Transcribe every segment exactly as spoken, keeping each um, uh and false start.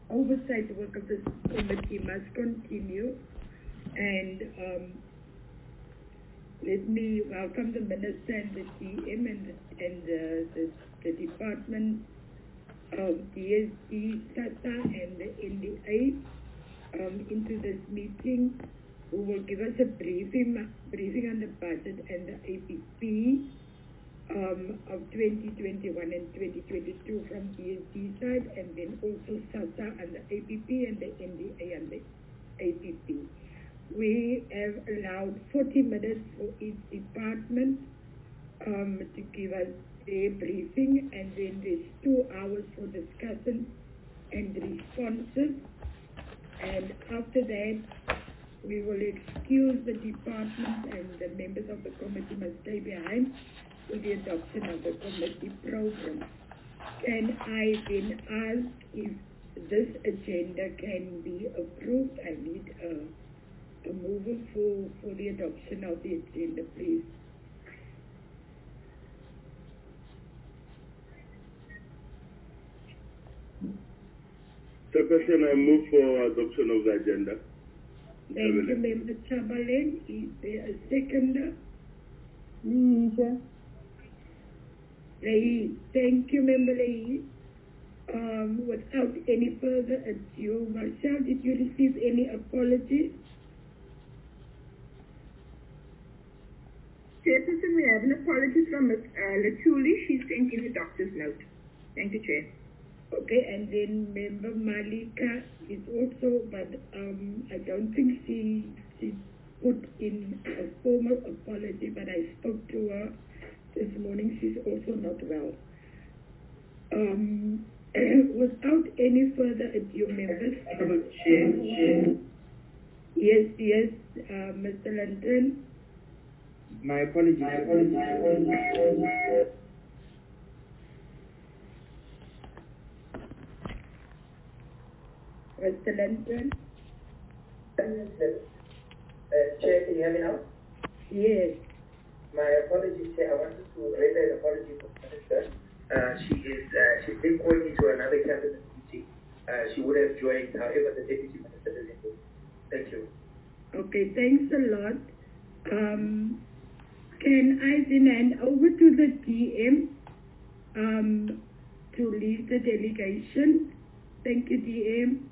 oversight work of this committee must continue. And um, let me welcome the Minister and the D M and, the, and uh, the, the Department of D S D, SATA and the N D A um, into this meeting, who will give us a briefing, briefing on the budget and the A P P um, of twenty twenty-one and twenty twenty-two from D S D side, and then also SATA and the A P P and the N D A and the A P P. We have allowed forty minutes for each department um, to give us their briefing, and then there's two hours for discussion and responses. And after that, we will excuse the department, and the members of the committee must stay behind for the adoption of the committee program. Can I then ask if this agenda can be approved? I need a A mover for, for the adoption of the agenda, please. Chairperson, I move for adoption of the agenda. Thank you, Member Chamberlain. Is there a seconder? Leisure. Leahy. Thank you, Member Leahy. Um, without any further ado, Marshall, did you receive any apologies? Chairperson, we have an apology from Miz Uh, Latuli. She sent in a doctor's note. Thank you, Chair. Okay, and then Member Malika is also, but um, I don't think she, she put in a formal apology, but I spoke to her this morning. She's also not well. Um, without any further ado, members. Chair, Chair. Yes, yes, uh, Mister London. My apologies. My apologies. Mister London. Uh, Chair, can you hear me now? Yes. My apologies, Chair. I wanted to render an apology for the Minister. Uh, she is uh, she's been called into another cabinet meeting. Uh, she would have joined, however, the Deputy Minister doesn't go. Thank you. Okay, thanks a lot. Um, can I then hand over to the D M um, to lead the delegation? Thank you, D M.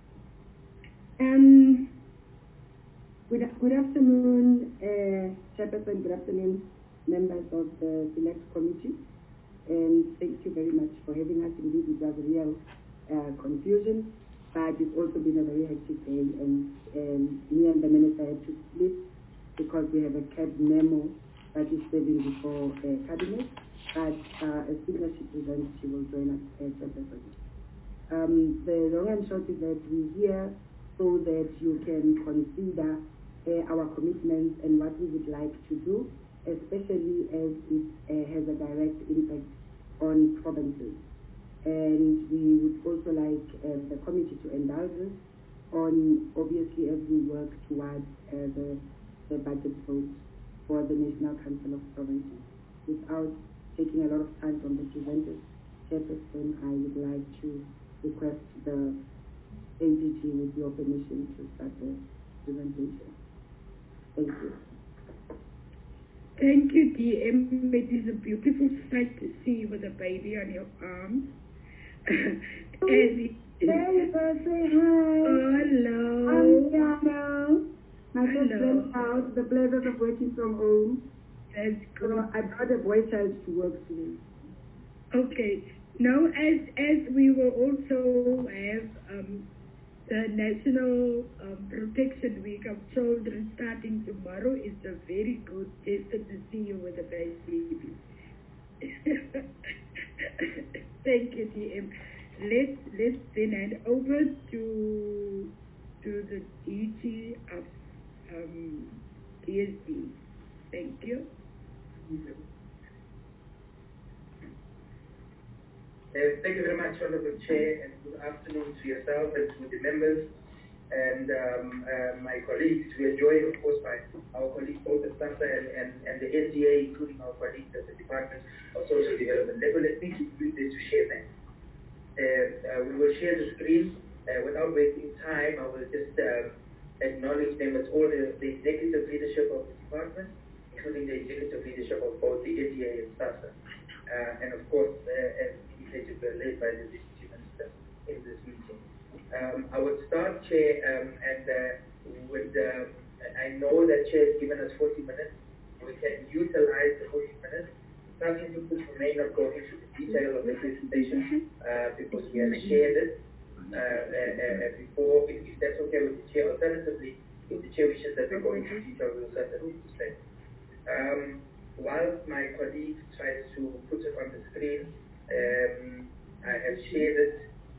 Um, good, good afternoon, uh, Chairperson, good afternoon, members of the Select Committee, and thank you very much for having us. Indeed, it was a real uh, confusion, but it's also been a very hectic day, and, and me and the Minister had to split because we have a C A B memo that is serving before uh, Cabinet, but uh, as soon as she presents, she will join us as Chairperson. Um, the long and short is that we're here so that you can consider uh, our commitments and what we would like to do, especially as it uh, has a direct impact on provinces. And we would also like uh, the committee to indulge us on, obviously, as we work towards uh, the, the budget vote for the National Council of Provinces. Without taking a lot of time from the presenters, Chairperson, I would like to request the A G T with your permission to start the presentation. Thank you. Thank you, D M. It is a beautiful sight to see with a baby on your arm. Baby, say hi. Oh, hello. I'm Diana. My first Hello. went out, the pleasure of working from home. That's good. So I brought a boy child to work today. Okay. Now, as as we will also have um, the National um, Protection Week of Children starting tomorrow, it's a very good gesture to see you with a baby. Thank you, D M. Let's let's then hand over to to the D G of um, D S D. Thank you. Uh, thank you very much, Honorable Chair, and good afternoon to yourself and to the members and um, uh, my colleagues. We are joined, of course, by our colleagues, both at SASA and, and, and the N D A, including our colleagues at the Department of Social Development. Let me, let me use this to share that. Uh, uh, we will share the screen Uh, without wasting time, I will just um, acknowledge them as all the, the executive leadership of the department, including the executive leadership of both the N D A and SASSA. Uh, and of course, uh, as indicated, we are led by the Deputy Minister in this meeting. Um, I would start, Chair, um, and uh, would, um, I know that Chair has given us forty minutes. We can utilize the forty minutes. Nothing to put may not go into the detail of the presentation uh, because we have shared it uh, uh, uh, before, if, if that's okay with the Chair. Alternatively, if the Chair wishes that we go into detail, we'll certainly do so. Um, whilst my colleague tries to put it on the screen, um, I have shared it.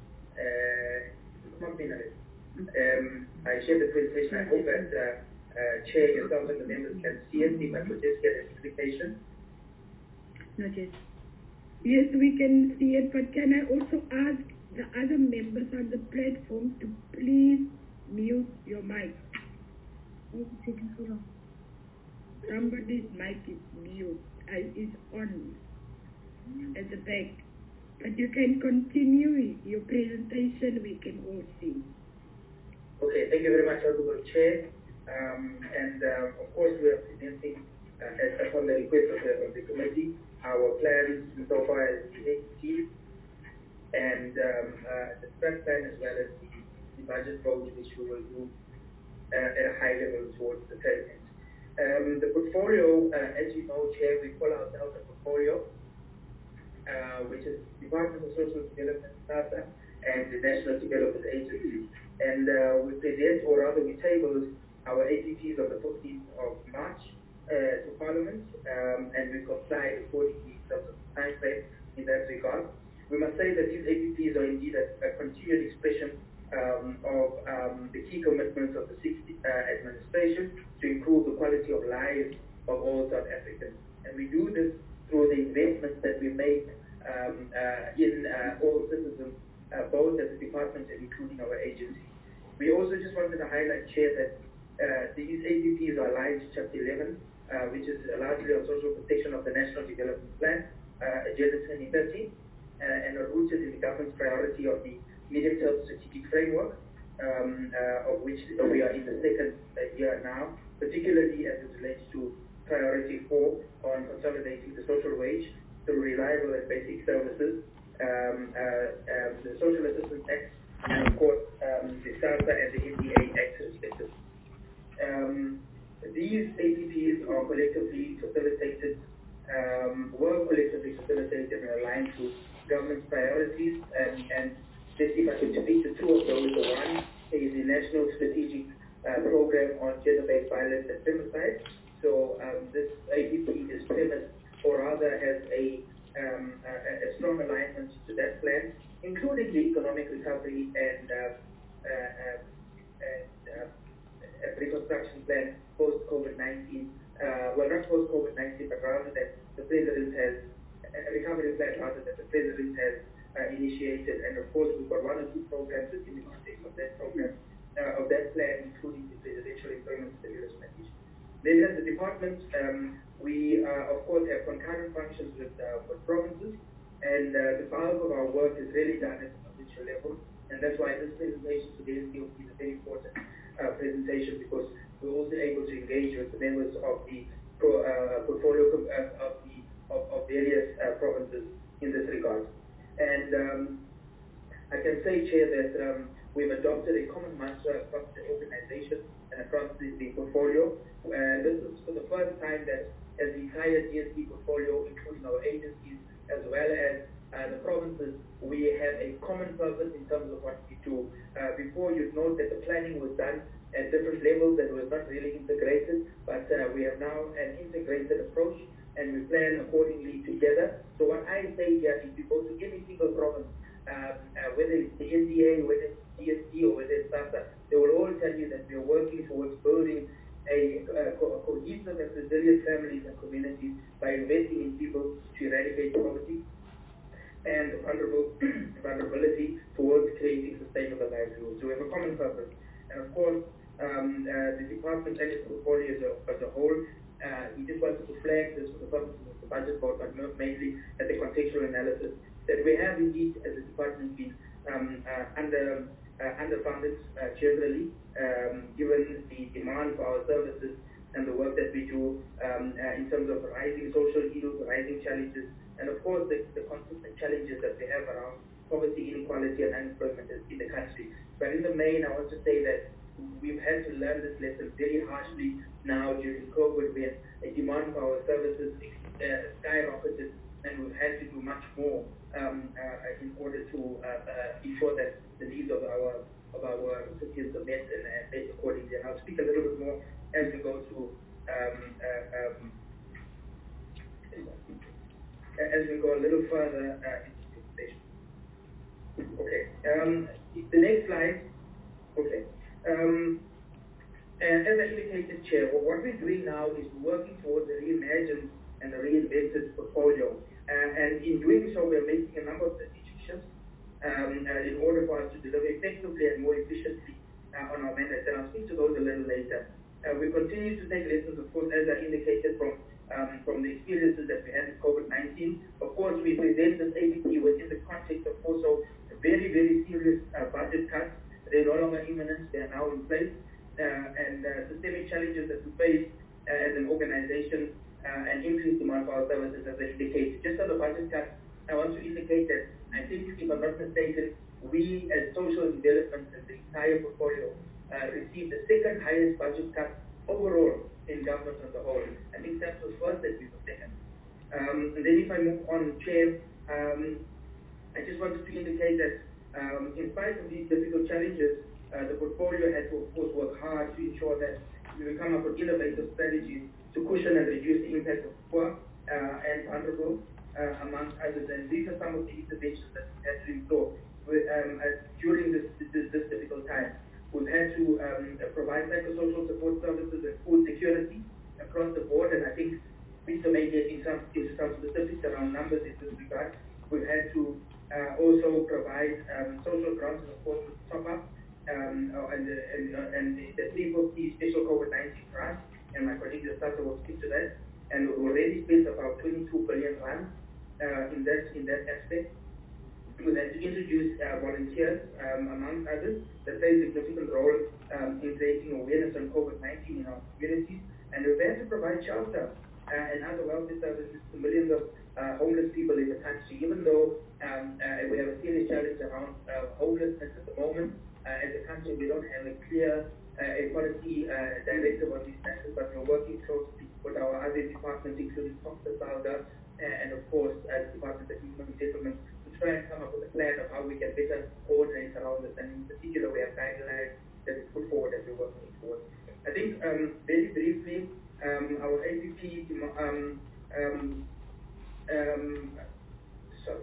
Uh, um, I shared the presentation. I hope that uh, uh, Chair, yourself, and the members can see it. If I could just get an explication. Not yet. Yes, we can see it, but can I also ask the other members on the platform to please mute your mic? Somebody's mic is mute, uh, is on at the back. But you can continue your presentation, we can all see. Okay, thank you very much, Honorable Chair. Um, and uh, of course, we are presenting, uh, as upon the request of the, of the committee, our plans so far as the A T and um, uh, the stress plan as well as the, the budget vote, which we will do uh, at a high level towards the president. Um, the portfolio, uh, as you know, Chair, we call ourselves a portfolio, uh, which is Department of Social Development, SASSA, and the National Development Agency. And uh, we present, or rather we tabled our A P Ps on the fifteenth of March uh, to Parliament, um, and we complied accordingly in terms of time frame in that regard. We must say that these A P Ps are indeed a, a continued expression um, of um, the key commitments of the sixth uh, administration to improve the quality of lives of all South Africans. And we do this through the investments that we make um, uh, in uh, all citizens, uh, both at the department and including our agency. We also just wanted to highlight, Chair, that uh, these A P Ps are aligned to Chapter eleven, uh, which is largely on social protection of the National Development Plan, uh, Agenda twenty thirty, uh, and are rooted in the government's priority of the medium-term strategic framework, um, uh, of which we are in the second uh, year now, particularly as it relates to priority four on consolidating the social wage through reliable and basic services, um, uh, uh, the Social Assistance Act, and of course um, the SASSA and the N D A Act respectively. Um, these A P Ps are collectively facilitated, um, were collectively facilitated and aligned to government's priorities, and, and just if I could speak to two of those, the one is the National Strategic uh, Program on Gender-Based Violence and Femicide. So um, this A P P is premised, or rather has a, um, a, a strong alignment to that plan, including the economic recovery and, uh, uh, uh, and uh, reconstruction plan post COVID nineteen. Uh, well, not post COVID nineteen, but rather that the president has a recovery plan rather that the president has uh, initiated. And of course, we've got one or two programs within the context of that program, uh, of that plan, including the presidential employment stimulus package. Then as a department, um, we uh, of course have concurrent functions with, uh, with provinces, and uh, the bulk of our work is really done at the provincial level, and that's why this presentation today is a very important uh, presentation, because we're also able to engage with the members of the pro, uh, portfolio uh, of the of, of various uh, provinces in this regard. And um, I can say, Chair, that um, we've adopted a common mantra across the organization and across the, the portfolio. And this is for the first time that as the entire D S P portfolio, including our agencies, as well as uh, the provinces, we have a common purpose in terms of what we do. Uh, before, you'd note that the planning was done at different levels and was not really integrated, but uh, we have now an integrated approach, and we plan accordingly together. So what I say here, if you go to any single province, um, uh, whether it's the N D A, whether it's D S P, or whether it's SASSA, they will all tell you that we are working towards building a, uh, co cohesive and resilient families and communities by investing in people to eradicate poverty and vulnerable, vulnerability towards creating sustainable livelihoods. So we have a common purpose. And of course, um, uh, the department and its portfolio as a, as a whole, uh, we just wanted to flag this for the purposes of the budget vote, but not mainly at the contextual analysis, that we have indeed, as a department, been um, uh, under uh, underfunded uh, generally, um, given the demand for our services and the work that we do um, uh, in terms of rising social ills, rising challenges, and of course the, the consistent challenges that we have around poverty, inequality, and unemployment in the country. But in the main, I want to say that we've had to learn this lesson very harshly now during COVID, when a demand for our services uh, skyrocketed, and we've had to do much more um, uh, in order to uh, uh, ensure that the needs of our of our recipients are met and uh, met accordingly. And I'll speak a little bit more as we go through um, uh, um, as we go a little further uh, into the presentation. Okay. Um, the next slide. Okay. Um, and as I indicated, Chair, well, what we're doing now is working towards a reimagined and a reinvented portfolio. Uh, and in doing so, we're making a number of strategic shifts um, uh, in order for us to deliver effectively and more efficiently uh, on our mandates. And I'll speak to those a little later. Uh, we continue to take lessons, of course, as I indicated, from um, from the experiences that we had with COVID nineteen. Of course, we present this A B P within the context of also very, very serious uh, budget cuts. They're no longer imminent, they are now in place. Uh, and uh, systemic challenges that we face uh, as an organization uh, and increased demand for our services, as I indicated. Just on the budget cuts, I want to indicate that I think, if I'm not mistaken, we as social development and the entire portfolio uh, received the second highest budget cut overall in government as a whole. I think that was first, that we were second. Um, and then if I move on, Chair, um, I just wanted to indicate that um, in spite of these difficult challenges, uh, the portfolio had to, of course, work hard to ensure that we come up with innovative strategies to cushion and reduce the impact of poor uh, and vulnerable, uh, amongst others. And these are some of the interventions that we had to employ um, uh, during this, this, this difficult time. We've had to um, provide psychosocial support services and food security across the board, and I think Mister may get in some, into some specifics around numbers in this regard. We've had to uh, also provide um, social grants and, of course, top up um, and, uh, and, uh, and the three fifty special COVID nineteen grant, and my colleague Sasa will speak to that. And we've already spent about twenty-two billion rand uh, in that in that aspect. We had to introduce uh, volunteers, um, among others, that play a significant role um, in creating awareness on COVID nineteen in our communities. And we've had to provide shelter uh, and other welfare services to millions of uh, homeless people in the country. Even though um, uh, we have a serious challenge around uh, homelessness at the moment, uh, as a country we don't have a clear uh, equality uh, directive on these matters, but we're working closely with our other departments, including Foster Salga, uh, and of course uh, the Department of Human Settlement, to try and come up with a plan of how we can better coordinate around this. And in particular, we have guidelines that we put forward as we're working towards. I think um, very briefly, um, our A P P, um, um, um, sorry,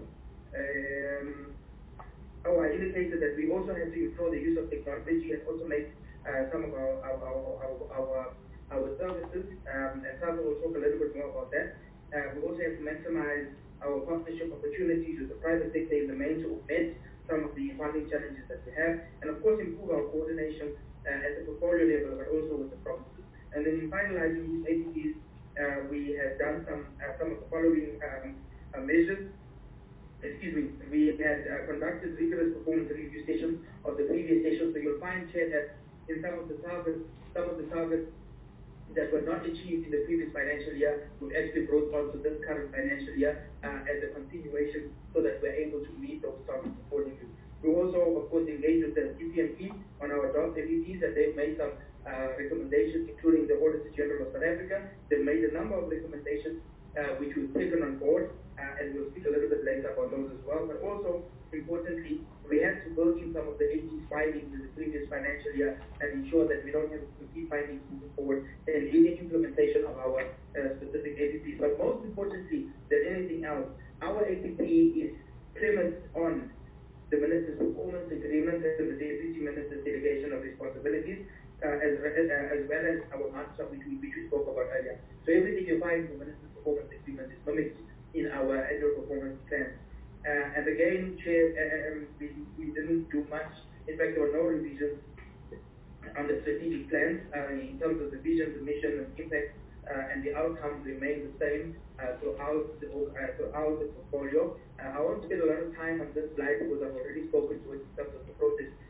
um, oh, I indicated that we also have to improve the use of technology and automate uh, some of our our our, our, our services, um, and Sandra will talk a little bit more about that. Uh, we also have to maximize our partnership opportunities with the private sector in the main to augment some of the funding challenges that we have, and of course improve our coordination uh, at the portfolio level, but also with the provinces. And then in finalizing these A P Ps, uh, we have done some uh, some of the following um, uh, measures. Excuse me, we had uh, conducted rigorous performance review sessions of the previous sessions. So you'll find, Chair, that in some of the targets, some of the targets that were not achieved in the previous financial year, we've actually brought on to this current financial year uh, as a continuation, so that we're able to meet those targets accordingly. We also, of course, engaged with the C P M P on our draft A P Ps, and they've made some uh, recommendations, including the Auditor General of South Africa. They've made a number of recommendations uh, which we've taken on board, uh, and we'll speak a little bit later about those as well. But also, importantly, we have to build in some of the A P findings in the previous financial year and ensure that we don't have key findings moving forward and in the implementation of our uh, specific A P Ps. But most importantly than anything else, our A P P is premised on the Minister's Performance Agreement and the Deputy Minister's Delegation of Responsibilities, uh, as, uh, as well as our mantra, which we, which we spoke about earlier. So everything you find in the Minister's Performance Agreement is mimicked in our annual performance plan. Uh, and again, Chair, um, we, we didn't do much. In fact, there were no revisions on the strategic plans uh, in terms of the vision, the mission, and impact, uh, and the outcomes remain the same uh, throughout, the, uh, throughout the portfolio. Uh, I won't spend a lot of time on this slide because I've already spoken to it in terms of the process that we've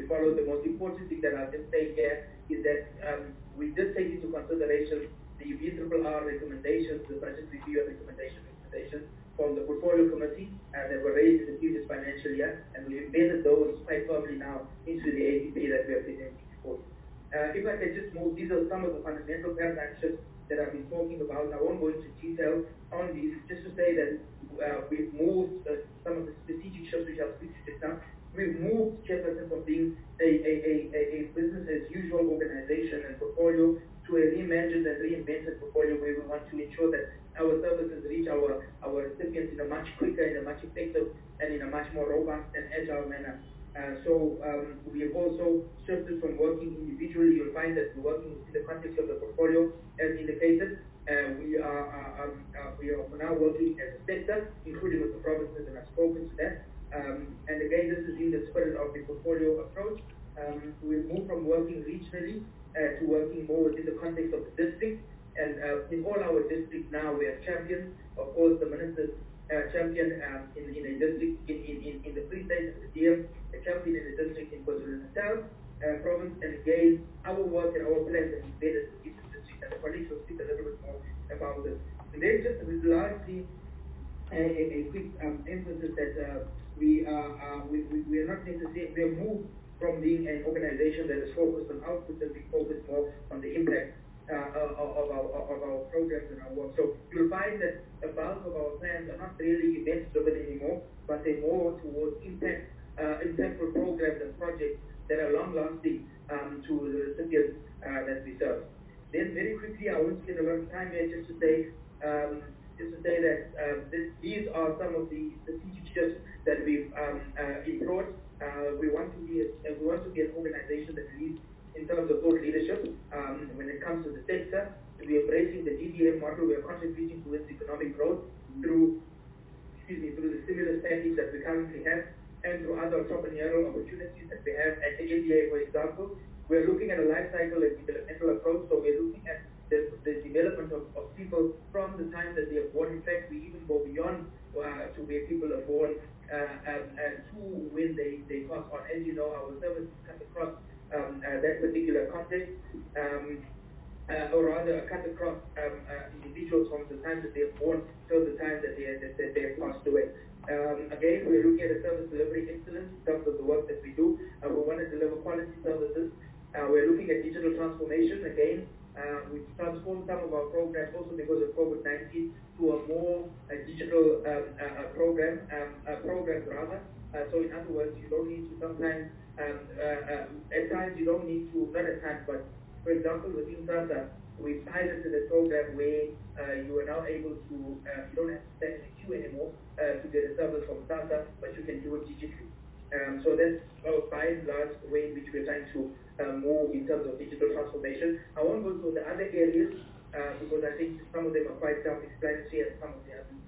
followed. The most important thing that I'll just say here is that um, we did take into consideration the B R R R recommendations, the budget review and recommendation recommendations from the portfolio committee uh, that were raised in the previous financial year, and we embedded those quite firmly now into the A P P that we are presenting before. Uh, if I can just move, these are some of the fundamental paradigm shifts that I've been talking about. I won't go into detail on these, just to say that uh, we've moved uh, some of the strategic shifts which I'll speak to just now. We've moved Chairperson from being a, a, a, a business as usual organization and portfolio to a reimagined and reinvented portfolio where we want to ensure that our services reach our, our recipients in a much quicker, in a much effective, and in a much more robust and agile manner. Uh, so um, we have also shifted from working individually. You'll find that we're working within the context of the portfolio, as indicated. Uh, we are uh, um, uh, we are now working as a sector, including with the provinces, and I've spoken to that. Um, and again, this is in the spirit of the portfolio approach. Um, we've moved from working regionally uh, to working more within the context of the district. And uh, in all our districts now, we have champions. Of course, the ministers uh, champion um, in, in a district in, in, in, in the Free State, the D M, a champion in the district in KwaZulu-Natal uh, province. And again, our work and our plans are embedded in the district. And the colleagues will speak a little bit more about this. And then just largely a, a, a quick um, emphasis that uh, we, are, uh, we, we, we are not necessarily, we have moved from being an organization that is focused on output and we focus more on the impact uh, of, of, our, of our programs and our work. So you'll find that the bulk of our plans are not really event-driven anymore, but they're more towards impact, uh, impactful programs and projects that are long-lasting um, to the recipients uh, that we serve. Then very quickly, I won't spend a lot of time here just to say, um, just to say that um, this, these are some of the strategic shifts that we've um, uh, employed. Uh, we want to be a, uh, we want to be an organization that leads in terms of thought leadership. Um, when it comes to the sector, we're embracing the D D M model. We are contributing towards economic growth through, excuse me, through the stimulus package that we currently have, and through other entrepreneurial opportunities that we have at the N D A, for example. We're looking at a life cycle and developmental approach, so we're looking at the, the development of, of people from the time that they are born. In fact, we even go beyond uh, to where people are born uh, um, uh, to when they, they pass on. As you know, our services cut across um, uh, that particular context, um, uh, or rather cut across um, uh, individuals from the time that they are born till the time that they, that, that they have passed away. Um, again, we're looking at a service delivery excellence in terms of the work that we do. Uh, we want to deliver quality services. Uh, we're looking at digital transformation. Again, uh, we've transformed some of our programs also because of COVID nineteen to a more uh, digital um, uh, program, um, uh, programs rather. Uh, so in other words, you don't need to sometimes, um, uh, uh, at times you don't need to, not at times, but for example, within SASSA, we piloted a program where uh, you are now able to, uh, you don't have to stand in a queue anymore uh, to get a service from SASSA, but you can do it digitally. Um, so that's uh, by and large the way in which we're trying to uh, move in terms of digital transformation. I won't go to the other areas uh, because I think some of them are quite self-explanatory and some of the others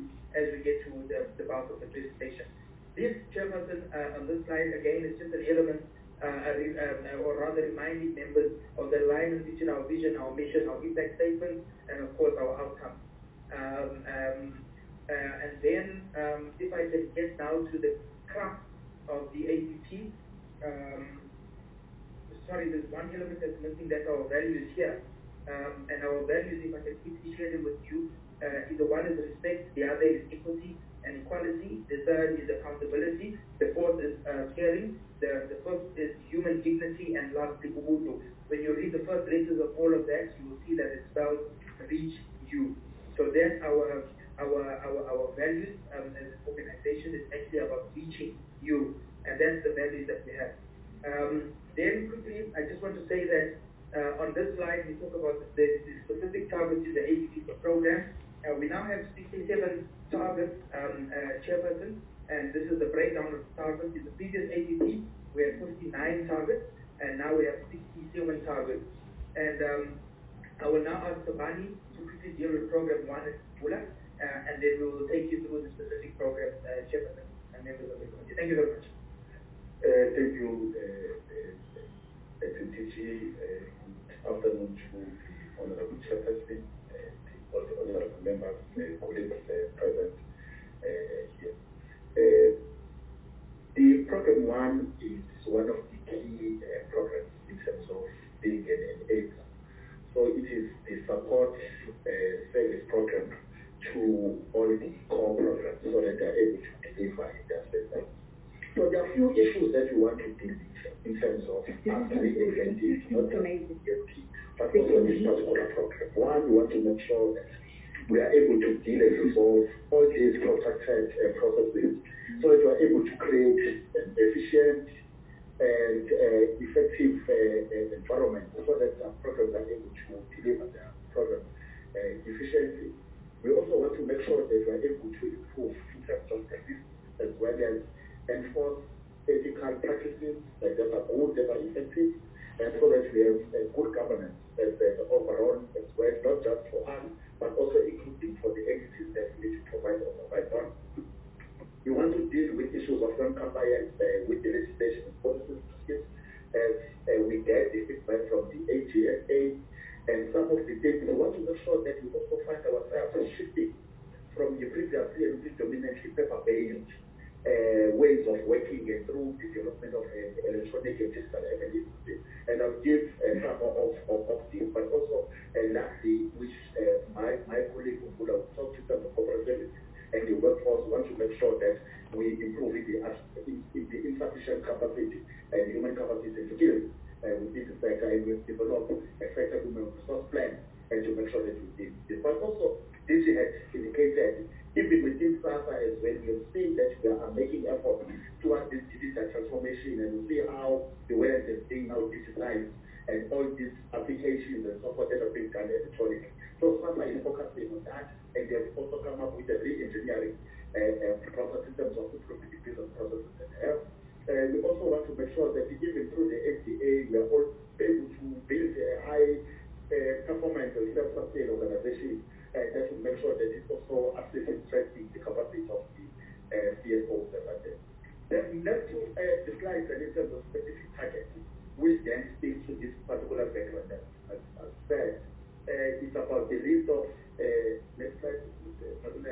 as we get to the, the bulk of the presentation. This chairperson uh, on this slide again is just an element, uh, uh, or rather reminding members of the alignment between our vision, our mission, our impact statements, and of course our outcomes. Um, um, uh, and then um, if I can get now to the crux of the A P P. Um, sorry, there's one element that's missing, that's our values here. Um, and our values, if I can quickly share them with you, uh, the one is respect, the other is equity and equality, the third is accountability, the fourth is uh, caring, the, the fifth is human dignity, and lastly, Ubuntu. When you read the first letters of all of that, you will see that it spells reach you. So that's our Our, our, our values um, as an organization is actually about reaching you, and that's the values that we have. Um, then quickly, I just want to say that uh, on this slide, we talk about the, the specific targets in the A P P program. Uh, we now have sixty-seven targets, um, uh, chairperson, and this is the breakdown of targets. In the previous A P P, we had fifty-nine targets, and now we have sixty-seven targets. And um, I will now ask Tabani to quickly deal with program one at Pula. Uh, and then we will take you through the specific program, uh, chairperson and members of the committee. Thank you very much. Uh, thank you, uh, uh, T G. Uh, good afternoon to the Honorable Chairperson and all the honorable members, uh, colleagues uh, present uh, here. Uh, the program one is one of the key want to deal with in terms of reinventing not just E S P, but also this particular program. One, we want to make sure that we are able to deal and resolve all these protracted uh, processes so that we are able to create an efficient and uh, effective uh, environment so that our programs are able to deliver their programs uh, efficiently. We also want to make sure that we are able to improve in terms of ethics as well as enforce ethical practices that are good, that are effective, and so that we have uh, good governance as uh, overall as well, not just for us, but also including for the entities that we need to provide oversight on. We want to deal with issues of non-compliance uh, with the legislation and policies as uh, we get the feedback from the A G S A and some of the things. We want to make sure that we also find ourselves shifting from the previously and predominantly paper-based uh, ways of working and through the development of uh, electronic and digital evidence. And I'll give uh, some of, of, of these, but also uh, lastly, which uh, my, my colleague will talk to some of corporate services and the workforce want to make sure that we improve in the, in, in the insufficient capacity and human capacity and skills uh, within the sector, and we develop a sector human resource plan and to make sure that we did this. But also, D G has indicated, even within SASSA as well, we have seen that we are making efforts towards this digital transformation, and we see how the world is being now digitalized and all these applications and so forth that are being done electronically. So SASSA is focusing on that, and they have also come up with a re-engineering uh, uh, process in terms of improving the business processes and health. Uh, we also want to make sure that even through the F D A, we are all able to build a high uh, performance and self-sustained organization uh, that will make sure that it's also actively strengthening the capacity of the uh, C S Os that are there. Then next to uh, the slides and in terms of specific targets, which then speaks to this particular background that as, as said. Uh, it's about the list of uh, next slide, uh,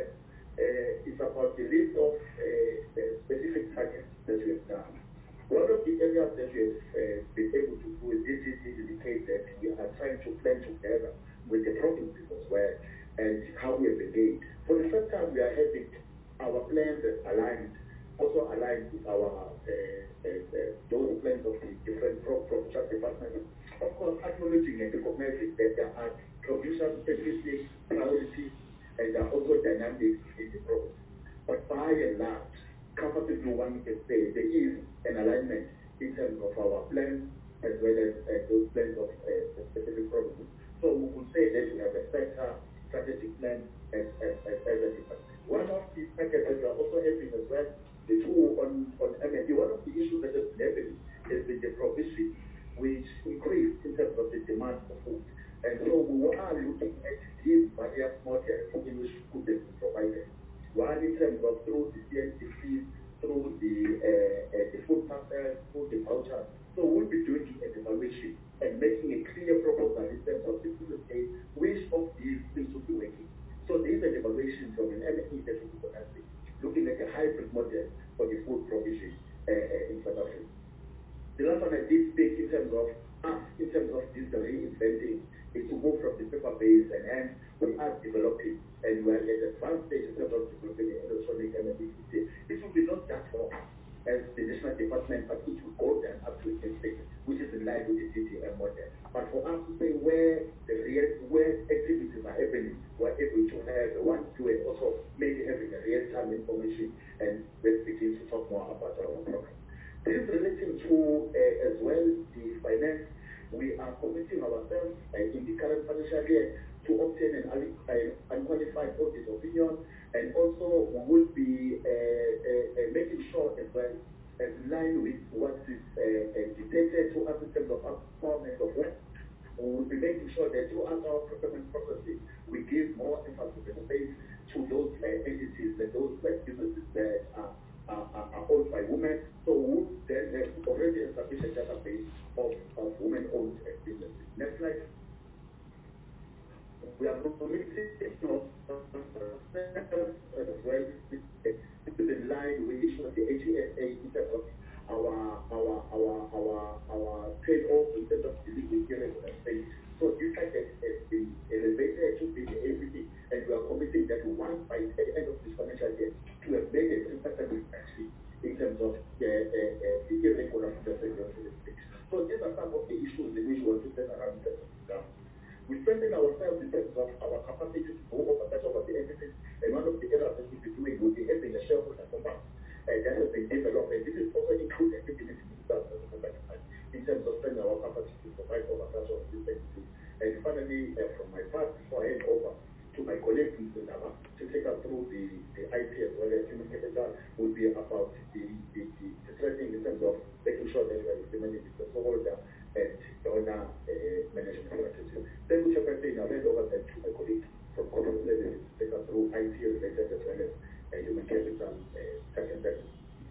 it's about the list of uh, specific targets that we have done. One of the areas that we have uh, been able to do is this indicate that we are trying to plan together with the provinces as well and how we have engaged. For the first time, we are having our plans aligned, also aligned with our uh, uh, uh, those plans of the different provincial departments. Of course, acknowledging and recognizing that there are provincial specific priorities and there are also dynamics in the province. But by and large, comfortably one can say there is an alignment in terms of our plans as well as uh, those plans of uh, specific provinces. So we could say that we have a sector strategic plan as, as, as, as a department. One of the packets that we are also having as well, the two on, on M and D, one of the issues that has been happening has been the provision, which increased in terms of the demand for food. And so we are looking at these various models in which food is provided. One in terms of through the C N C fees, through the, uh, uh, the food parcels, through the vouchers. So we'll be doing an evaluation and making a clear proposal in terms of the food state, which of these things will be working. So there is an evaluation from an M and E that will be conducted, looking at a hybrid model for the food provision uh, uh, in South Africa. The last one I did speak in terms of us, in terms of this reinventing, is to move from the paper-based and hence we are developing and we are at the advanced stage in terms of developing the electronic and the system. This will be not just for us as the national department, but it will go down up to a stage, which is in line with the D T M model. But for us to say where the real, where activities are happening, we're able to have one, two, and also maybe having a real-time information, and let's begin to talk more about our program. This is relating to uh, as well the finance. We are committing ourselves uh, in the current financial year to obtain an uh, unqualified audit opinion, and also we will be uh, uh, uh, making sure as well, as in line with what is uh, uh, dictated to us in terms of performance of work. We will be making sure that throughout our procurement processes, we give more emphasis and space to those uh, entities and those uh, businesses that are Are, are, are owned by women, so we then have already established a database of, of women-owned businesses. Next slide. We are committed to as well. This is in line with the issue of the A G S A in terms of our our our our our trade off in terms of the legal irregular space. So this target has been elevated to be the everything, and we are committing that once by the end of this financial year to have made a three percent reduction in terms of the uh, uh, irregular just exactly speak. So these are some of the issues in which we're sitting around the table. We strengthen ourselves in terms of our capacity to go over that over the entities, and one of the areas that we'll be doing will be having a shareholder command uh, that has been developed, and this is also included in in terms of strengthening our capacity to provide oversight of these entities. And finally, uh, from my part, before I hand over to my colleague in Nama to take us through the, the I P as well as human capital, will be about the, the, the, the strengthening in terms of making sure that we are implementing the stakeholder and donor uh, management strategy. Then we shall say now hand over then to my colleague from corporate services to take us through I T related as well as uh, human capital uh, second service.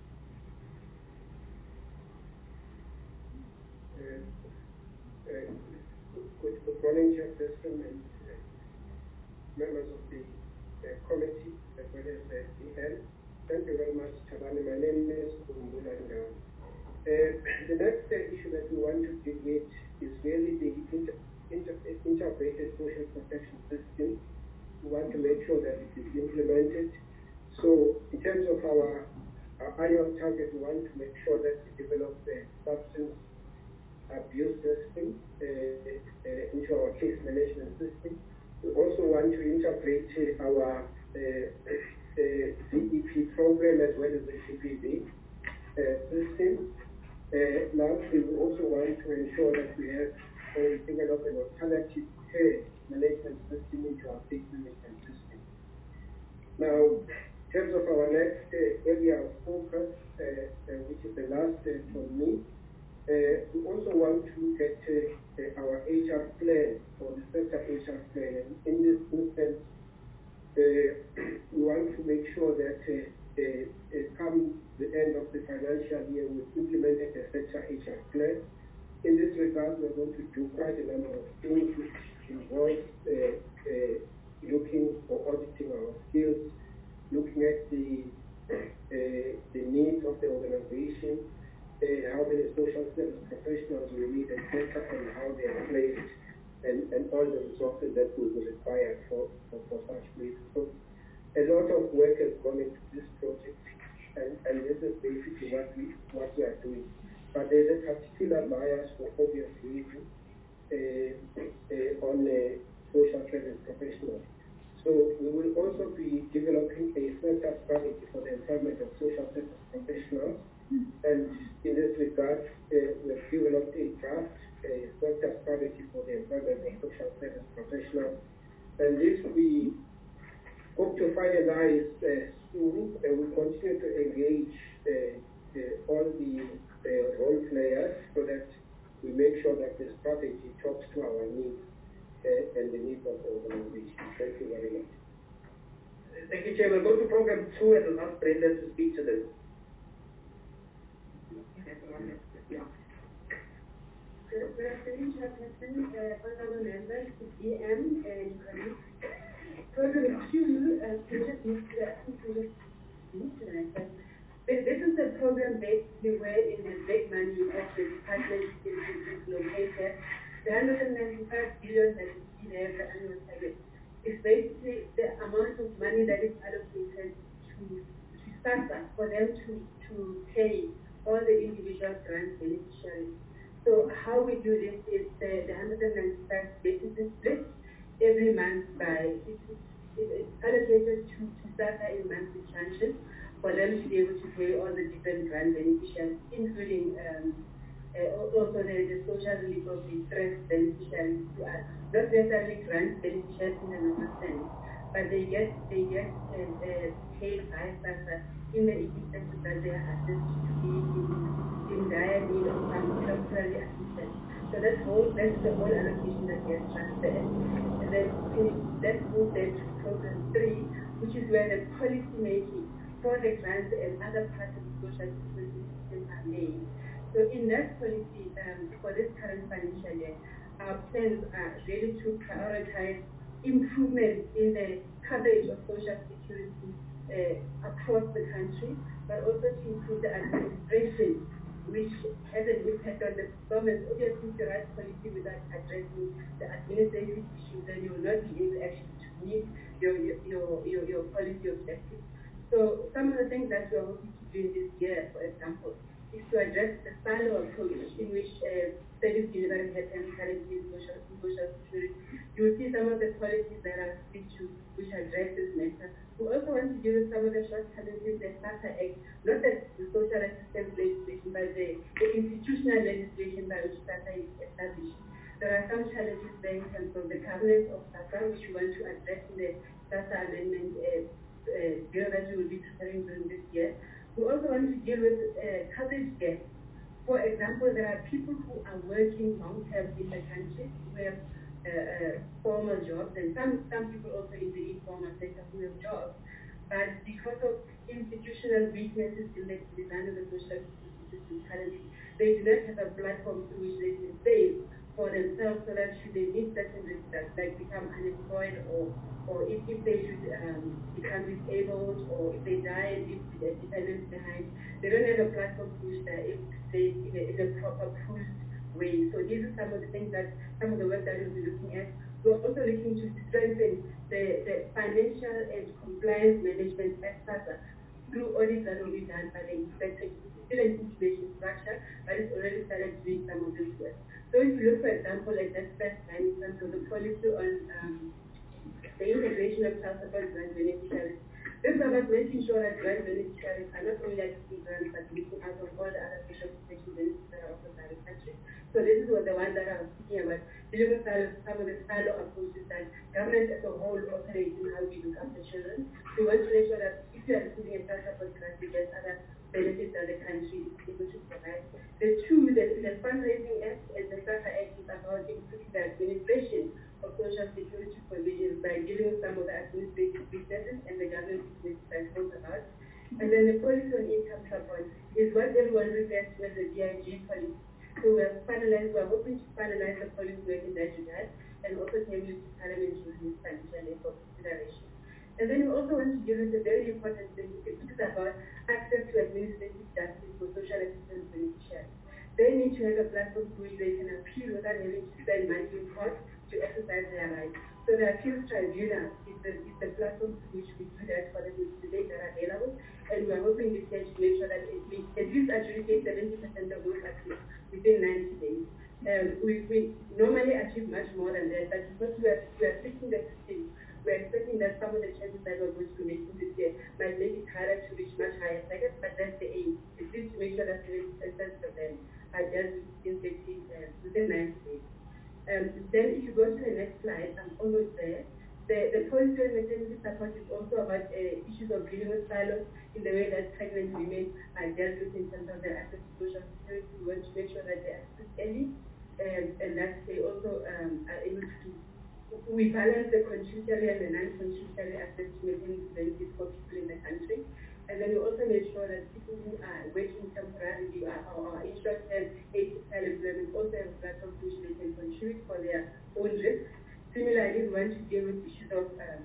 Uh, uh, good, good morning, Chairperson and uh, members of the uh, committee as well as the D L. Thank you very much, Tabani. My name is Umbula Ngao. Uh, the next uh, issue that we want to deal with is really the inter inter integrated social protection system. We want to make sure that it is implemented. So in terms of our, our annual target, we want to make sure that we develop the substance abuse system uh, uh, into our case management system. We also want to integrate uh, our uh, uh, D E P program as well as the C P D uh, system. Uh, lastly, we also want to ensure that we have or we develop an alternative care management system into our case management system. Now, in terms of our next uh, area of focus, uh, uh, which is the last uh, for me, uh, we also want to look at uh, uh, our H R plan or the sector H R plan. And in this instance, uh, we want to make sure that uh, uh, uh, come the end of the financial year, we've implemented a sector H R plan. In this regard, we're going to do quite a number of things which involve uh, uh, looking or auditing our skills, looking at the uh, the needs of the organization, uh, how many social service professionals we need, et cetera, and how they are placed, and, and all the resources that will be required for, for, for such places. So a lot of work has gone into this project, and, and this is basically what we what we are doing. But there's a particular bias for obvious reasons uh, uh, on uh, social service professionals. So we will also be developing a sector strategy for the employment of social service professionals. And in this regard, uh, we have developed a draft uh, sector strategy for the employment of social service professionals. And this we hope to finalize uh, soon, and we continue to engage uh, uh, all the uh, role players so that we make sure that the strategy talks to our needs uh, and the needs of the organization. Thank you very much. Thank you, Chair. We'll go to program two and we'll ask Brenda to speak to this. Good afternoon, Chairperson, uh, honorable members, D M, and colleagues. Program two, uh, project this is a program basically where in the big money of the department is located. The one hundred ninety-five billion that you see there, the annual target, is basically the amount of money that is allocated to, to SASSA for them to, to pay all the individual grant beneficiaries. So how we do this is the, the one hundred ninety-five basically split every month by, it, it, it's allocated to, to SASSA in monthly tranches for them to be able to pay all the different grant beneficiaries, including um, uh, also the, the social relief of distress beneficiaries who are not necessarily grant beneficiaries in the normal sense, but they get they get uh, uh, paid by SASSA in the instances that they are assessed to be in, in dire need of some temporary assistance. So that's whole that's the whole allocation that gets transferred. And then let's move then to program three, which is where the policy making for the grants and other parts of the social security system are made. So in that policy, um, for this current financial year, our plans are really to prioritize improvements in the coverage of social security uh, across the country, but also to improve the administration, which has an impact on the performance. Obviously, if you write policy without addressing the administrative issues, then you will not be able actually to meet your, your, your, your policy objectives. So some of the things that we are hoping to do this year, for example, is to address the silo approach in which uh, service delivery happens currently in social, in social security. You will see some of the policies that are speak to which address this matter. We also want to deal with some of the shortcomings in the SASSA Act, not the, the social assistance legislation, but the, the institutional legislation by which SASSA is established. There are some challenges there in terms of the governance of SASSA, which we want to address in the SASSA amendment uh, uh, bill that we will be preparing during this year. We also want to deal with uh, coverage gaps. For example, there are people who are working long-term in the country who have uh, uh, formal jobs, and some, some people also in the informal sector who have jobs. But because of institutional weaknesses in the design of the social system currently, they do not have a platform through which they can save for themselves, so that should they need certain risks, like become unemployed, or or if, if they should um, become disabled, or if they die and leave their dependents behind, they don't have a platform through which they're able to save in a, in a proper proved way. So these are some of the things that, some of the work that we'll be looking at. We're also looking to strengthen the, the financial and compliance management at SASSA through audits that will be done by the inspector. It's still an incubation structure, but it's already started doing some of this work. So if you look, for example, at that first line in terms of the policy on um, the integration of child support grant beneficiaries, this is about making sure that grant beneficiaries are not only accessing grants but looking out of all the other social protection benefits that are offered by the country. So this is what the one that I was speaking about, dealing with some of the silo approaches that government as a whole operates in how we look after children. We want to make sure that if you are receiving a child support grant, you get other benefits that the country is able to provide. The two, the, the Fundraising Act and the SASSA Act is about improving the administration of social security provisions by dealing with some of the administrative weaknesses and the government business that I spoke about. And then the policy on income support is what everyone refers to as the D I G policy. So we are finalized, we are hoping to finalize the policy work in that regard, and also table it to Parliament during this financial year for consideration. And then we also want to deal with a very important thing, which is about access to administrative justice for social assistance beneficiaries. They need to have a platform through which they can appeal without having to spend money in court to exercise their rights. So the appeals tribunal is the, is the platform through which we do that for them to date that are available, and we are hoping this year to make sure that at least, at least adjudicate seventy percent of those appeals within ninety days. Um, we, we normally achieve much more than that, but because we are, we are fixing the system, we are expecting that some of the changes that we're going to be making this year might make it harder to reach much higher targets, but that's the aim. It's just to make sure that seventy percent of them are dealt with within sixty, uh, within ninety days. Um, then if you go to the next slide, I'm almost there. The, the policy on maternity support is also about uh, issues of dealing with silos in the way that pregnant women are dealt with in terms of their access to social security. We want to make sure that they access early, um, and that they also um, are able to, we balance the contributory and the non-contributory access to maternity benefits for people in the country. And then we also make sure that people who are working temporarily or are in short-term atypical employment also have a platform to which they can contribute for their own risks. Similarly, we want to deal with issues of um,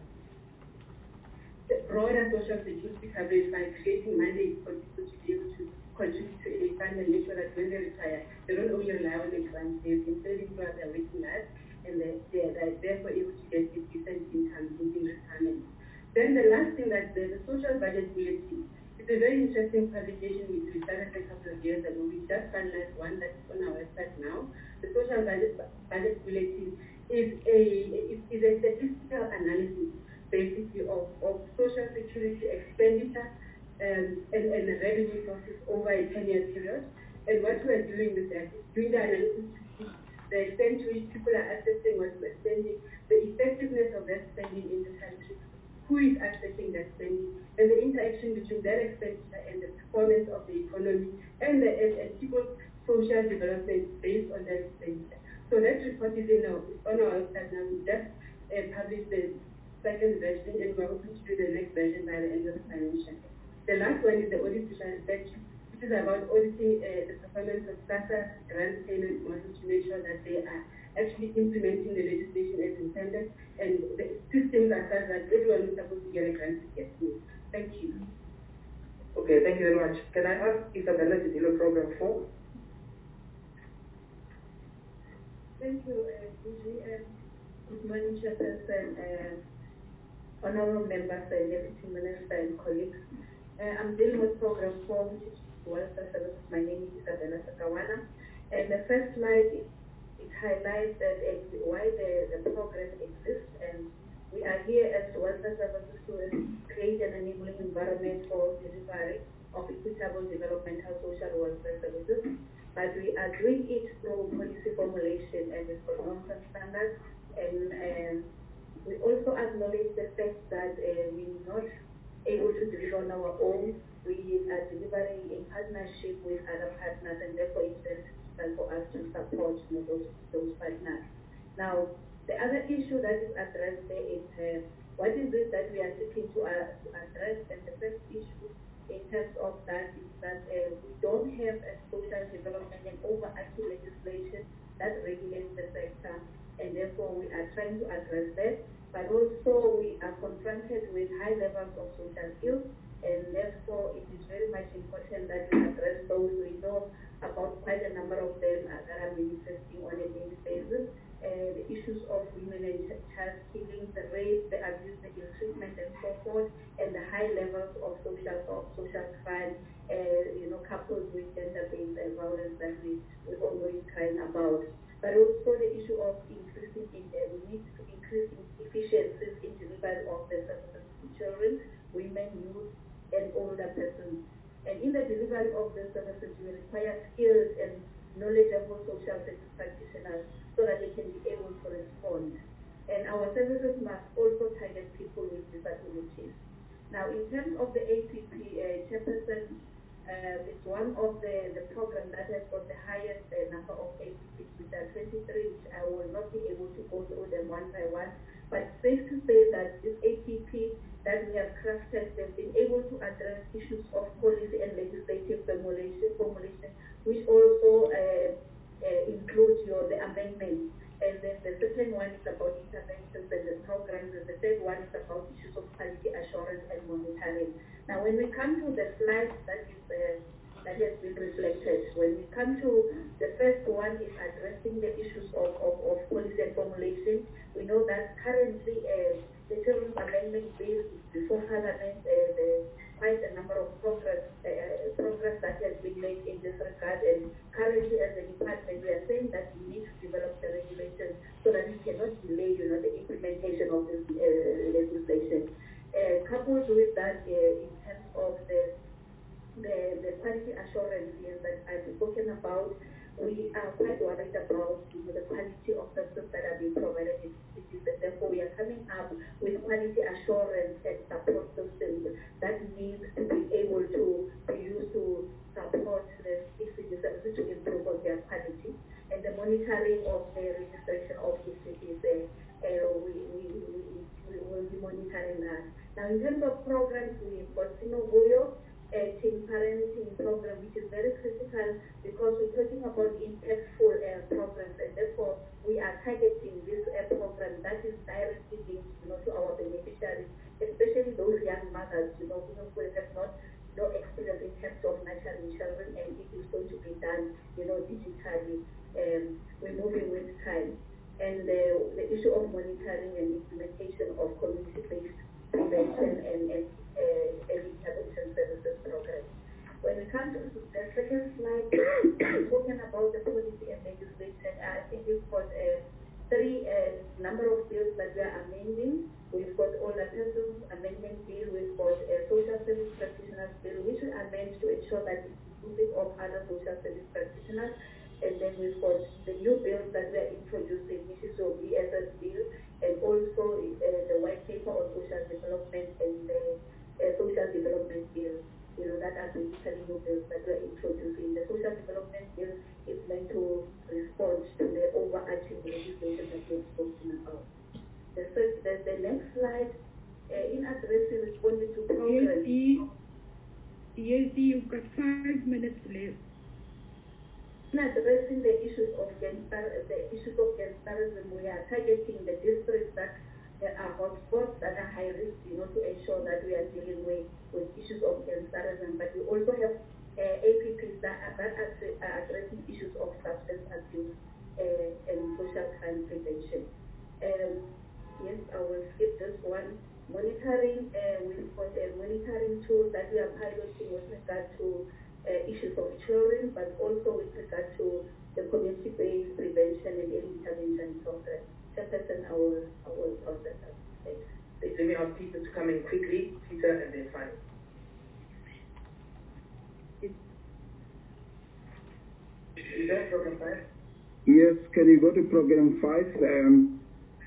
the broader social security coverage by creating mandates for people to be able to contribute to a fund and make sure that when they retire, they don't only rely on the grant, they can still throughout their working life, and they, they are therefore able to get a decent income in retirement. Then the last thing that the, the social budget bulletin is a very interesting publication which we started a couple of years ago. We just finalized one that's on our website now. The social budget, budget bulletin is a is, is a statistical analysis basically of, of social security expenditure um, and, and the revenue sources over a ten-year period. And what we are doing with that is doing the analysis to see the extent to which people are accessing what we're spending, the effectiveness of that spending in the country, who is accessing that spending, and the interaction between that expenditure and the performance of the economy and, the, and, and people's social development based on that expenditure. So that report is in our, on our website now. We just uh, published the second version, and we're hoping to do the next version by the end of the financial year. The last one is the audit social inspection, which is about auditing uh, the performance of SASSA grant payment models to make sure that they are actually implementing the legislation as intended, and the systems are such that everyone who's supposed to get a grant gets it. Thank you. Okay, thank you very much. Can I ask Isabella to deal with program four? Thank you, uh, Gigi. Uh, good morning, Chairperson, uh, honorable members, uh, Deputy Minister, and colleagues. Uh, I'm dealing with program four, which is Welfare Services. My name is Isabella Sakawana. And the first slide, it, it highlights that it, why the, the program exists, and we are here as Welfare Services to create an enabling environment for delivery of equitable developmental social welfare services. But we are doing it through policy formulation and with norms and standards. And um, we also acknowledge the fact that uh, we're not able to do it on our own. We are delivering in partnership with other partners, and therefore it's very critical for us to support, you know, those, those partners. Now, the other issue that is addressed there is uh, what is it that we are seeking to, uh, to address, and the first issue in terms of that is that uh, we don't have a social development and overarching legislation that regulates the sector, and therefore we are trying to address that. But also we are confronted with high levels of social ills, and therefore it is very much important that we address those. We know about quite a number of them uh, that are manifesting on a daily basis. Uh, the issues of women and child killing, the rape, the abuse, the ill treatment, and so forth, and the high levels of social of social crime, uh, you know, coupled with gender-based uh, violence that we we always crying about. But also the issue of increasing in uh, we need to increase in efficiencies in delivery of the services to children, women, youth, and older persons. And in the delivery of the services, we require skilled and knowledgeable social service practitioners so that they can be able to respond. And our services must also target people with disabilities. Now, in terms of the A P P, uh, Chairperson, uh, it's one of the, the programs that has got the highest uh, number of A P Ps, which are twenty-three, which I will not be able to go through them one by one. But safe to say that this A P P that we have crafted, they've been able to address issues of policy and legislative formulation, formulation which also uh, uh, includes your the amendments. And then the second one is about interventions and the programs, and the third one is about issues of quality assurance and monitoring. Now, when we come to the slide that is uh, that has been reflected, when we come to the first one is addressing the issues of, of, of policy and formulation. We know that currently uh, the Children's Amendment Bill is before Parliament. Uh, there's quite a number of progress uh, progress that has been made in this regard, and currently as a department we are saying that we need to develop the regulations so that we cannot delay, you know, the implementation of this uh, legislation. Uh, coupled with that, uh, in terms of the the, the quality assurance here that I've spoken about, we are quite worried about, you know, the quality of services that are being provided in cities, and therefore we are coming up with quality assurance and support systems that need to be able to be used to support the E C D services to improve on their quality. And the monitoring of the registration of E C Ds, uh, uh, we, we, we, we will be monitoring that. Now, in terms of programs, we've got Sinogoyo, a teen parenting program, which is very critical because we're talking about impactful uh, programs, and therefore we are targeting this uh, program that is directly linked, you know, to our beneficiaries, especially those young mothers, you know, who have not no experience in terms of nurturing children, and it is going to be done, you know, digitally. Um, we're moving with time, and uh, the issue of monitoring and implementation of community-based prevention and, and uh, early intervention services program. When we come to the second slide, we're talking about the policy and legislation. I think we've got uh, three uh, number of bills that we are amending. We've got older persons amendment bill, we've got a social service practitioners bill, which we amend to ensure that it's inclusive of other social service practitioners. And then we've got the new bills that we are introducing, which is your B S S bill, and also uh, the white paper on social development and the uh, social development bill. You know, that are basically new bills that we're introducing. The social development bill is meant to respond to the overarching legislation that we've spoken about. The, first, the, the next slide, uh, in addressing responding to progress. E S D, you've got five minutes left. In addressing the issues of gangster, the issues of gangsterism, we are targeting the districts that there are hotspots that are high risk, you know, to ensure that we are dealing with, with issues of gangsterism. But we also have uh, A P Ps that are, that are, are addressing issues of substance abuse uh, and social crime prevention. Um, yes, I will skip this one. Monitoring, uh, we've got a monitoring tool that we are piloting with regard to uh, issues of children, but also with regard to the community-based prevention and early intervention program. Chairperson, I will, I will process that. Thanks. Let me ask Peter to come in quickly, Peter, and then Fanny. Peter, program five. Yes, can you go to program five? Um,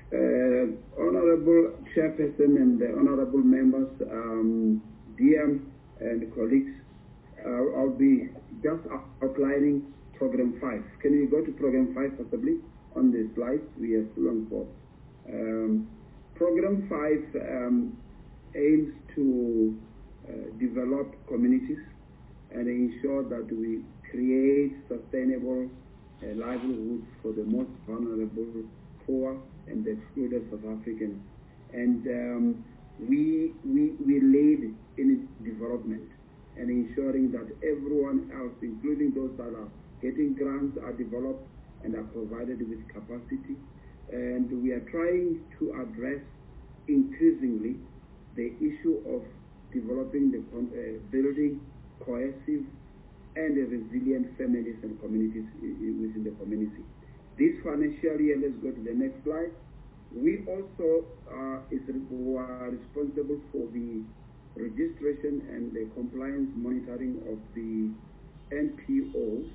uh, Honorable Chairperson and the Honorable members, um, D M and colleagues, uh, I'll be just outlining program five. Can you go to program five possibly on the slides we have long for? Um, program five um, aims to uh, develop communities and ensure that we create sustainable uh, livelihoods for the most vulnerable, poor, and the excluded South Africans. And um, we, we, we lead in development and ensuring that everyone else, including those that are getting grants, are developed and are provided with capacity. And we are trying to address increasingly the issue of developing the uh, building cohesive and resilient families and communities within the community. This financial year, let's go to the next slide. We also uh, is, are responsible for the registration and the compliance monitoring of the N P Os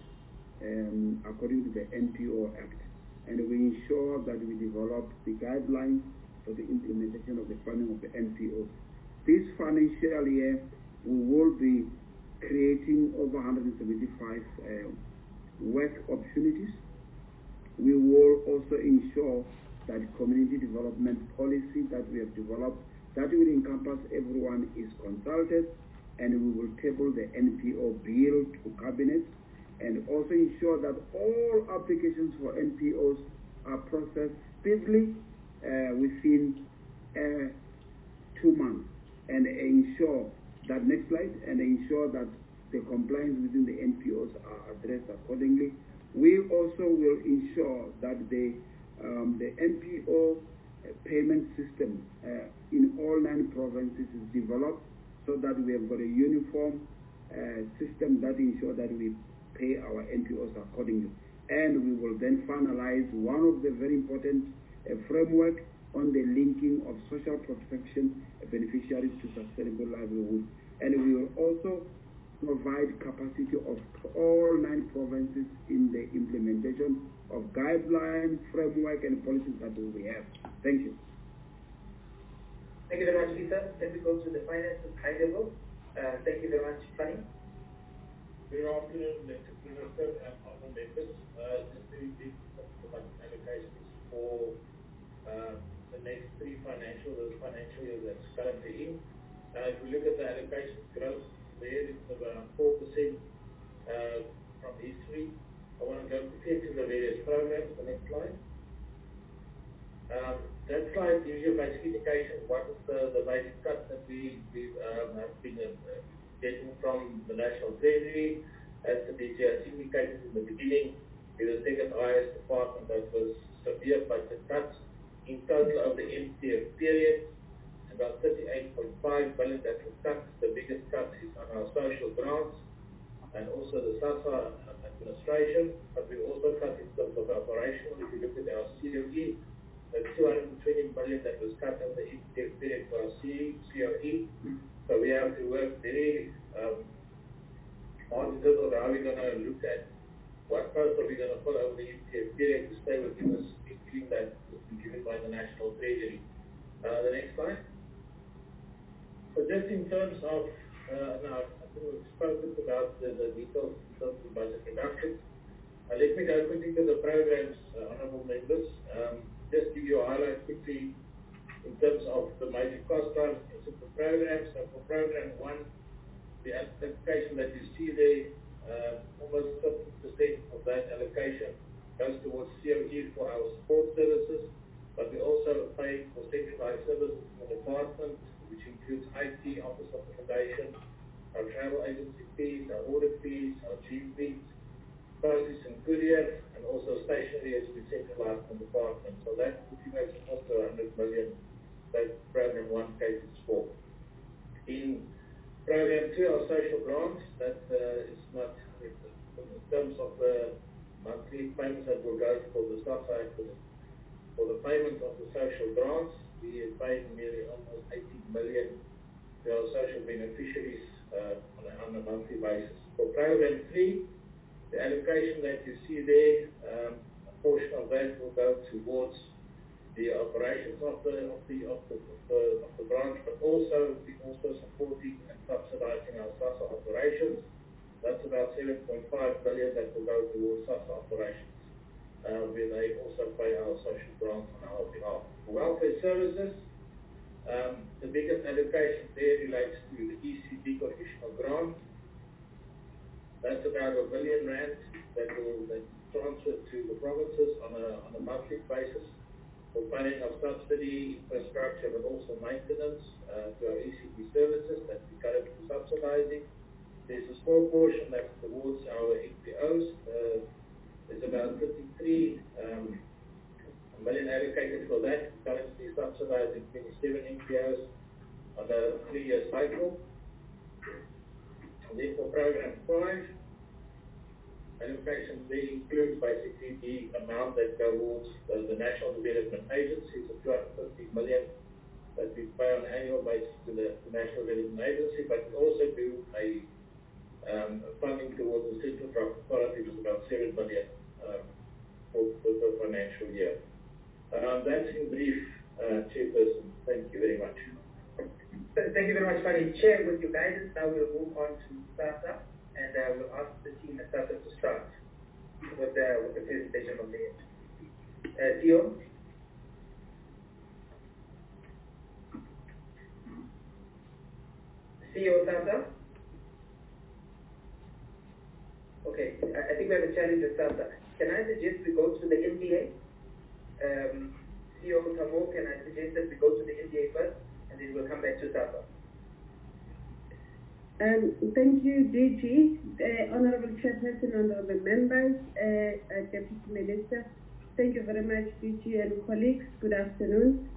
um, according to the N P O Act. And we ensure that we develop the guidelines for the implementation of the funding of the N P Os. This financial year, we will be creating over one hundred seventy-five uh, work opportunities. We will also ensure that community development policy that we have developed, that will encompass everyone, is consulted, and we will table the N P O bill to cabinet, and also ensure that all applications for N P Os are processed speedily uh, within uh, two months, and ensure that next slide, and ensure that the compliance within the N P Os are addressed accordingly. We also will ensure that the um, the N P O payment system uh, in all nine provinces is developed so that we have got a uniform uh, system that ensures that we pay our N P Os accordingly. And we will then finalize one of the very important uh, framework on the linking of social protection beneficiaries to sustainable livelihood. And we will also provide capacity of all nine provinces in the implementation of guidelines, framework, and policies that we have. Thank you. Thank you very much, Peter. Let me go to the finance at high level. Uh, thank you very much, Fanny. Good afternoon, Mister Minister and honorable members. Uh, just very brief allocations for uh, the next three financial, those financial years that's currently in. Uh, if we look at the allocation growth, there it's around four percent uh, from history. I want to go quickly to the various programs. The next slide. Um, that slide gives you a basic indication what is the, the basic cut that we, we um, have been uh, getting from the National Treasury. As the D G has indicated in the beginning, we're the second highest department that was severe budget cuts. In total of the M T F period, about thirty-eight point five billion that was cut. The biggest cut is on our social grants and also the SASSA administration, but we also cut in terms of operational. If you look at our C O E, the two hundred twenty billion that was cut over the M T F period for our C O E. So we have to work very um, hard in terms of how we're going to look at what post are we going to put over the M T F period to stay within this scheme that was given by the National Treasury. Uh, the next slide. So just in terms of, uh, now I think we've spoken about the, the details in terms of budget reductions. Uh, let me go quickly to the programs, uh, honourable members. Um, just give you a highlight quickly in terms of the major cost drivers in the programs. So for program one, the allocation that you see there, uh, almost fifty percent of that allocation goes towards C O E for our support services, but we also pay for centralized services in the department, which includes I T, Office of Accommodation, our travel agency fees, our audit fees, our G fees, postage and courier, and also stationery as we centralized in the department. So that makes almost one hundred million that program one caters for. In program two, our social grants, that uh, is not, in terms of the monthly payments that will go for the SASSA, for the, for the payment of the social grants, we are paying nearly almost eighty million to our social beneficiaries uh, on, a, on a monthly basis. For program three, the allocation that you see there, um, a portion of that will go towards the operations of the of the of the of the, of the branch, but also we also supporting and subsidizing our SASSA operations. That's about seven point five billion that will go towards SASSA operations, uh, where they also pay our social grants on our behalf. For welfare services, um, the biggest allocation there relates to the E C D conditional grant. That's about a billion rand that will that transfer to the provinces on a on a monthly basis for funding of subsidy, infrastructure, but also maintenance uh, to our E C D services that we're currently subsidizing. There's a small portion that's towards our N P Os. Uh, there's about fifty-three um, million allocated for that. Currently subsidizing twenty-seven N P Os on a three-year cycle. And then for program five, allocation there includes basically the amount that goes uh, the National Development Agency, so two hundred fifty million that we pay on an annual basis to the, the National Development Agency, but we also do a um, funding towards the Central Truck Authority, which is about seven billion um, for, for the financial year. Um, that's in brief, uh, Chairperson. Thank you very much. Thank you very much, Fanny. Chair, with your guidance, now we'll move on to SASSA, and uh, we'll ask the team at SASSA to start with, uh, with the presentation of the uh, Theo. C E O SASSA. Okay, I, I think we have a challenge with SASSA. Can I suggest we go to the N D A? Um, C E O Tamo, can I suggest that we go to the N D A first, and then we'll come back to SASSA? Um, thank you, D G, uh, Honorable Chairperson, Honorable Members, uh, uh, Deputy Minister. Thank you very much, D G and colleagues. Good afternoon.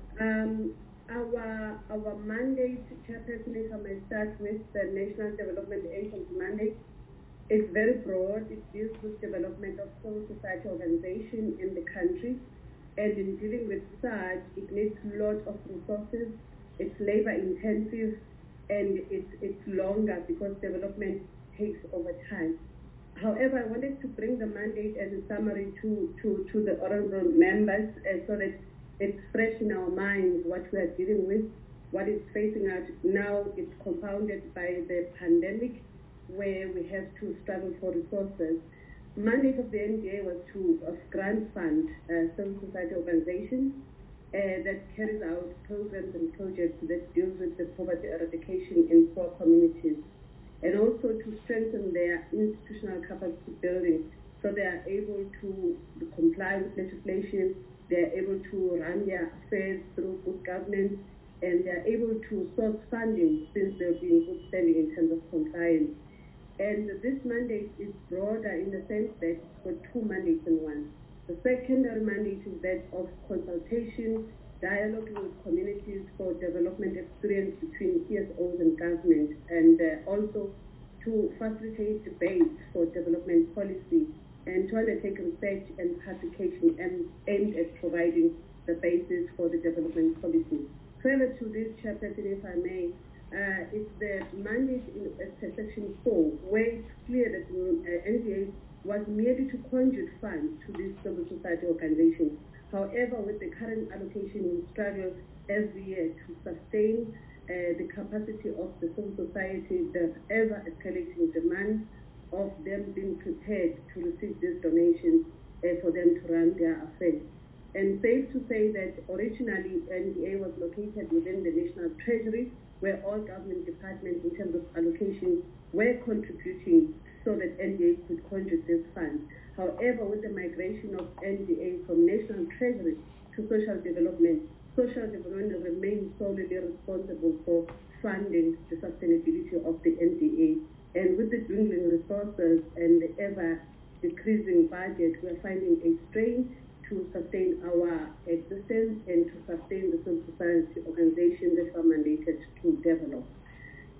Um, our our mandate, Chairperson, if I may start with the National Development Agency mandate, is very broad. It deals with development of civil society organization in the country, and in dealing with such, it needs a lot of resources. It's labor intensive, and it's it's longer because development takes over time. However, I wanted to bring the mandate as a summary to to to the honorable members, uh, so that it's fresh in our minds what we are dealing with, what is facing us now. It's compounded by the pandemic, where we have to struggle for resources. The mandate of the N D A was to uh, grant fund uh, civil society organizations uh, that carries out programs and projects that deals with the poverty eradication in poor communities, and also to strengthen their institutional capacity building so they are able to comply with legislation, they are able to run their affairs through good governance, and they are able to source funding since they'll be in good standing in terms of compliance. And this mandate is broader in the sense that it's got two mandates in one. The secondary mandate is that of consultation, dialogue with communities for development experience between C S Os and government, and uh, also to facilitate debate for development policy, and to undertake research and publication and aimed at providing the basis for the development policy. Further to this, Chairperson, if I may, uh, it's the mandate in uh, section four, where it's clear that uh, N D A was merely to conduit funds to these civil society organizations. However, with the current allocation, we struggle every year to sustain uh, the capacity of the civil society, the ever-escalating demand of them being prepared to receive these donations uh, for them to run their affairs. And safe to say that originally N D A was located within the National Treasury, where all government departments in terms of allocation were contributing so that N D A could contribute this fund. However, with the migration of N D A from National Treasury to social development, social development remains solely responsible for funding the sustainability of the N D A. And with the dwindling resources and the ever decreasing budget, we're finding a strain to sustain our existence and to sustain the civil society organizations that are mandated to develop.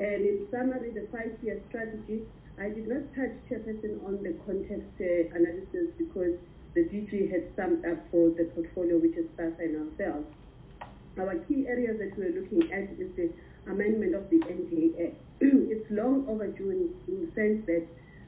And in summary, the five-year strategy, I did not touch, Chairperson, on the context uh, analysis because the D G had summed up for the portfolio, which is SASSA and ourselves. Our key areas that we're looking at is the amendment of the N D A Act. It's long overdue in, in the sense that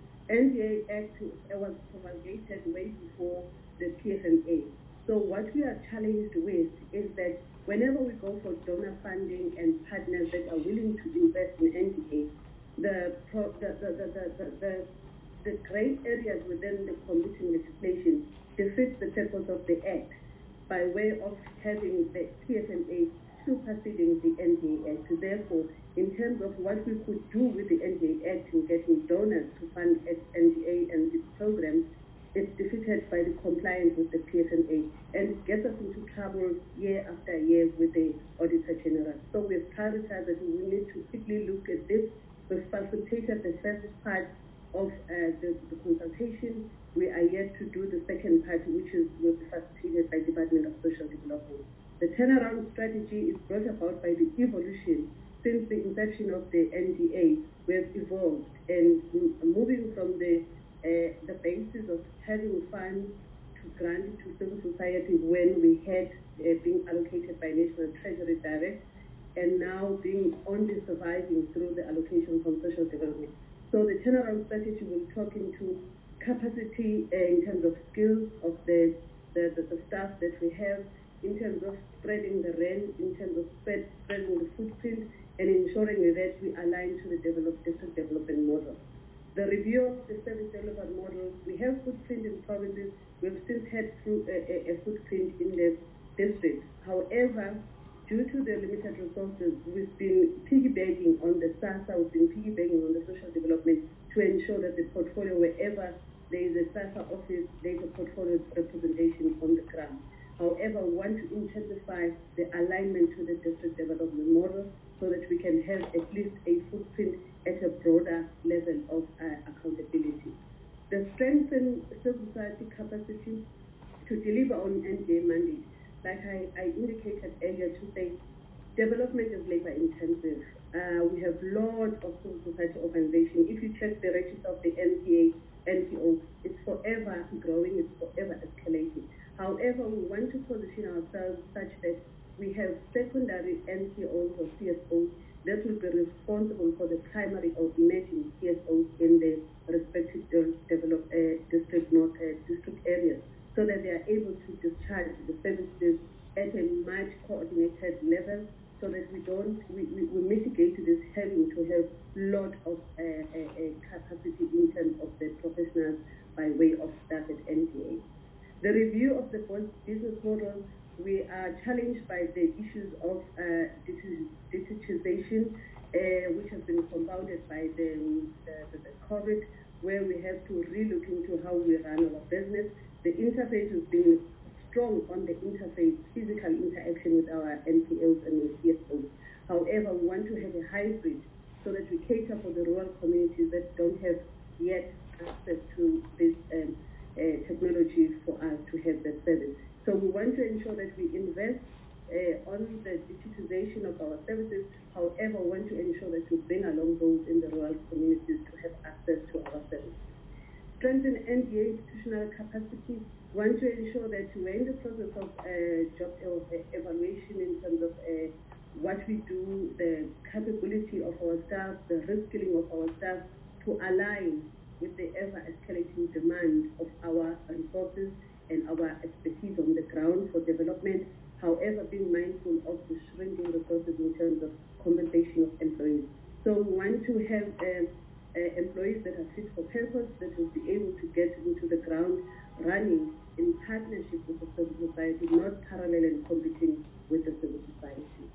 N D A Act was promulgated way before the P F M A. So what we are challenged with is that whenever we go for donor funding and partners that are willing to invest in N D A, the, pro, the, the, the, the, the, the, the gray areas within the competing legislation defeats the purpose of the Act by way of having the P F M A superseding the N D A Act. Therefore, in terms of what we could do with the N D A Act in getting donors to fund N D A and its programs, it's defeated by the compliance with the P F M A and gets us into trouble year after year with the Auditor General. So we've prioritized that we need to quickly look at this. We've facilitated the first part of uh, the, the consultation. We are yet to do the second part, which is will be facilitated by Department of Social Development. The turnaround strategy is brought about by the evolution. Since the inception of the N D A, we have evolved and moving from the uh, the basis of having funds to grant to civil society when we had uh, being allocated by National Treasury Direct, and now being only surviving through the allocation from social development. So the turnaround strategy will talk into capacity uh, in terms of skills of the, the, the, the staff that we have, in terms of spreading the rent, in terms of spread, spreading the footprint, and ensuring that we align to the develop, district development model. The review of the service development model, we have footprint in provinces, we've since had through a, a, a footprint in the district. However, due to the limited resources, we've been piggybacking on the SASSA, we've been piggybacking on the social development to ensure that the portfolio, wherever there is a SASSA office, there is a portfolio representation on the ground. However, we want to intensify the alignment to the district development model so that we can have at least a footprint at a broader level of uh, accountability. The strengthened civil society capacity to deliver on N D A mandate, like I, I indicated earlier to say, development is labor intensive. Uh, we have lots of civil society organizations. If you check the register of the N P A, N P O, it's forever growing, it's forever escalating. However, we want to position ourselves such that we have secondary N P Os or C S Os that will be responsible for the primary or emerging C S Os in the respective develop, uh, district, not, uh, district areas, so that they are able to discharge the services at a much coordinated level, so that we don't, we, we, we mitigate this having to have lot of uh, uh, uh, capacity in terms of the professionals by way of staff at N P A. The review of the business model, we are challenged by the issues of uh, digitization, uh, which has been compounded by the, the, the COVID, where we have to re-look into how we run our business. The interface has been strong on the interface, physical interaction with our N P Os and the C S Os. However, we want to have a hybrid so that we cater for the rural communities that don't have yet access to this um, uh, technology for us to have that service. So we want to ensure that we invest uh, on the digitization of our services. However, we want to ensure that we bring along those in the rural communities to have access to our services. Strengthen N D A institutional capacity. We want to ensure that we're in the process of uh, job evaluation in terms of uh, what we do, the capability of our staff, the reskilling of our staff to align with the ever-escalating demand of our resources and our expertise on the ground for development, however, being mindful of the shrinking resources in terms of compensation of employees. So we want to have uh, uh, employees that are fit for purpose, that will be able to get into the ground running in partnership with the civil society, not parallel and competing with the civil society.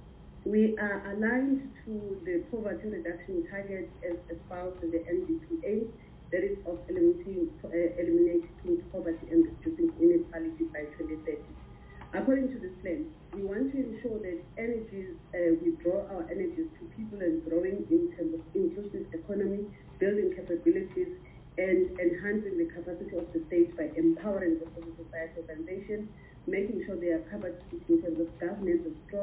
We are aligned to the poverty reduction target as espoused in the N D P A, that is of eliminating, uh, eliminating poverty and reducing inequality by twenty thirty. According to this plan, we want to ensure that energies, uh, we draw our energies to people and growing in terms of inclusive economy, building capabilities, and enhancing the capacity of the state by empowering the civil society organizations, making sure their capacity in terms of governance is strong,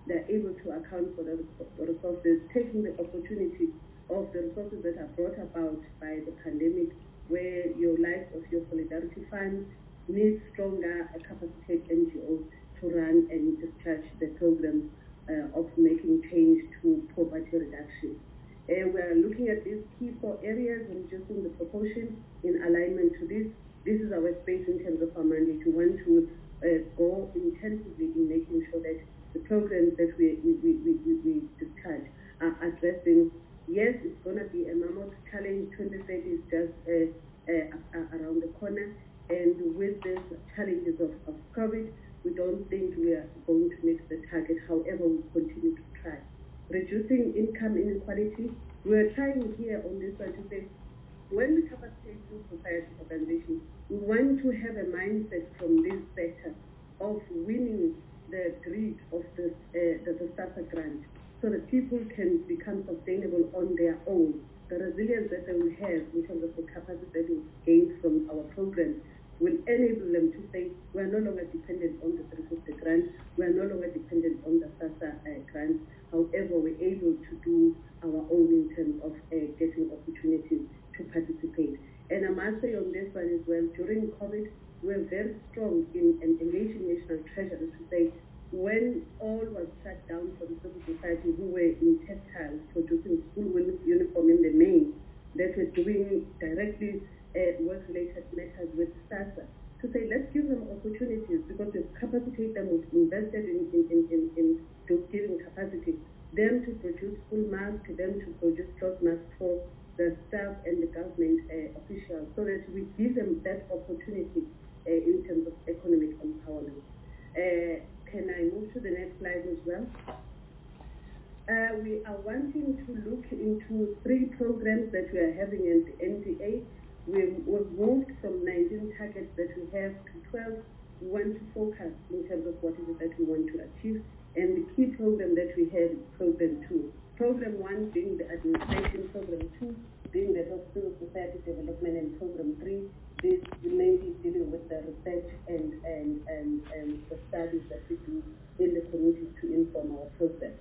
they're able to account for the resources, taking the opportunity of the resources that are brought about by the pandemic, where your life of your solidarity fund needs stronger uh, capacitated N G Os to run and discharge the program uh, of making change to poverty reduction. Uh, we are looking at these key four areas and reducing the proportion in alignment to this. This is our space in terms of our mandate. We want to uh, go intensively in making sure that the programs that we, we, we, we, we discharge are addressing. Yes, it's going to be a mammoth challenge. twenty thirty is just uh, uh, around the corner. And with the challenges of, of COVID, we don't think we are going to meet the target. However, we continue to try. Reducing income inequality, we are trying here on this one to say, when we capacitate civil society organizations, we want to have a mindset from this sector of winning the greed of this, uh, the, the SASSA grant, so that people can become sustainable on their own. The resilience that they will have in terms of the capacity that we gain from our programs will enable them to say, we are no longer dependent on the three fifty grant, we are no longer dependent on the SASSA uh, grant. However, we're able to do our own in terms of uh, getting opportunities to participate. And I must say on this one as well, during COVID, we're very strong in, in engaging National Treasury to say, when all was shut down for the civil society who were in textiles producing school uniform in the main, that were doing directly uh, work-related matters with SASSA, to say let's give them opportunities because we've capacitated them, we've invested in, in, in, in, in giving capacity, them to produce full masks, them to produce cloth masks for the staff and the government uh, officials, so that we give them that opportunity uh, in terms of economic empowerment. Uh, Can I move to the next slide as well? Uh, we are wanting to look into three programs that we are having in the N D A. We've, we've moved from nineteen targets that we have to twelve. We want to focus in terms of what is it that we want to achieve. And the key program that we have is program two. Program one being the administration, program two being the civil society development, and program three this mainly dealing with the research and, and, and, and the studies that we do in the community to inform our process.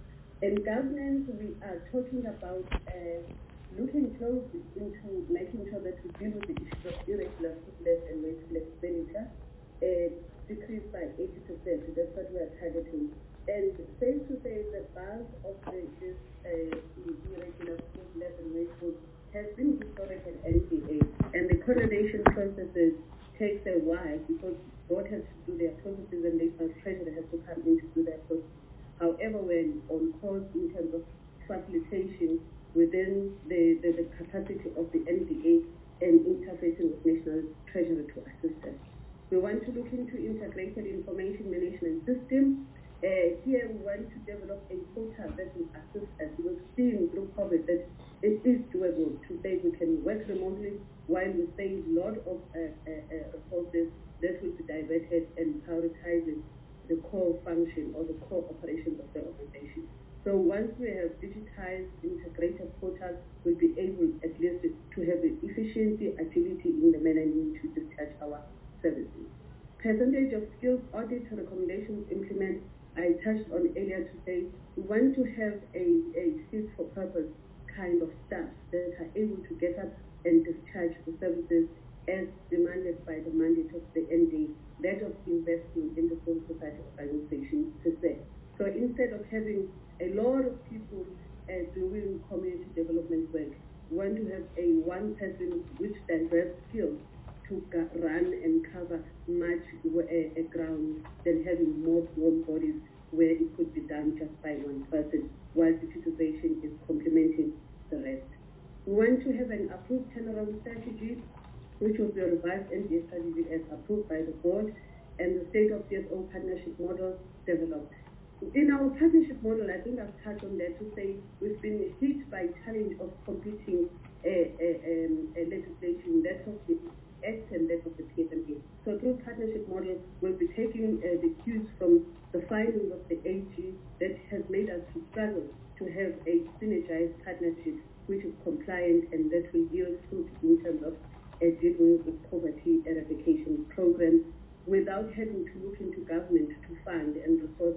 In governance, we are talking about uh, looking closely into making sure that we deal with the issues of irregular, fruitless, and wasteful expenditure, uh, decreased by eighty percent. That's what we are targeting. And safe to say the bulk of the, this uh, irregular, fruitless, and wasteful has been historic and N D A, and the coordination processes takes a while because board has to do their processes and National Treasury has to come in to do their process. However, we're on course in terms of facilitation within the, the, the capacity of the N D A and interfacing with National Treasury to assist us. We want to look into integrated information management system. Uh, here we want to develop a portal that will assist us. We've seen through COVID that it is doable to say we can work remotely while we save a lot of uh, uh, uh, resources that will be diverted and prioritizing the core function or the core operations of the organization. So once we have digitized, integrated portals, we'll be able at least to have the efficiency, agility in the manner in which we discharge our services. Percentage of skills audit recommendations implement, I touched on earlier to say we want to have a, a fit for purpose kind of staff that are able to get up and discharge the services as demanded by the mandate of the N D A, that of investing in the civil society organization per se. So instead of having a lot of people uh, doing community development work, we want to have a one person with diverse skills to run and cover much uh, ground than having more warm bodies where it could be done just by one person, while digitization is complementing the rest. We want to have an approved turnaround strategy, which will be a revised N D A strategy as approved by the board, and the state of C S O partnership model developed. In our partnership model, I think I've touched on that to say we've been hit by challenge of competing uh, uh, um, uh, legislation, that of the Act and that of the P F M A. So through partnership model, we'll be taking uh, the cues from the findings of the A G that has made us to struggle to have a synergized partnership which is compliant and that will yield fruit in terms of uh, dealing with poverty eradication programs without having to look into government to fund and resource uh,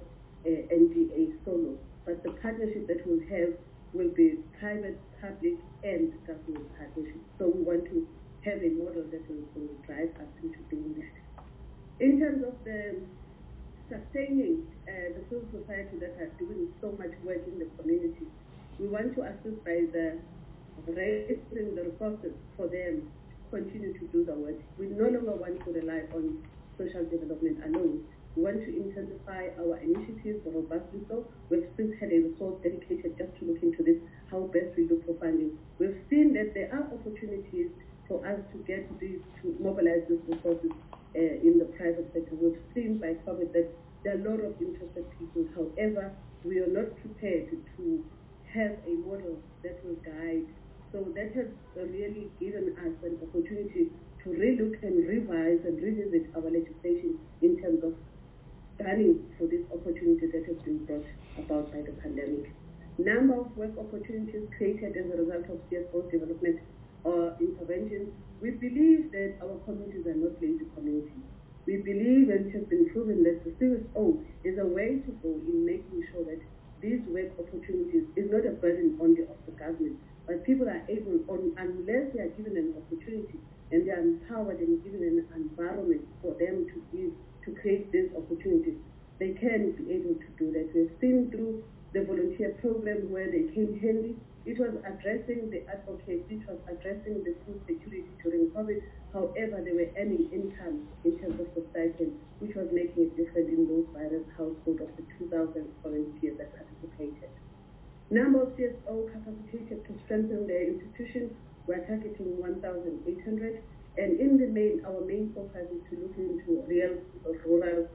uh, N D A solo, but the partnership that we'll have will be private, public, and government partnership. So we want to have a model that will, will drive us into doing that. In terms of the sustaining uh, the civil society that are doing so much work in the community, we want to assist by the raising the resources for them to continue to do the work. We no longer want to rely on social development alone. We want to intensify our initiatives robustly so. We've since had a resource dedicated just to look into this, how best we look for funding. We've seen that there are opportunities for us to get these, to mobilize these resources uh, in the private sector. We've seen by COVID that there are a lot of interested people. However, we are not prepared to have a model that will guide. So that has really given us an opportunity to relook and revise and revisit our legislation in terms of planning for this opportunity that has been brought about by the pandemic. Number of work opportunities created as a result of C S O development or interventions. We believe that our communities are not lazy communities. We believe, and it has been proven, that the C S O is a way to go in making sure that these work opportunities is not a burden only of the government, but people are able, on, unless they are given an opportunity and they are empowered and given an environment for them to give, to create these opportunities, they can be able to do that. We've seen through the volunteer program where they came handy. It was addressing the advocacy, it was addressing the food security during COVID. However, they were earning income in terms of the stipend, which was making a difference in those virus households of the two thousand volunteers that participated. Number of C S O capacitated to strengthen their institutions, we're targeting one thousand eight hundred. And in the main, our main focus is to look into real rural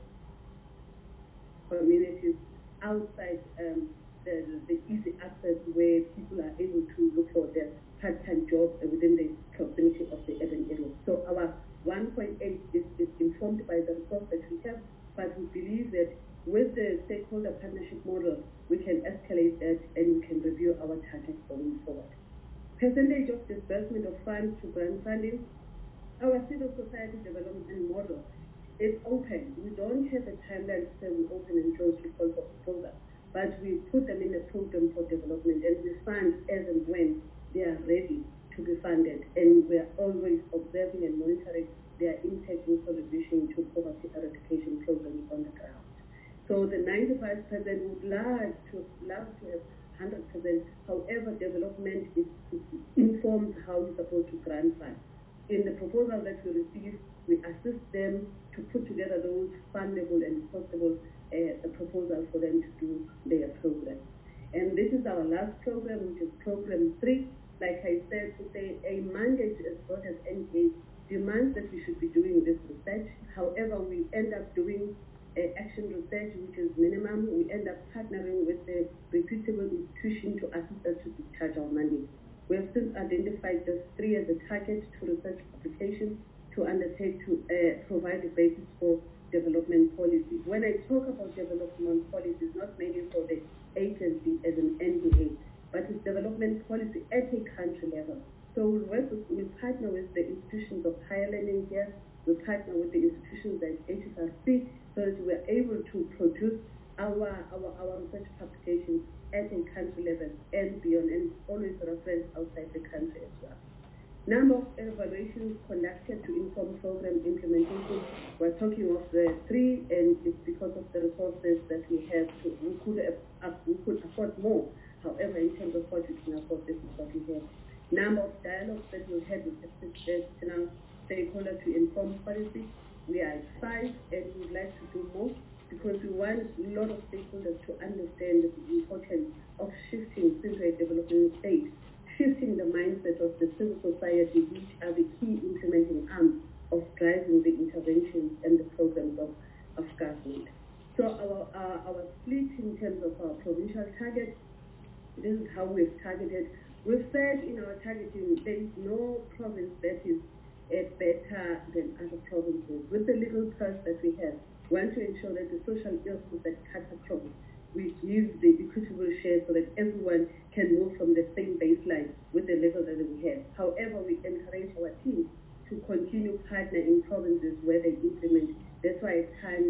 communities outside um, the, the easy access where people are able to look for their part-time jobs within the proximity of the urban area. So our one point eight is, is informed by the resource that we have, but we believe that with the stakeholder partnership model, we can escalate that and we can review our targets going forward. Percentage of disbursement of funds to grant funding. Our civil society development model is open. We don't have a timeline to say we open and close because of proposal, but we put them in a program for development and we fund as and when they are ready to be funded. And we are always observing and monitoring their impact in contribution to poverty eradication programs on the ground. So the ninety-five percent would love to, love to have one hundred percent. However, development is, is informed how you're supposed to grant funds. In the proposal that we receive, we assist them to put together those fundable and possible uh, proposals for them to do their program. And this is our last program, which is program three. Like I said, to say a mandate as broad as N D A demands that we should be doing this research. However, we end up doing uh, action research, which is minimum. We end up partnering with the reputable institution to assist us to discharge our mandate. We have since identified those three as a target to research applications to undertake to uh, provide a basis for development policy. When I talk about development policy, it's not mainly for the agency as an N D A, but it's development policy at a country level. So we'll, work with, we'll partner with the institutions of higher learning here, we'll partner with the institutions like H S R C, so that we're able to produce our, our, our research publications at a country level and beyond, and always reference outside the country as well. Number of evaluations conducted to inform program implementation. We're talking of the three, and it's because of the resources that we have. To, we could have, we could afford more. However, in terms of what we can afford, this is what we have. Number of dialogues that we had with external stakeholders to inform policy. We are at five, and we'd like to do more, because we want a lot of stakeholders to understand the importance of shifting into a development state, shifting the mindset of the civil society, which are the key implementing arms of driving the interventions and the programs of, of government. So our, uh, our split in terms of our provincial targets, this is how we've targeted. We've said in our targeting, there is no province that is uh, better than other provinces. With the legal purse that we have, we want to ensure that the social ills that cut across, we give the equitable share so that everyone can move from the same baseline with the level that we have. However, we encourage our teams to continue partnering in provinces where they implement. That's why at times,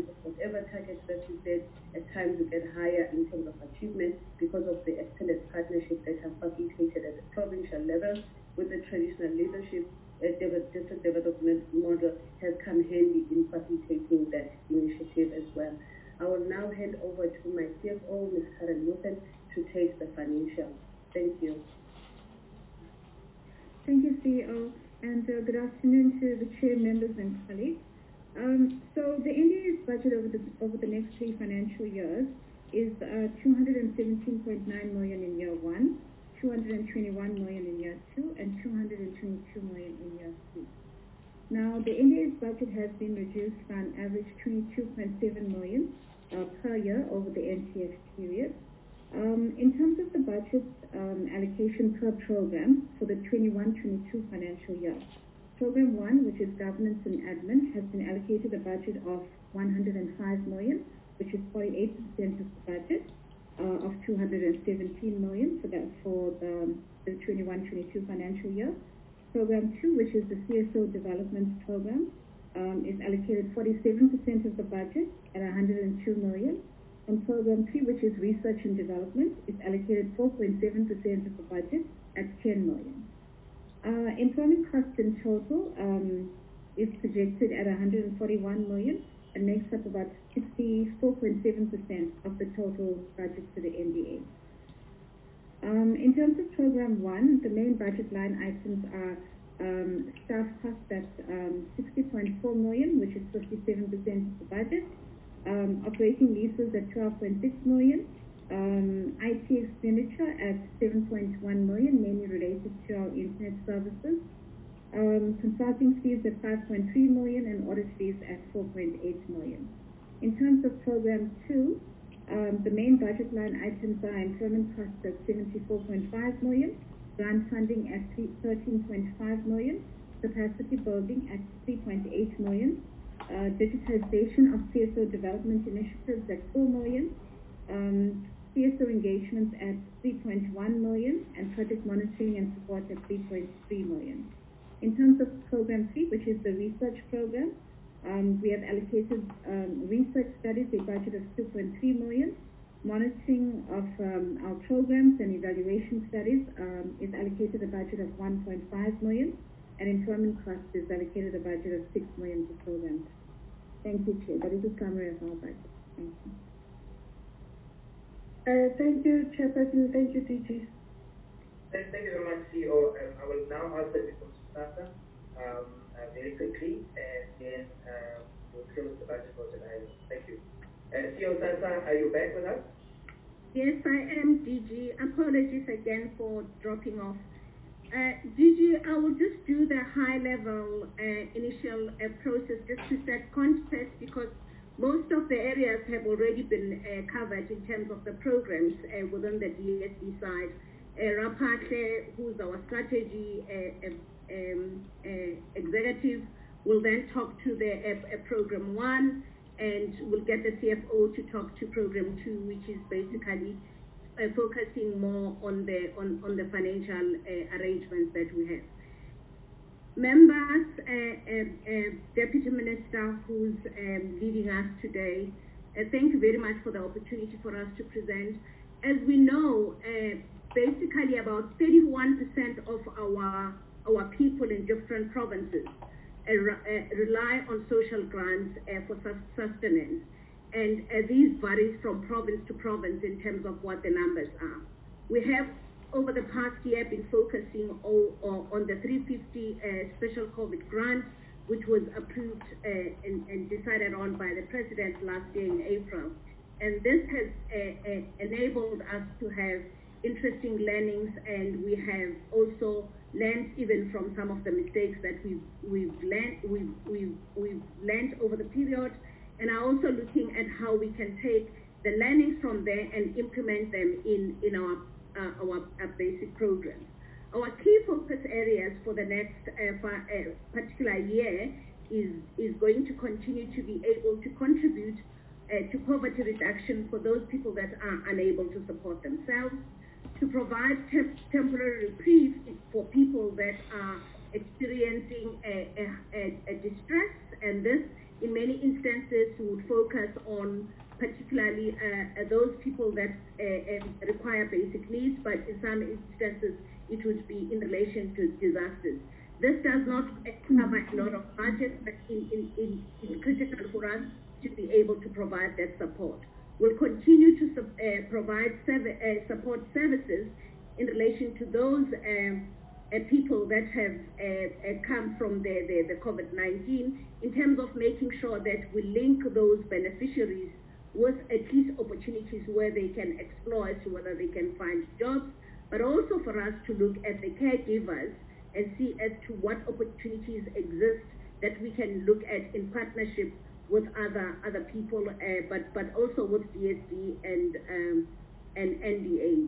whatever targets that we set, at times we get higher in terms of achievement because of the extended partnership that are facilitated at the provincial level with the traditional leadership. A district development model has come handy in facilitating that initiative as well. I will now hand over to my C F O, Miz Karen Muthen, to take the financials. Thank you. Thank you, C E O, and uh, good afternoon to the chair, members, and colleagues. Um, so the N D A's budget over the over the next three financial years is uh, two hundred seventeen point nine million in year one, two hundred twenty-one million in year two, and two hundred twenty-two million in year three. Now, the N D A's budget has been reduced by an average twenty-two point seven million uh, per year over the N T F period. Um, in terms of the budget um, allocation per program for the twenty-one twenty-two financial year, Program one, which is governance and admin, has been allocated a budget of one hundred five million, which is forty-eight percent of the budget uh, of two hundred seventeen million for that for the, the twenty-one twenty-two financial year. Program two, which is the C S O development program, um, is allocated forty-seven percent of the budget at one hundred two million. And program three, which is research and development, is allocated four point seven percent of the budget at ten million. Uh, employment costs in total um, is projected at one hundred forty-one million and makes up about sixty-four point seven percent of the total budget for the N D A. Um, in terms of program one, the main budget line items are um, staff costs at um, sixty point four million, which is fifty-seven percent of the budget, um, operating leases at twelve point six million, Um, I T expenditure at seven point one million, mainly related to our internet services. Um, consulting fees at five point three million and audit fees at four point eight million. In terms of program two, um, the main budget line items are employment costs at seventy-four point five million, grant funding at thirteen point five million, capacity building at three point eight million, uh, digitization of C S O development initiatives at four million, um, C S O engagements at three point one million, and project monitoring and support at three point three million. In terms of program three, which is the research program, um, we have allocated um, research studies a budget of two point three million. Monitoring of um, our programs and evaluation studies um, is allocated a budget of one point five million, and employment costs is allocated a budget of six million for programs. Thank you, Chair. That is a summary of our budget. Thank you. Uh, thank you, Chairperson. Thank you, D G. Thank, thank you very much, C E O. Um, I will now ask the Mister Sasa um, uh, very quickly, and then uh, we'll close the budget for tonight. Thank you. Uh, C E O Sasa, are you back with us? Yes, I am, D G. Apologies again for dropping off. Uh, D G, I will just do the high-level uh, initial uh, process just to set context, because most of the areas have already been uh, covered in terms of the programs uh, within the D S D side. Uh, Raphahle, who's our strategy uh, uh, um, uh, executive, will then talk to the uh, uh, program one, and we'll get the C F O to talk to program two, which is basically uh, focusing more on the on, on the financial uh, arrangements that we have. Members, uh, uh, uh, Deputy Minister who's um, leading us today, uh, thank you very much for the opportunity for us to present. As we know, uh, basically about thirty-one percent of our, our people in different provinces uh, uh, rely on social grants uh, for sustenance. And uh, these varies from province to province in terms of what the numbers are. We have over the past year been focusing on, on the three hundred fifty uh, special COVID grant, which was approved uh, and, and decided on by the President last year in April. And this has uh, uh, enabled us to have interesting learnings, and we have also learned even from some of the mistakes that we've, we've, learned, we've, we've, we've learned over the period, and are also looking at how we can take the learnings from there and implement them in, in our Uh, our, our basic programs. Our key focus areas for the next uh, for, uh, particular year is, is going to continue to be able to contribute uh, to poverty reduction for those people that are unable to support themselves, to provide temp temporary reprieve for people that are experiencing a, a, a, a distress, and this in many instances, we would focus on particularly uh, those people that uh, uh, require basic needs, but in some instances, it would be in relation to disasters. This does not cover a lot of budget, but in, in, in, it's critical for us to be able to provide that support. We'll continue to uh, provide serv uh, support services in relation to those um, uh, people that have uh, uh, come from the, the, the COVID nineteen, in terms of making sure that we link those beneficiaries with at least opportunities where they can explore as to whether they can find jobs, but also for us to look at the caregivers and see as to what opportunities exist that we can look at in partnership with other other people, uh, but but also with D S D and um, and N D A.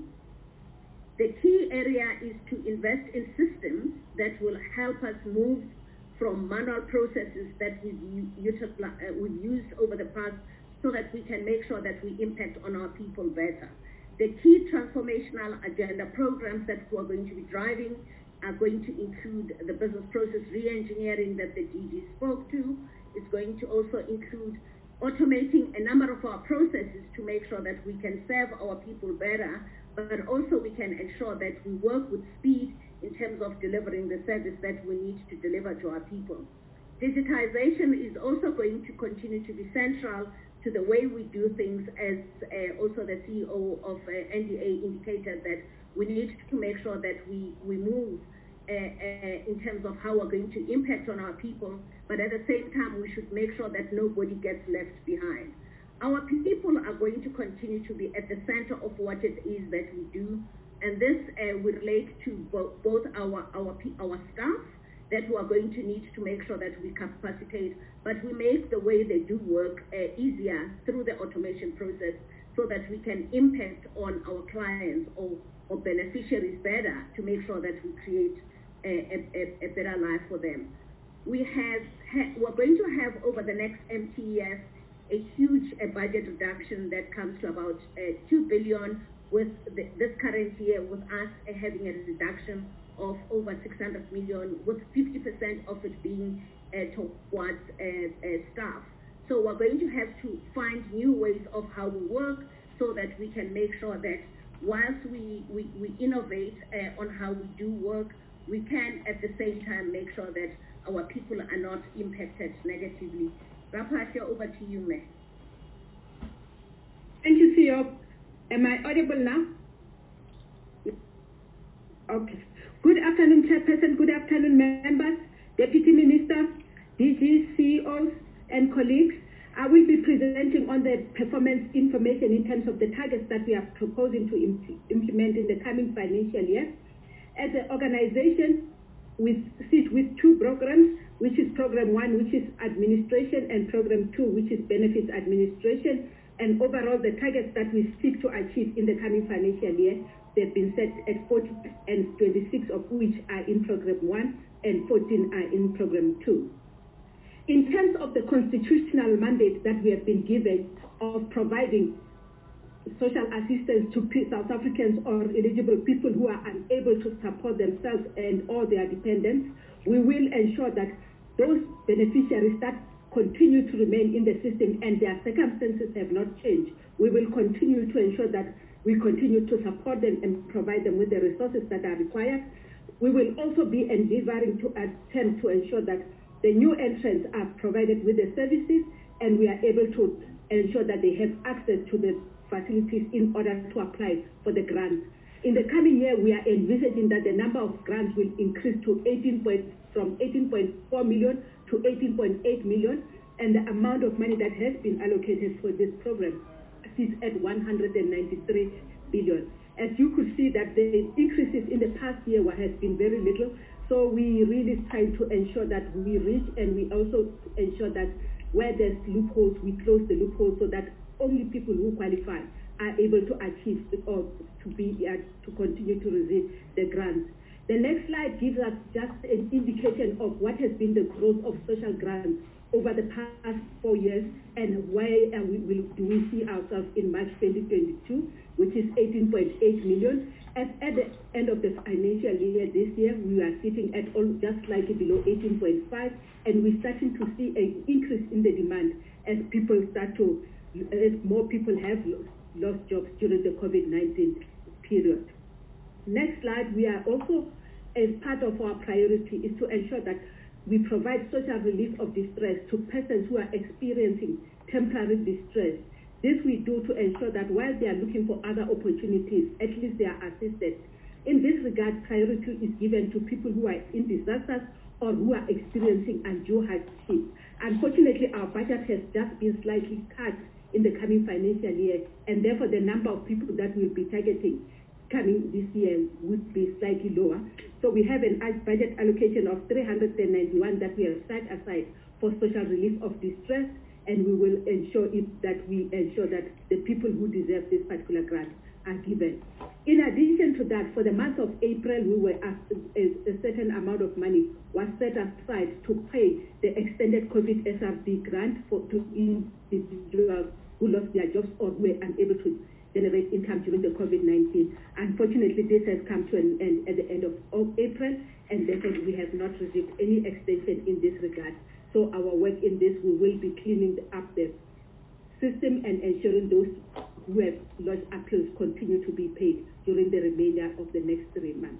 The key area is to invest in systems that will help us move from manual processes that we've, uh, we've used over the past, so that we can make sure that we impact on our people better. The key transformational agenda programs that we're going to be driving are going to include the business process re-engineering that the D G spoke to. It's going to also include automating a number of our processes to make sure that we can serve our people better, but also we can ensure that we work with speed in terms of delivering the service that we need to deliver to our people. Digitization is also going to continue to be central to the way we do things, as uh, also the C E O of uh, N D A indicated that we need to make sure that we, we move uh, uh, in terms of how we're going to impact on our people, but at the same time, we should make sure that nobody gets left behind. Our people are going to continue to be at the center of what it is that we do, and this uh, will relate to bo both our, our, our staff that we are going to need to make sure that we capacitate, but we make the way they do work uh, easier through the automation process, so that we can impact on our clients or, or beneficiaries better, to make sure that we create a, a, a better life for them. We have, ha we're going to have over the next M T E F a huge uh, budget reduction that comes to about uh, two billion, with the, this current year, with us uh, having a reduction of over six hundred million, with fifty percent of it being uh, towards uh, uh, staff. So we're going to have to find new ways of how we work, so that we can make sure that whilst we, we, we innovate uh, on how we do work, we can at the same time make sure that our people are not impacted negatively. Raphael, over to you, ma'am. Thank you, C E O. Am I audible now? Okay. Good afternoon, Chairperson. Good afternoon, members, Deputy Minister, D Gs, C E Os, and colleagues. I will be presenting on the performance information in terms of the targets that we are proposing to imp implement in the coming financial year. As an organization, we sit with two programs, which is Program one, which is administration, and Program two, which is benefits administration. And overall, the targets that we seek to achieve in the coming financial year, they've been set at forty, and twenty-six of which are in Program one, and fourteen are in Program two. In terms of the constitutional mandate that we have been given of providing social assistance to South Africans or eligible people who are unable to support themselves and or their dependents, we will ensure that those beneficiaries that continue to remain in the system and their circumstances have not changed, we will continue to ensure that we continue to support them and provide them with the resources that are required. We will also be endeavoring to attempt to ensure that the new entrants are provided with the services, and we are able to ensure that they have access to the facilities in order to apply for the grants. In the coming year, we are envisaging that the number of grants will increase to eighteen point, from eighteen point four million to eighteen point eight million, and the amount of money that has been allocated for this program sits at one hundred ninety-three billion. As you could see, that the increases in the past year has been very little, so we really try to ensure that we reach, and we also ensure that where there's loopholes, we close the loopholes, so that only people who qualify are able to achieve or to be uh, to continue to receive the grants. The next slide gives us just an indication of what has been the growth of social grants over the past four years, and where uh, we, will, do we see ourselves in March twenty twenty-two, which is eighteen point eight million. At, at the end of the financial year this year, we are sitting at all, just slightly below eighteen point five, and we're starting to see an increase in the demand as people start to, as more people have lost, lost jobs during the COVID nineteen period. Next slide, we are also, as part of our priority, is to ensure that we provide social relief of distress to persons who are experiencing temporary distress. This we do to ensure that while they are looking for other opportunities, at least they are assisted. In this regard, priority is given to people who are in disasters or who are experiencing undue hardship. Unfortunately, our budget has just been slightly cut in the coming financial year, and therefore the number of people that we'll be targeting coming this year would be slightly lower. So we have an budget allocation of three hundred ninety-one that we have set aside for social relief of distress, and we will ensure it, that we ensure that the people who deserve this particular grant are given. In addition to that, for the month of April, we were asked a, a certain amount of money was set aside to pay the extended COVID S R D grant for to individuals who lost their jobs or were unable to generate income during the COVID nineteen. Unfortunately, this has come to an end at the end of, of April, and therefore we have not received any extension in this regard. So our work in this, we will be cleaning up the system and ensuring those who have lodged appeals continue to be paid during the remainder of the next three months.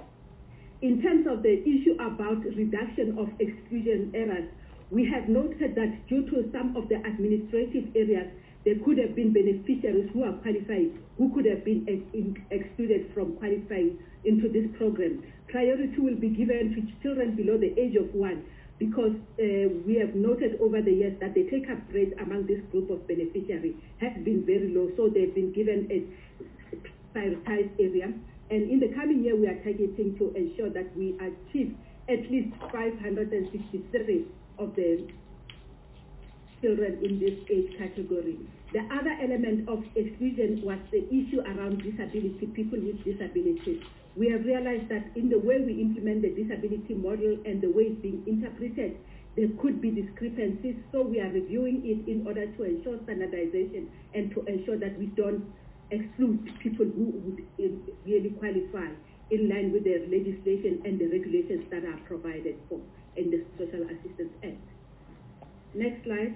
In terms of the issue about reduction of exclusion errors, we have noted that due to some of the administrative areas, there could have been beneficiaries who are qualified, who could have been ex excluded from qualifying into this program. Priority will be given to children below the age of one, because uh, we have noted over the years that the take-up rate among this group of beneficiaries has been very low, so they've been given a prioritized area. And in the coming year, we are targeting to ensure that we achieve at least five hundred sixty-three of the children in this age category. The other element of exclusion was the issue around disability, people with disabilities. We have realized that in the way we implement the disability model and the way it's being interpreted, there could be discrepancies, so we are reviewing it in order to ensure standardization and to ensure that we don't exclude people who would really qualify in line with the legislation and the regulations that are provided for in the Social Assistance Act. Next slide.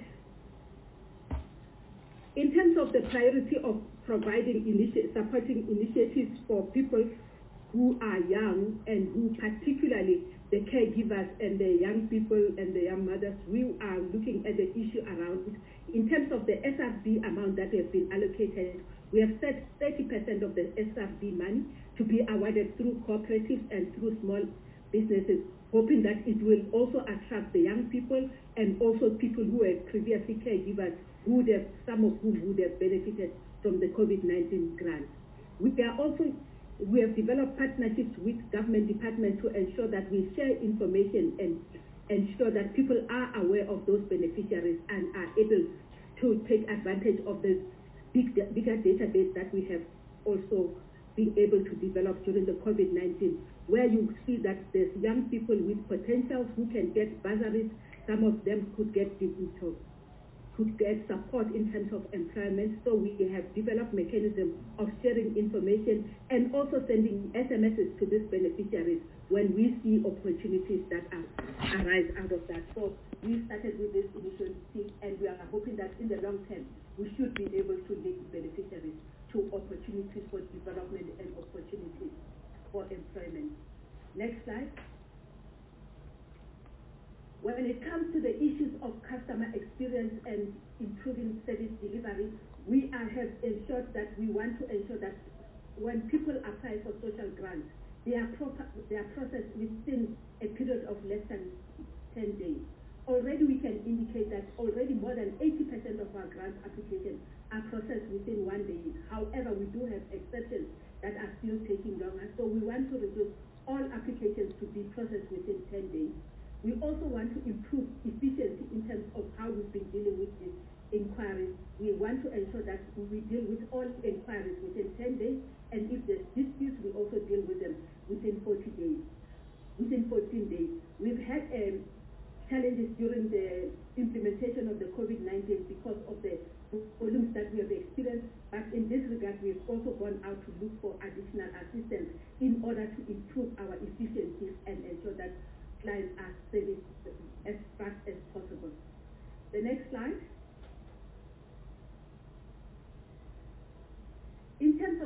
In terms of the priority of providing initi supporting initiatives for people who are young and who particularly the caregivers and the young people and the young mothers, we are looking at the issue around it. In terms of the S R D amount that has been allocated, we have set thirty percent of the S R D money to be awarded through cooperatives and through small businesses, hoping that it will also attract the young people and also people who were previously caregivers, who would have, some of whom would have benefited from the COVID nineteen grant. We are also We have developed partnerships with government departments to ensure that we share information and ensure that people are aware of those beneficiaries and are able to take advantage of the big, bigger database that we have also been able to develop during the COVID nineteen, where you see that there's young people with potentials who can get bursaries. Some of them could get digital. could get support in terms of employment. So we have developed mechanisms of sharing information and also sending S M Ses to these beneficiaries when we see opportunities that are, arise out of that. So we started with this initiative, and we are hoping that in the long term, we should be able to link beneficiaries to opportunities for development and opportunities for employment. Next slide. When it comes to the issues of customer experience and improving service delivery, we are, have ensured that we want to ensure that when people apply for social grants, they are, proper, they are processed within a period of less than ten days. Already we can indicate that already more than eighty percent of our grant applications are processed within one day. However, we do have exceptions that are still taking longer, so we want to reduce all applications to be processed within ten days. We also want to improve efficiency in terms of how we've been dealing with these inquiries. We want to ensure that we deal with all inquiries within ten days, and if there's disputes, we also deal with them within forty days, within fourteen days. We've had um, challenges during the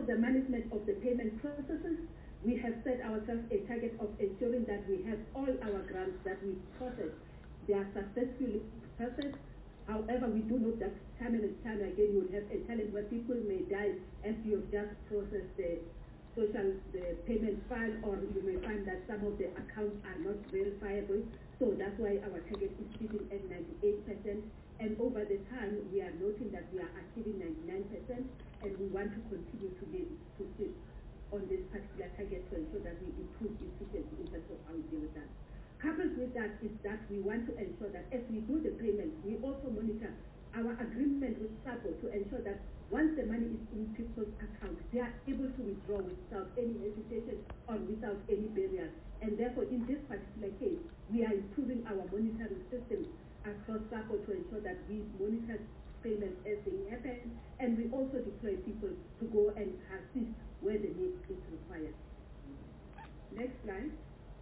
the management of the payment processes, we have set ourselves a target of ensuring that we have all our grants that we process, they are successfully processed. However, we do know that time and time again you will have a challenge where people may die as you have just processed the social the payment file, or you may find that some of the accounts are not verifiable. So that's why our target is sitting at ninety-eight percent. And over the time, we are noting that we are achieving ninety-nine percent, and we want to continue to be to sit on this particular target to ensure that we improve efficiency in terms of how we deal with that. Coupled with that is that we want to ensure that as we do the payments, we also monitor our agreement with SAPO to ensure that once the money is in people's accounts, they are able to withdraw without any hesitation or without any barriers. And therefore, in this particular case, we are improving our monitoring systems across SAPO to ensure that we monitor payments as they happen, and we also deploy people to go and assist where the need is required. Next slide.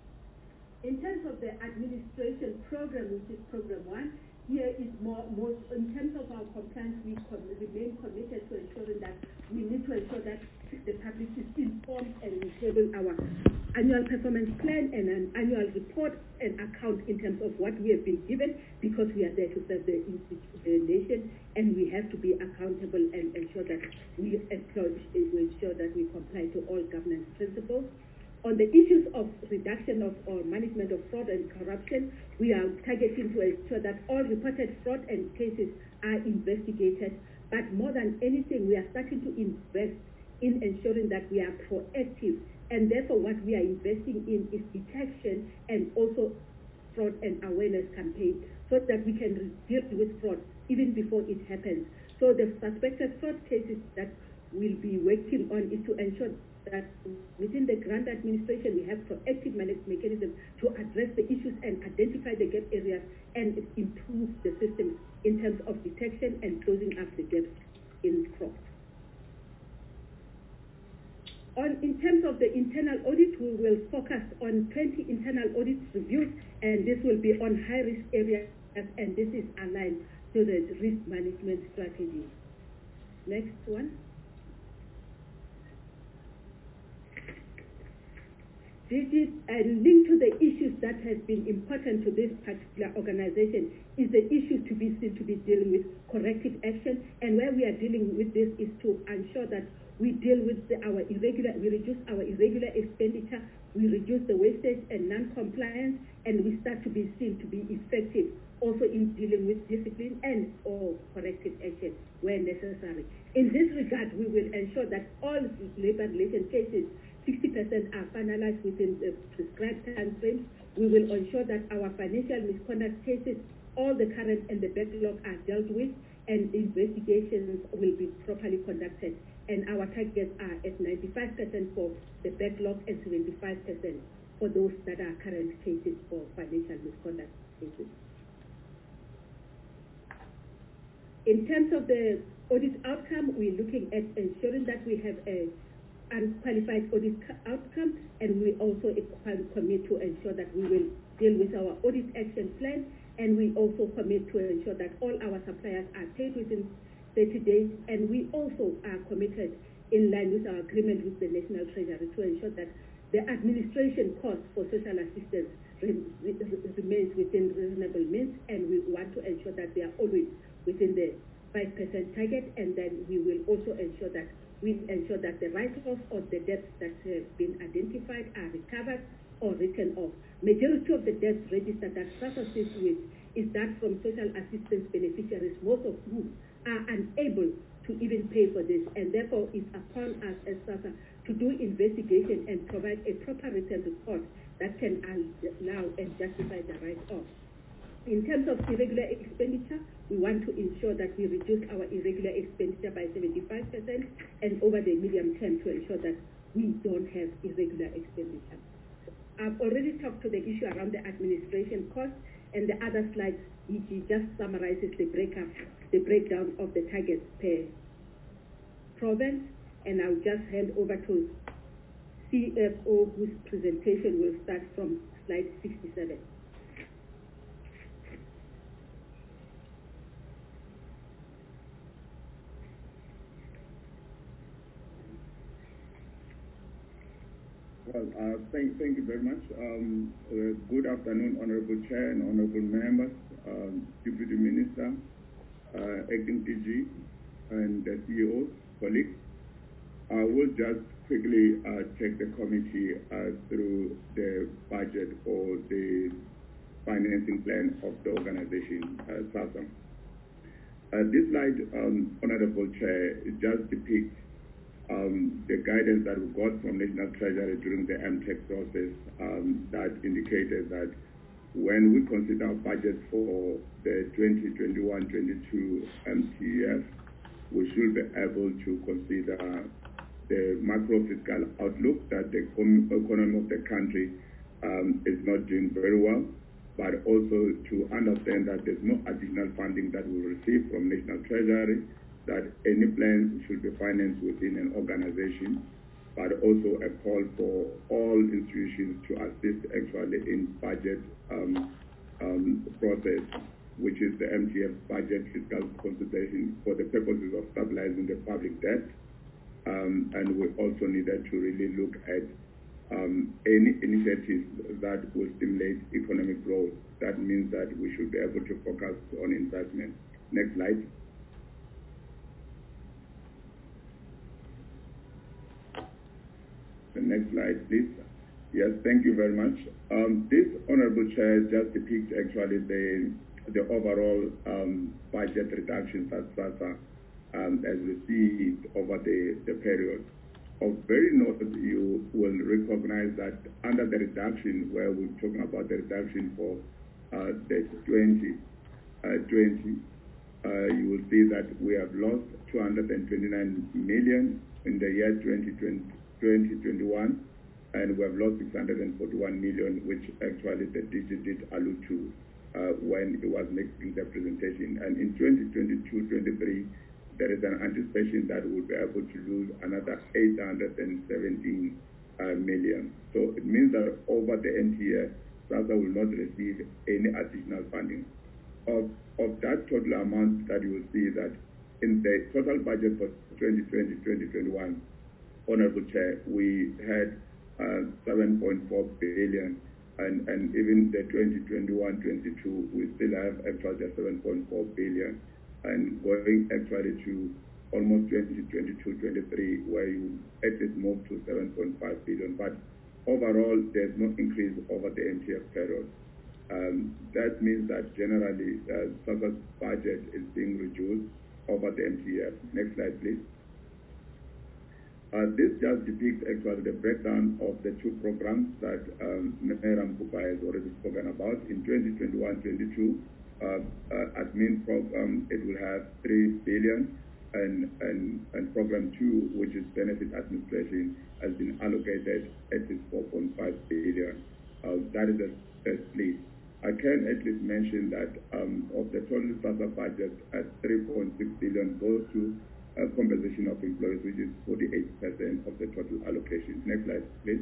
In terms of the administration program, which is program one, here is more, more in terms of our compliance, we com remain committed to ensuring that we need to ensure that the public is informed, and we table our annual performance plan and an annual report and account in terms of what we have been given, because we are there to serve the, the nation, and we have to be accountable and ensure that we employ, we ensure that we comply to all governance principles. On the issues of reduction of or management of fraud and corruption, we are targeting to ensure that all reported fraud and cases are investigated. But more than anything, we are starting to invest in ensuring that we are proactive, and therefore what we are investing in is detection and also fraud and awareness campaign, so that we can deal with fraud even before it happens. So the suspected fraud cases that we'll be working on is to ensure that within the grant administration we have proactive mechanisms to address the issues and identify the gap areas and improve the system in terms of detection and closing up the gaps in fraud. On, in terms of the internal audit, we will focus on twenty internal audit reviews, and this will be on high-risk areas, and this is aligned to the risk management strategy. Next one. This is uh, linked to the issues that has been important to this particular organization is the issue to be seen to be dealing with corrective action, and where we are dealing with this is to ensure that we deal with the, our irregular, we reduce our irregular expenditure, we reduce the wastage and non-compliance, and we start to be seen to be effective also in dealing with discipline and or corrective action where necessary. In this regard, we will ensure that all labor relation cases sixty percent are finalized within the prescribed time frames. We will ensure that our financial misconduct cases, all the current and the backlog are dealt with, and investigations will be properly conducted. And our targets are at ninety-five percent for the backlog and seventy-five percent for those that are current cases for financial misconduct cases. In terms of the audit outcome, we're looking at ensuring that we have a unqualified audit outcome, and we also commit to ensure that we will deal with our audit action plan, and we also commit to ensure that all our suppliers are paid within thirty days, and we also are committed in line with our agreement with the National Treasury to ensure that the administration cost for social assistance remains within reasonable means, and we want to ensure that they are always within the five percent target, and then we will also ensure that we ensure that the write-off of the debts that have been identified are recovered or written off. Majority of the debts registered that SASSA sits with is that from social assistance beneficiaries, most of whom are unable to even pay for this, and therefore it's upon us as SASSA to do investigation and provide a proper written report that can allow and justify the write-off. In terms of irregular expenditure, we want to ensure that we reduce our irregular expenditure by seventy-five percent, and over the medium term to ensure that we don't have irregular expenditure. I've already talked to the issue around the administration cost, and the other slides, which just summarizes the breakup, the breakdown of the targets per province, and I'll just hand over to C F O, whose presentation will start from slide sixty-seven. Well, uh, thank, thank you very much. Um, uh, good afternoon, Honorable Chair and Honorable Members, um, Deputy Minister, uh, Acting D G, and the C E Os, colleagues. I will just quickly uh, take the committee uh, through the budget or the financing plan of the organization, uh, SASSA. Uh, this slide, um, Honorable Chair, it just depicts Um, the guidance that we got from National Treasury during the M TEC process um, that indicated that when we consider budget for the twenty twenty-one twenty-two M T F, we should be able to consider the macro fiscal outlook that the economy of the country um, is not doing very well, but also to understand that there's no additional funding that we receive from National Treasury, that any plans should be financed within an organization, but also a call for all institutions to assist actually in budget um, um, process, which is the M T F budget fiscal consideration for the purposes of stabilizing the public debt. Um, and we also needed to really look at um, any initiatives that will stimulate economic growth. That means that we should be able to focus on investment. Next slide. The next slide, please. Yes, thank you very much. Um, this Honorable Chair just depicts actually the the overall um, budget reductions at SASSA um, as we see it over the, the period. Of very note, you will recognize that under the reduction, where we're talking about the reduction for uh, the twenty twenty, uh, you will see that we have lost two hundred twenty-nine million in the year twenty twenty. twenty twenty-one, and we have lost six hundred forty-one million, which actually the D G did allude to uh, when it was making the presentation. And in twenty twenty-two twenty-three, there is an anticipation that we'll be able to lose another eight hundred seventeen uh, million. So it means that over the entire, SASSA will not receive any additional funding. Of, of that total amount that you will see that in the total budget for twenty twenty twenty twenty-one, Honorable Chair, we had uh, seven point four billion, and, and even the twenty twenty-one twenty-two, we still have actually seven point four billion, and going actually to almost twenty twenty-two twenty-three, where you at least move to seven point five billion. But overall, there's no increase over the M T F period. Um, that means that generally, uh, SASSA's budget is being reduced over the M T F. Next slide, please. Uh, this just depicts actually the breakdown of the two programs that um, Mayor Mpupa has already spoken about. In twenty twenty-one twenty-two, uh, uh, admin program, it will have three billion, and, and, and program two, which is benefit administration, has been allocated at least four point five billion. Uh, that is a, a split. I can at least mention that um, of the total SASSA budget at three point six billion goes to Uh, compensation of employees, which is forty-eight percent of the total allocation. Next slide, please.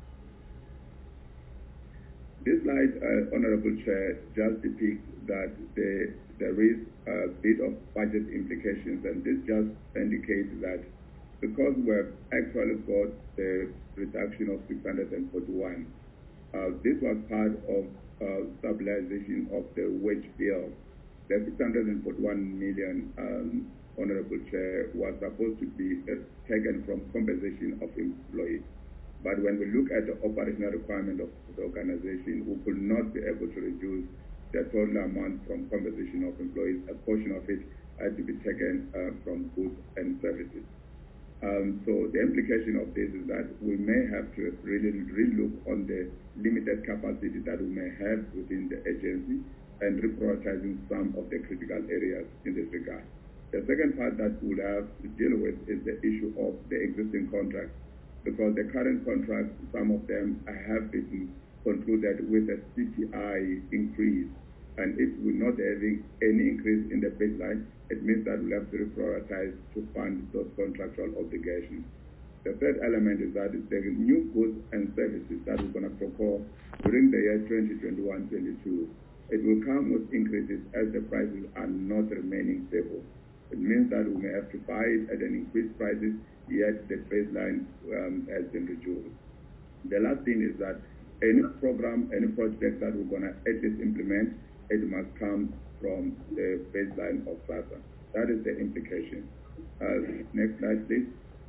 This slide, uh, Honorable Chair, just depicts that the, there is a bit of budget implications, and this just indicates that because we have actually got the reduction of six hundred forty-one, uh, this was part of uh, stabilization of the wage bill. The six hundred forty-one million um, Honorable Chair, was supposed to be uh, taken from compensation of employees. But when we look at the operational requirement of the organization, we could not be able to reduce the total amount from compensation of employees. A portion of it had to be taken uh, from goods and services. Um, so the implication of this is that we may have to really relook on the limited capacity that we may have within the agency and reprioritizing some of the critical areas in this regard. The second part that we'll have to deal with is the issue of the existing contracts, because the current contracts, some of them have been concluded with a C P I increase, and if we're not having any increase in the baseline, it means that we'll have to reprioritize to fund those contractual obligations. The third element is that the new goods and services that we're going to procure during the year twenty twenty-one twenty-two, it will come with increases as the prices are not remaining stable. It means that we may have to buy it at an increased prices, yet the baseline um, has been reduced. The last thing is that any program, any project that we're going to at least implement, it must come from the baseline of SASSA. That is the implication. Uh, next slide, please.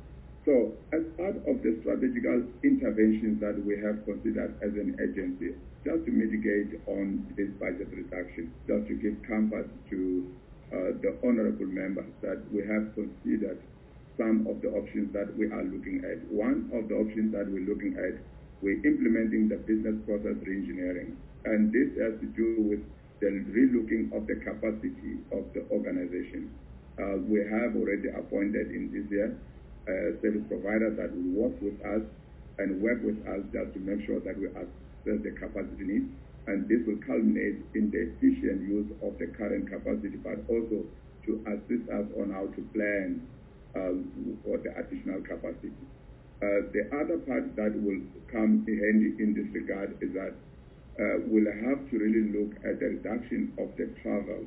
So, as part of the strategical interventions that we have considered as an agency, just to mitigate on this budget reduction, just to give comfort to uh, the honorable members that we have considered some of the options that we are looking at. One of the options that we're looking at, we're implementing the business process reengineering. And this has to do with the relooking of the capacity of the organization. Uh, we have already appointed in this year a service provider that will work with us and work with us just to make sure that we assess the capacity needs. And this will culminate in the efficient use of the current capacity, but also to assist us on how to plan um, for the additional capacity. Uh, the other part that will come in handy in this regard is that uh, we'll have to really look at the reduction of the travel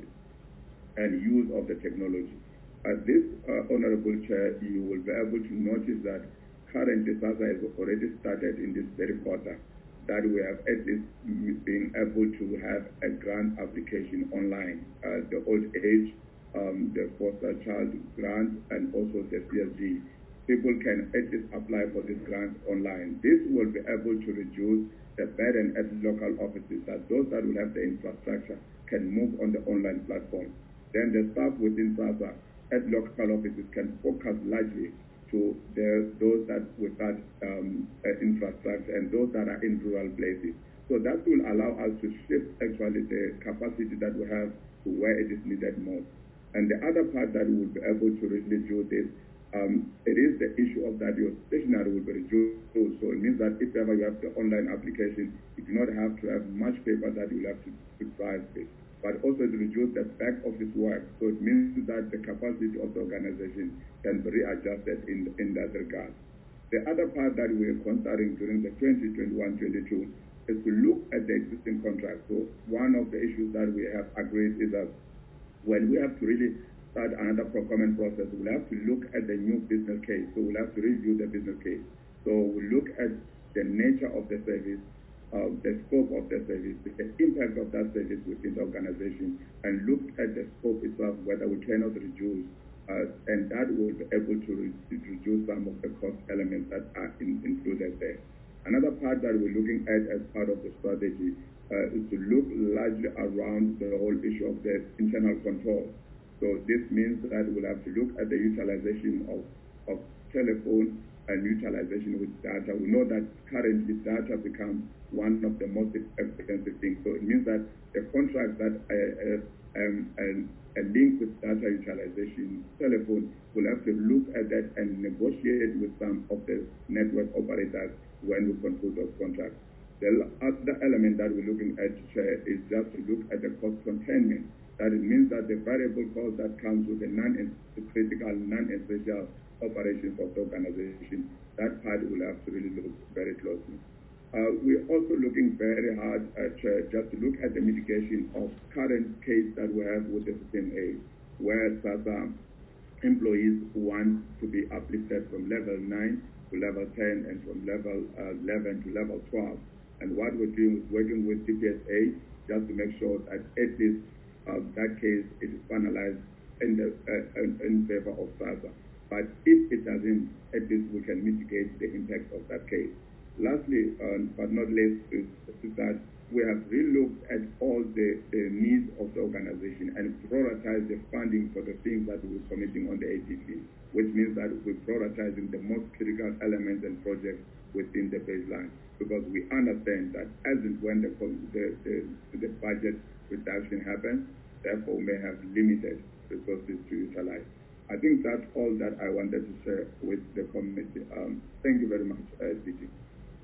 and use of the technology. At this, uh, Honorable Chair, you will be able to notice that currently SASSA has already started in this very quarter that we have at least been able to have a grant application online, uh, the old age, um, the foster child grant, and also the C S G. People can at least apply for this grant online. This will be able to reduce the burden at local offices, that those that will have the infrastructure can move on the online platform. Then the staff within SASSA at local offices can focus largely to the, those that without um, uh, infrastructure and those that are in rural places. So that will allow us to shift actually the capacity that we have to where it is needed most. And the other part that we will be able to really do this, um, it is the issue of that your stationery will be reduced. So it means that if ever you have the online application, you do not have to have much paper that you have to, to drive it. But also to reduce the back office work. So it means that the capacity of the organization can be readjusted in, in that regard. The other part that we are considering during the twenty twenty-one twenty-two is to look at the existing contract. So one of the issues that we have agreed is that when we have to really start another procurement process, we'll have to look at the new business case. So we'll have to review the business case. So we'll look at the nature of the service, uh, the scope of the service, the impact of that service within the organization, and look at the scope itself, whether we cannot reduce, uh, and that will be able to, re to reduce some of the cost elements that are in, included there. Another part that we're looking at as part of the strategy uh, is to look largely around the whole issue of the internal control. So this means that we'll have to look at the utilization of, of telephone and utilization with data. We know that currently data becomes one of the most expensive things. So it means that the contract that uh, uh, um, and a link with data utilization, telephone, will have to look at that and negotiate with some of the network operators when we conclude those contracts. The other element that we're looking at uh, is just to look at the cost containment. That it means that the variable cost that comes with the non-critical, non-essential operations of the organization, that part will have to really look very closely. Uh, we're also looking very hard at uh, just to look at the mitigation of current case that we have with the system A, where SASSA employees want to be uplifted from level nine to level ten and from level uh, eleven to level twelve. And what we're doing is working with D P S A just to make sure that at least uh, that case it is finalized in, the, uh, in, in favor of SASSA. But if it doesn't, at least we can mitigate the impact of that case. Lastly, um, but not least, is, is that we have relooked at all the, the needs of the organization and prioritized the funding for the things that we're committing on the A T C, which means that we're prioritizing the most critical elements and projects within the baseline, because we understand that as and when the, the, the, the budget reduction happens, therefore we may have limited resources to utilize. I think that's all that I wanted to share with the committee. Um, thank you very much, uh, D G.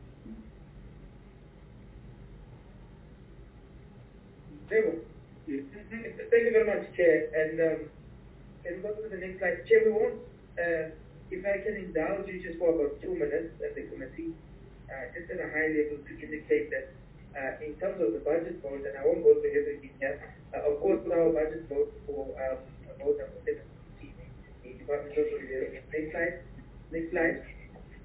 Thank you very much, Chair. And um, can we go to the next slide? Chair, we won't, uh, if I can indulge you just for about two minutes at the committee, uh, just at a high level to indicate that uh, in terms of the budget vote, and I won't go through everything here, uh, of course our budget vote for um, vote number seven, the Department of Social Development. Next slide. Next slide.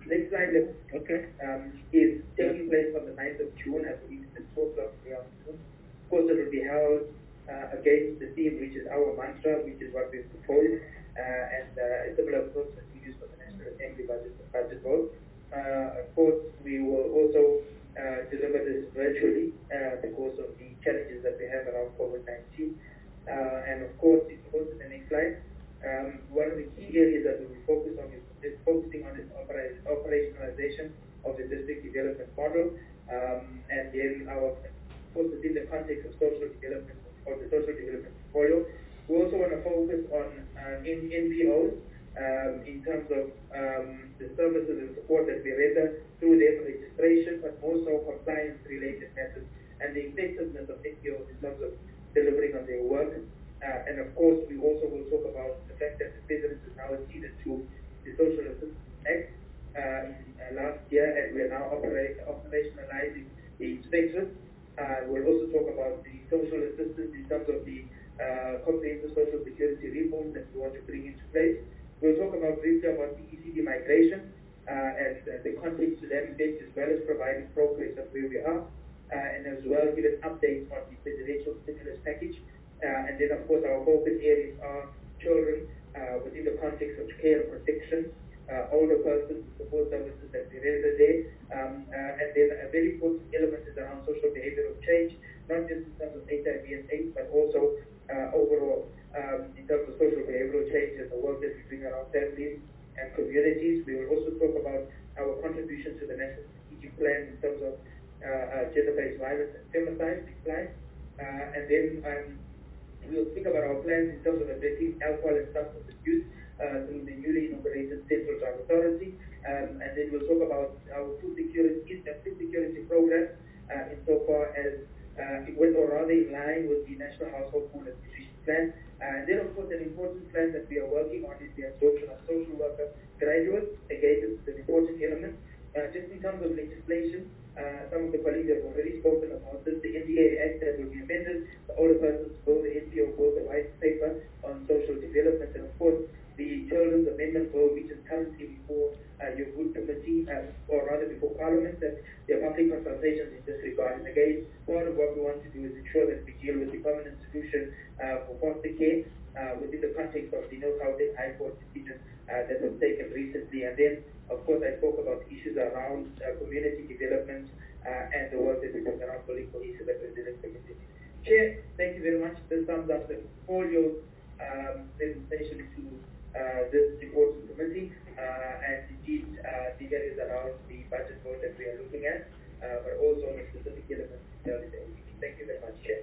next slide, okay, um, is taking place on the ninth of June, I believe it's at four o'clock in the afternoon. Of course, it will be held uh, against the theme, which is our mantra, which is what we've proposed, uh, and uh, a similar approach that we use for the National Assembly budget, budget vote. Uh, of course, we will also uh, deliver this virtually uh, because of the challenges that we have around COVID nineteen. Uh, and of course, if you go to the next slide, um, one of the key areas that we will focus on is, is focusing on the opera operationalization of the district development model, um, and then our, of course, within the context of social development, or the social development portfolio. We also want to focus on uh, N P Os um, in terms of um, the services and support that we render through their registration, but also compliance-related methods and the effectiveness of N P Os in terms of delivering on their work. Uh, and of course, we also will talk about the fact that the President has now acceded to the Social Assistance Act uh, in, uh, last year, and we are now operate, operationalizing the inspection. Uh, we'll also talk about the social assistance in terms of the uh, comprehensive social security reform that we want to bring into place. We'll talk about briefly about the E C D migration uh, and uh, the context to that effect, as well as providing progress of where we are. Uh, and as well give an update on the presidential stimulus package. Uh, and then, of course, our focus areas are children uh, within the context of care and protection, uh, older persons, support services that we render there. Um, uh, and then a very important element is around social behavioral change, not just in terms of H I V and AIDS, but also uh, overall um, in terms of social behavioral change and the work that we bring around families and communities. We will also talk about our contribution to the National Strategic Plan in terms of Uh, uh, gender-based violence and femicide, decline. Uh, and then um, we'll speak about our plans in terms of addressing alcohol and substance abuse uh, through the newly inaugurated Central Drug Authority. Um, and then we'll talk about our food security, uh, food security program uh, insofar as uh, it went, or rather in line with the National Household Food and Nutrition Plan. Uh, and then, of course, an important plan that we are working on is the absorption of social worker graduates. Again, this is an important element. Uh, just in terms of legislation, uh, some of the colleagues have already spoken about this. The N D A Act that will be amended, the Older Persons Bill, the N P O Bill, the White Paper on Social Development, and of course the Children's Amendment Bill, which is currently before uh, your good committee, uh, or rather before Parliament, and there are public consultations in this regard. And again, part of what we want to do is ensure that we deal with the permanent solution uh, for foster care uh, within the context of the North Gauteng High Court decision uh, that was taken recently. And then, of course, I spoke about issues around uh, community development uh, and the work that we do around building cohesive and resilient communities. Chair, thank you very much. This sums up the portfolio um, presentation to uh, this important committee, uh, and indeed uh, the areas around the budget vote that we are looking at, uh, but also the specific elements of the A C P. Thank you very much, Chair.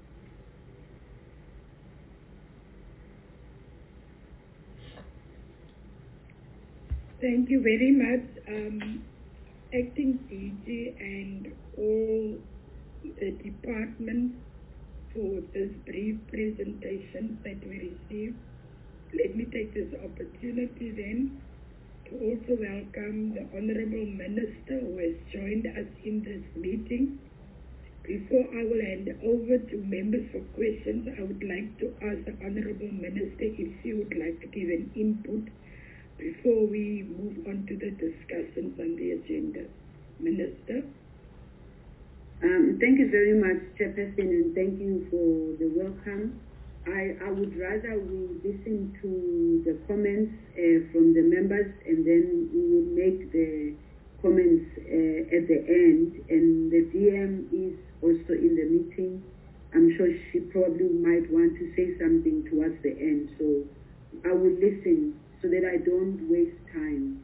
Thank you very much, um, Acting D G and all the departments for this brief presentation that we received. Let me take this opportunity then to also welcome the Honourable Minister who has joined us in this meeting. Before I will hand over to members for questions, I would like to ask the Honourable Minister if she would like to give an input before we move on to the discussions on the agenda. Minister? Um, thank you very much, Chairperson, and thank you for the welcome. I, I would rather we listen to the comments uh, from the members, and then we will make the comments uh, at the end. And the D M is also in the meeting. I'm sure she probably might want to say something towards the end, so I will listen so that I don't waste time.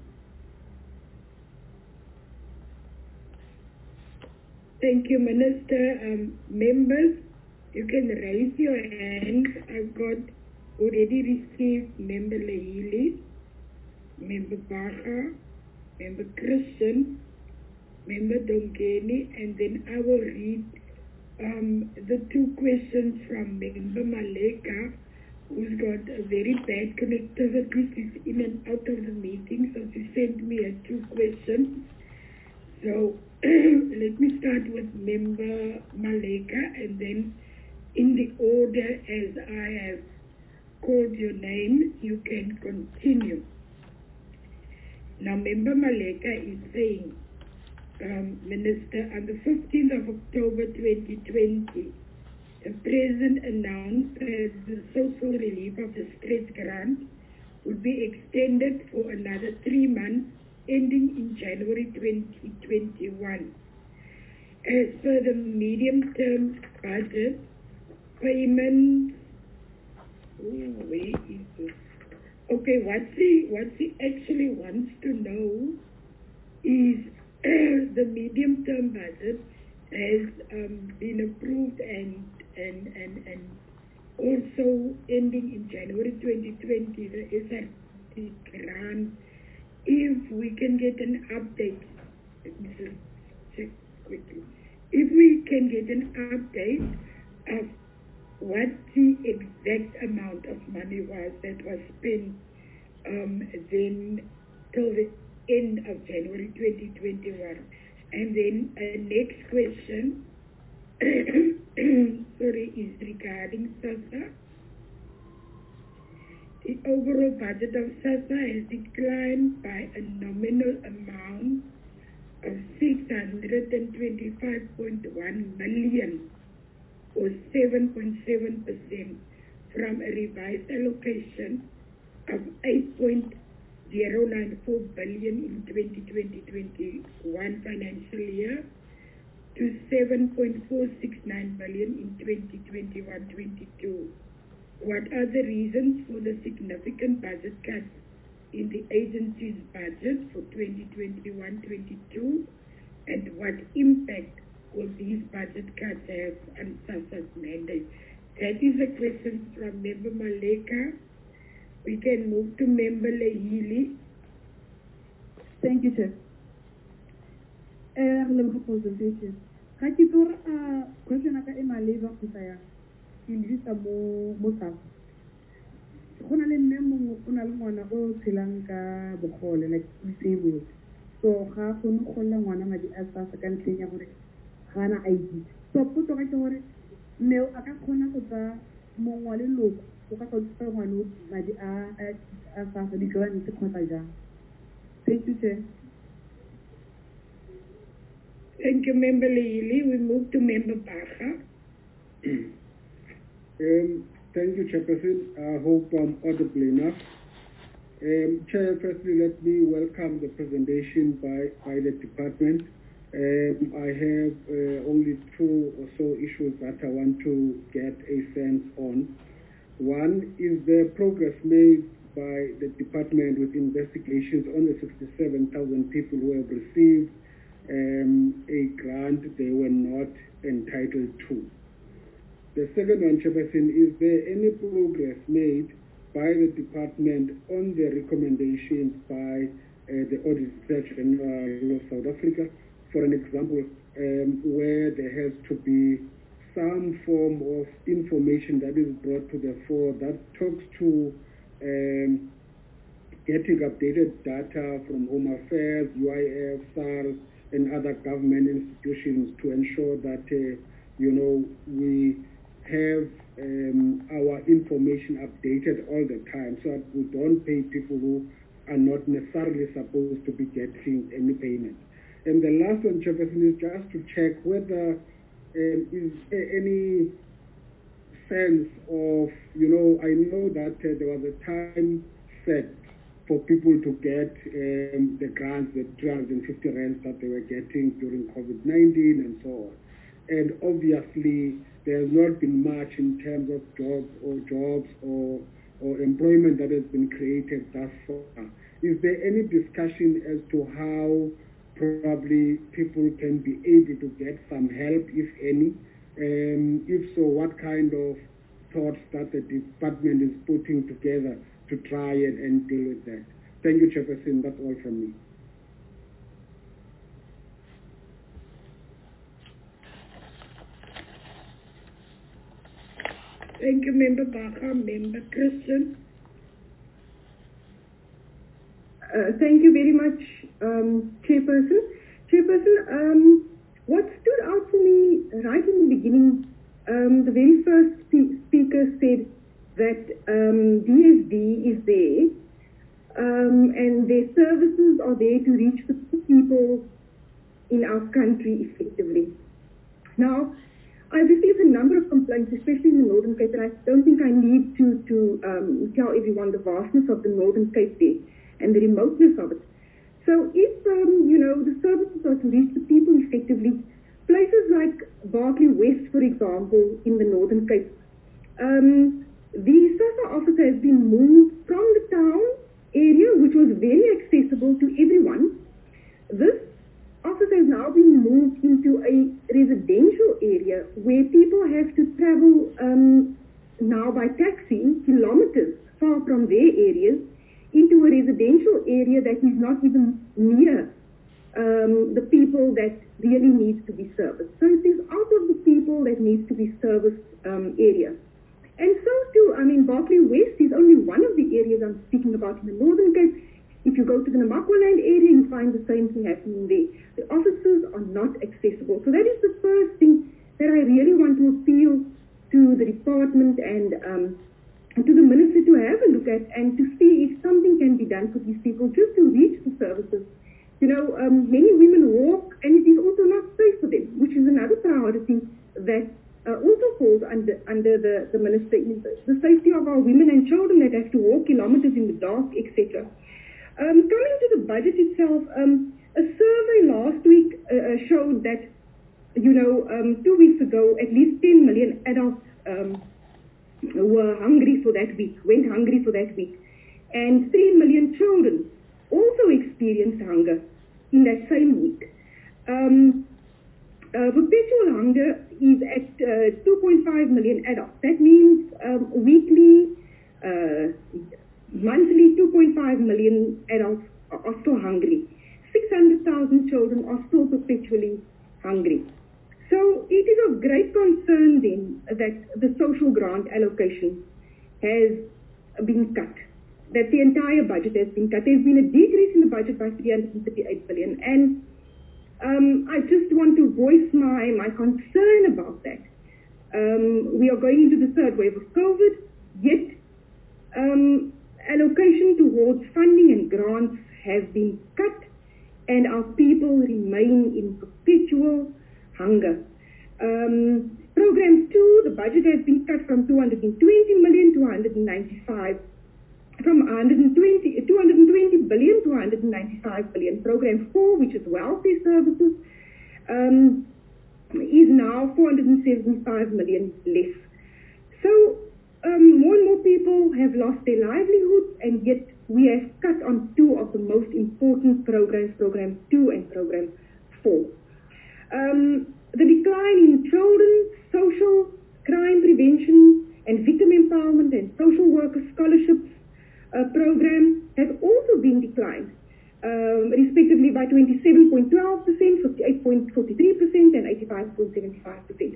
Thank you, Minister. Um, members, you can raise your hands. I've got already received Member Lahili, Member Baga, Member Christian, Member Dongeni, and then I will read um, the two questions from Member Maleka, who's got a very bad connectivity. She's in and out of the meeting, so she sent me a two questions. So let me start with Member Maleka, and then in the order as I have called your name, you can continue. Now, Member Maleka is saying, um, Minister, on the fifteenth of October twenty twenty, the President announced that the social relief of the stress grant would be extended for another three months, ending in January twenty twenty-one. As per the medium-term budget, payments, oh, where is this? Okay, what he, what he actually wants to know is the medium-term budget has um, been approved and, and, and, and also ending in January twenty twenty, the S R D grant. If we can get an update, let me just check quickly. If we can get an update of what the exact amount of money was that was spent um, then till the end of January twenty twenty-one. And then uh, next question, sorry, is regarding SASSA. The overall budget of SASSA has declined by a nominal amount of six hundred twenty-five point one million, or seven point seven percent, from a revised allocation of eight point zero nine four billion in twenty twenty to twenty-one financial year to seven point four six nine billion in twenty twenty-one twenty-two. What are the reasons for the significant budget cuts in the agency's budget for twenty twenty-one twenty-two, and what impact will these budget cuts have on SASSA's mandate? That is a question from Member Maleka. We can move to Member Lehili. Thank you, Chair. Eh, le representation. Ga ke tsore a question aka e maleba go tsaya ke ndisa mo mo sa. Go na le mme mongwe o na le ngwana o tshelang ka bogole like disabled. So ga go no go le ngwana madi a sa ka ntleng ya gore ga na I D. So potso ga ke gore mme a ka khona go tsa mongwe wa leloko go ka go tsa ngwana madi a a sa di grant kgotsa jang. Thank you, Chair. Thank you, Member Lehili. We move to Member Baga. um, thank you, Chairperson. I hope I'm audible enough. Um, Chair, firstly, let me welcome the presentation by, by the department. Um, I have uh, only two or so issues that I want to get a sense on. One is the progress made by the department with investigations on the sixty-seven thousand people who have received um, a grant they were not entitled to. The second one, Chairperson, is there any progress made by the department on the recommendations by uh, the Auditor General of South Africa? For an example, um, where there has to be some form of information that is brought to the fore that talks to um, getting updated data from Home Affairs, U I F, SARS, and other government institutions to ensure that, uh, you know, we have um, our information updated all the time so that we don't pay people who are not necessarily supposed to be getting any payment. And the last one, Chairperson, is just to check whether um, is there any sense of, you know, I know that uh, there was a time set for people to get um, the grants, the two hundred fifty rands that they were getting during COVID nineteen and so on. And obviously, there has not been much in terms of jobs or jobs or, or employment that has been created thus far. Is there any discussion as to how probably people can be able to get some help, if any? Um, if so, what kind of thoughts that the department is putting together to try and, and deal with that? Thank you, Chairperson. That's all from me. Thank you, Member Baga. Member Christian. Uh, thank you very much, um, Chairperson. Chairperson, um, what stood out to me right in the beginning, um, the very first spe- speaker said that um, D S D is there um, and their services are there to reach the people in our country effectively. Now, I've received a number of complaints, especially in the Northern Cape, and I don't think I need to, to um, tell everyone the vastness of the Northern Cape there and the remoteness of it. So if, um, you know, the services are to reach the people effectively, places like Berkeley West, for example, in the Northern Cape, um, the SASSA office has been moved from the town area, which was very accessible to everyone. This office has now been moved into a residential area where people have to travel um, now by taxi kilometers far from their areas into a residential area that is not even near um, the people that really needs to be serviced. So it is out of the people that needs to be serviced um, area. And so too, I mean, Berkeley West is only one of the areas I'm speaking about in the Northern Cape. If you go to the Namakwaland area, you find the same thing happening there. The offices are not accessible. So that is the first thing that I really want to appeal to the department and um, to the minister to have a look at and to see if something can be done for these people just to reach the services. You know, um, many women walk and it is also not safe for them, which is another priority that uh, also falls under under the, the minister, is the safety of our women and children that have to walk kilometers in the dark, et cetera. Um, coming to the budget itself, um, a survey last week uh, showed that, you know, um, two weeks ago, at least ten million adults um, were hungry for that week, went hungry for that week. And three million children also experienced hunger in that same week. Um, uh, perpetual hunger is at uh, two point five million adults. That means um, weekly, uh, monthly, two point five million adults are still hungry. six hundred thousand children are still perpetually hungry. So it is of great concern then that the social grant allocation has been cut, that the entire budget has been cut. There's been a decrease in the budget by three hundred thirty-eight billion, and um, I just want to voice my, my concern about that. Um, we are going into the third wave of COVID, yet um, allocation towards funding and grants has been cut, and our people remain in perpetual hunger. Um, program two, the budget has been cut from two hundred twenty million to one hundred ninety-five, from one hundred twenty, two hundred twenty billion to one hundred ninety-five billion. Program four, which is welfare services, um, is now four hundred seventy-five million less. So um, more and more people have lost their livelihoods, and yet we have cut on two of the most important programs, program two and program four. Um, the decline in children, social crime prevention and victim empowerment and social worker scholarships uh, program has also been declined, um, respectively by twenty-seven point one two percent, fifty-eight point four three percent and eighty-five point seven five percent.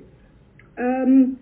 Um,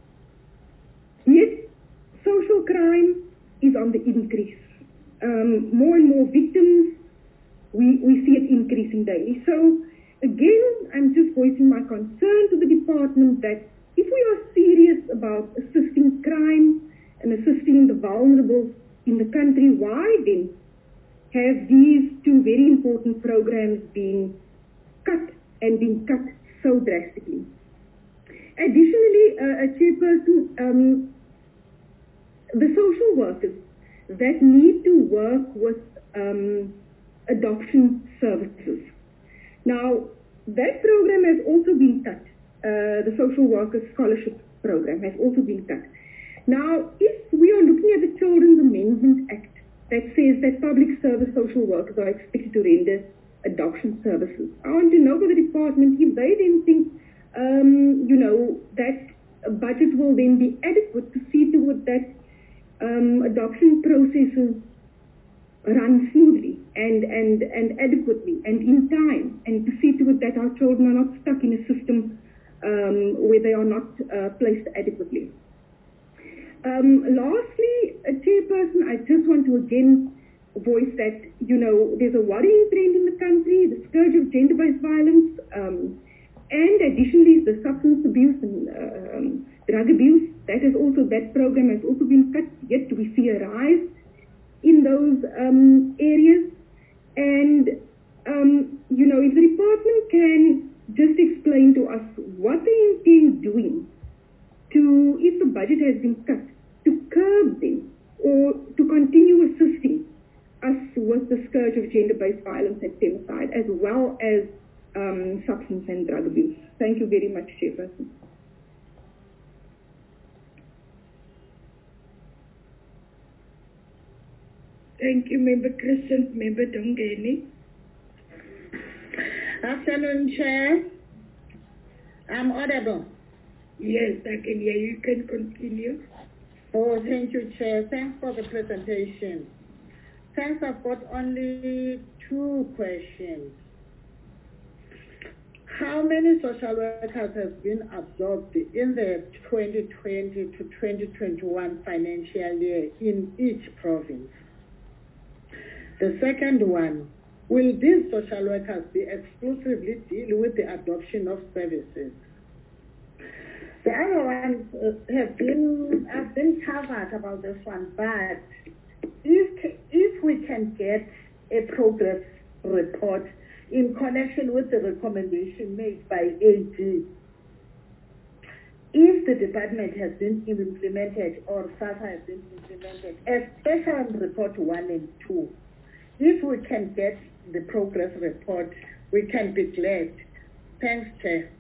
yet social crime is on the increase. Um, more and more victims, we, we see it increasing daily. So again, I'm just voicing my concern to the department that if we are serious about assisting crime and assisting the vulnerable in the country, why then have these two very important programs been cut and been cut so drastically? Additionally, uh, a chairperson, um, the social workers that need to work with um, adoption services. Now, that program has also been cut. Uh, the Social Workers Scholarship Program has also been cut. Now, if we are looking at the Children's Amendment Act that says that public service social workers are expected to render adoption services, I want to know from the department if they then think, um, you know, that a budget will then be adequate to see to it that um, adoption processes run smoothly and, and, and adequately and in time, and to see to it that our children are not stuck in a system um, where they are not uh, placed adequately. Um, lastly, a chairperson, I just want to again voice that, you know, there's a worrying trend in the country, the scourge of gender-based violence, um, and additionally the substance abuse and uh, um, drug abuse. That is also, that program has also been cut, yet we see a rise in those um, areas. And, um, you know, if the department can just explain to us what they intend doing to, if the budget has been cut, to curb them or to continue assisting us with the scourge of gender-based violence and femicide, as well as um, substance and drug abuse. Thank you very much, Chairperson. Thank you, Member Christian. Member Dongeni. Afternoon, Chair. I'm audible. Yes, I can hear you. You can continue. Oh, thank you, Chair. Thanks for the presentation. Thanks, I've got only two questions. How many social workers have been absorbed in the twenty twenty to twenty twenty-one financial year in each province? The second one, will these social workers be exclusively deal with the adoption of services? The other ones uh, have been have been covered about this one, but if if we can get a progress report in connection with the recommendation made by A G, if the department has been implemented or SASSA has been implemented, especially report one and two, if we can get the progress report, we can be glad. Thanks, Chair.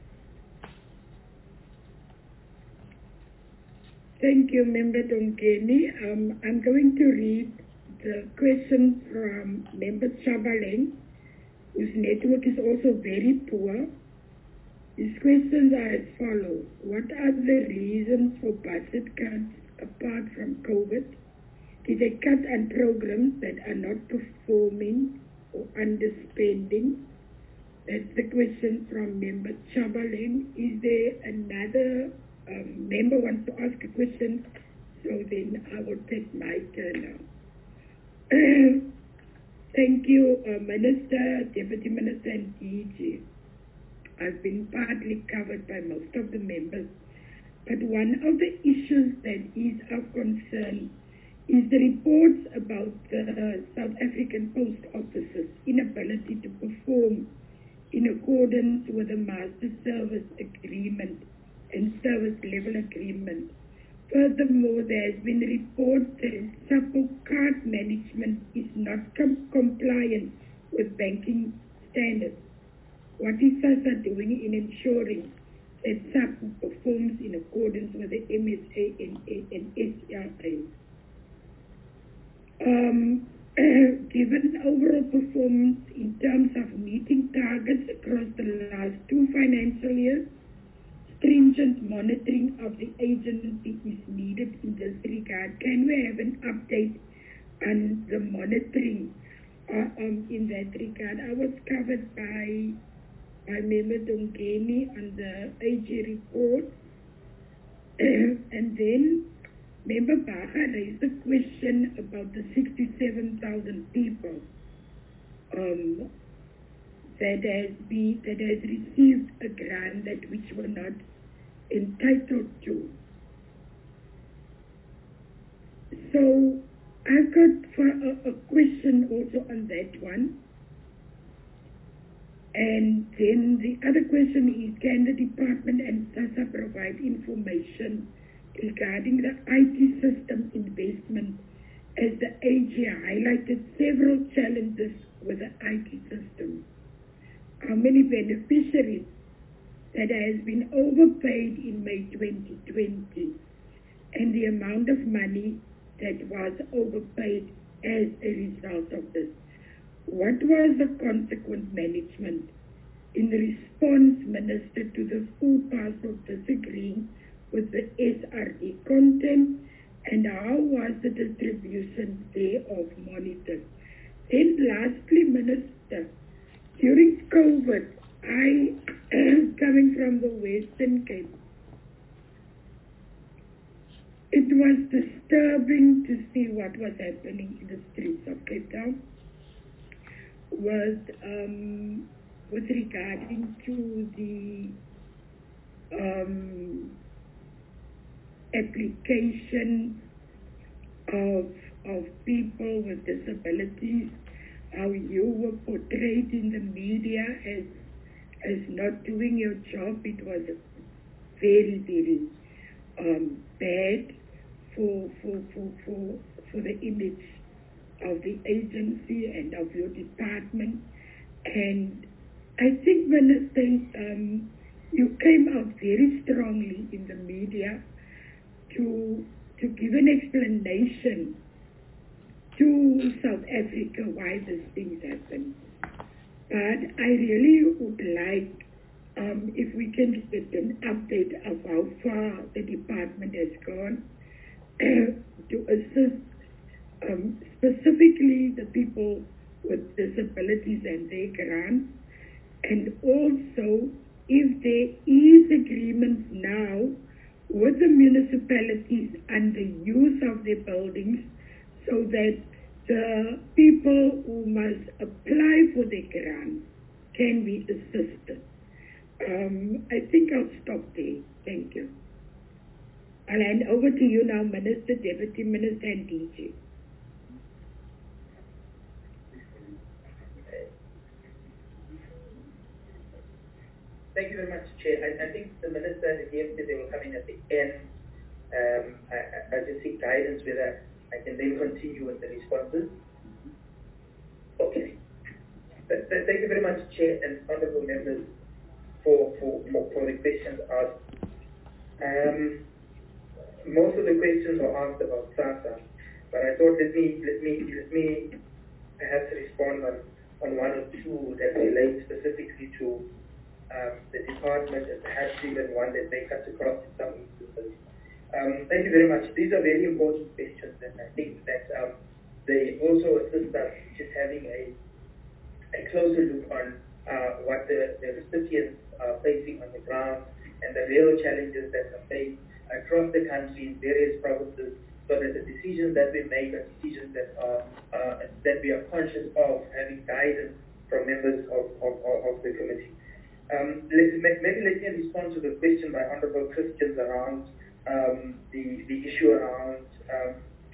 Thank you, Member Dongeni. Um, I'm going to read the question from Member Chabaleng, whose network is also very poor. His questions are as follows. What are the reasons for budget cuts apart from COVID? Is a cut on programs that are not performing or underspending? That's the question from Member Chabaleng. Is there another um, member wants to ask a question? So then I will take my turn now. Thank you, uh, Minister, Deputy Minister, and D G. I've been partly covered by most of the members, but one of the issues that is of concern is the reports about the South African Post Office's inability to perform in accordance with the Master Service Agreement and Service Level Agreement. Furthermore, there has been reports that SAPO card management is not com compliant with banking standards. What is SASSA doing in ensuring that SAPO performs in accordance with the M S A and, and S L A? Um, given overall performance in terms of meeting targets across the last two financial years, stringent monitoring of the agency is needed in this regard. Can we have an update on the monitoring uh, um, in that regard? I was covered by, by Member Dongeni on the A G report. And then Member Baha raised a question about the sixty-seven thousand people um, that has be that has received a grant that which were not entitled to. So I've got for a, a question also on that one. And then the other question is, can the department and SASSA provide information regarding the I T system investment, as the A G highlighted several challenges with the I T system? How many beneficiaries that has been overpaid in May twenty twenty, and the amount of money that was overpaid as a result of this? What was the consequent management in response, Minister, to the full parcel disagreeing with the S R D content, and how was the distribution thereof monitored? Then lastly, Minister, during COVID, I, coming from the Western Cape, it was disturbing to see what was happening in the streets of Cape Town with, um, with regarding to the um, application of of people with disabilities, how you were portrayed in the media as as not doing your job. It was very, very um, bad for, for, for, for, for the image of the agency and of your department. And I think, Minister, um, you came out very strongly in the media to to give an explanation to South Africa why these things happen. But I really would like um, if we can get an update of how far the department has gone to assist um, specifically the people with disabilities and their grants, and also if there is agreement now with the municipalities and the use of their buildings so that the people who must apply for the grant can be assisted. Um, I think I'll stop there. Thank you. I'll hand over to you now, Minister, Deputy Minister, and D G. Thank you very much, Chair. I, I think the Minister and the D M said they will come in at the end. Um, I, I just seek guidance whether I can then continue with the responses. Okay. Th th thank you very much, Chair and honourable members, for, for, for, for the questions asked. Um, most of the questions were asked about SASSA, but I thought let me let me let me perhaps respond on, on one or two that relate specifically to um, the department, and perhaps even one that may cut across in some instances. Um, thank you very much. These are very important questions, and I think that um, they also assist us just having a a closer look on uh, what the, the recipients are facing on the ground and the real challenges that are faced across the country in various provinces, so that the decisions that we make are decisions that are uh, that we are conscious of having guidance from members of, of, of the committee. Um, let, maybe let me respond to the question by Honourable Christians around um, the, the issue around, um,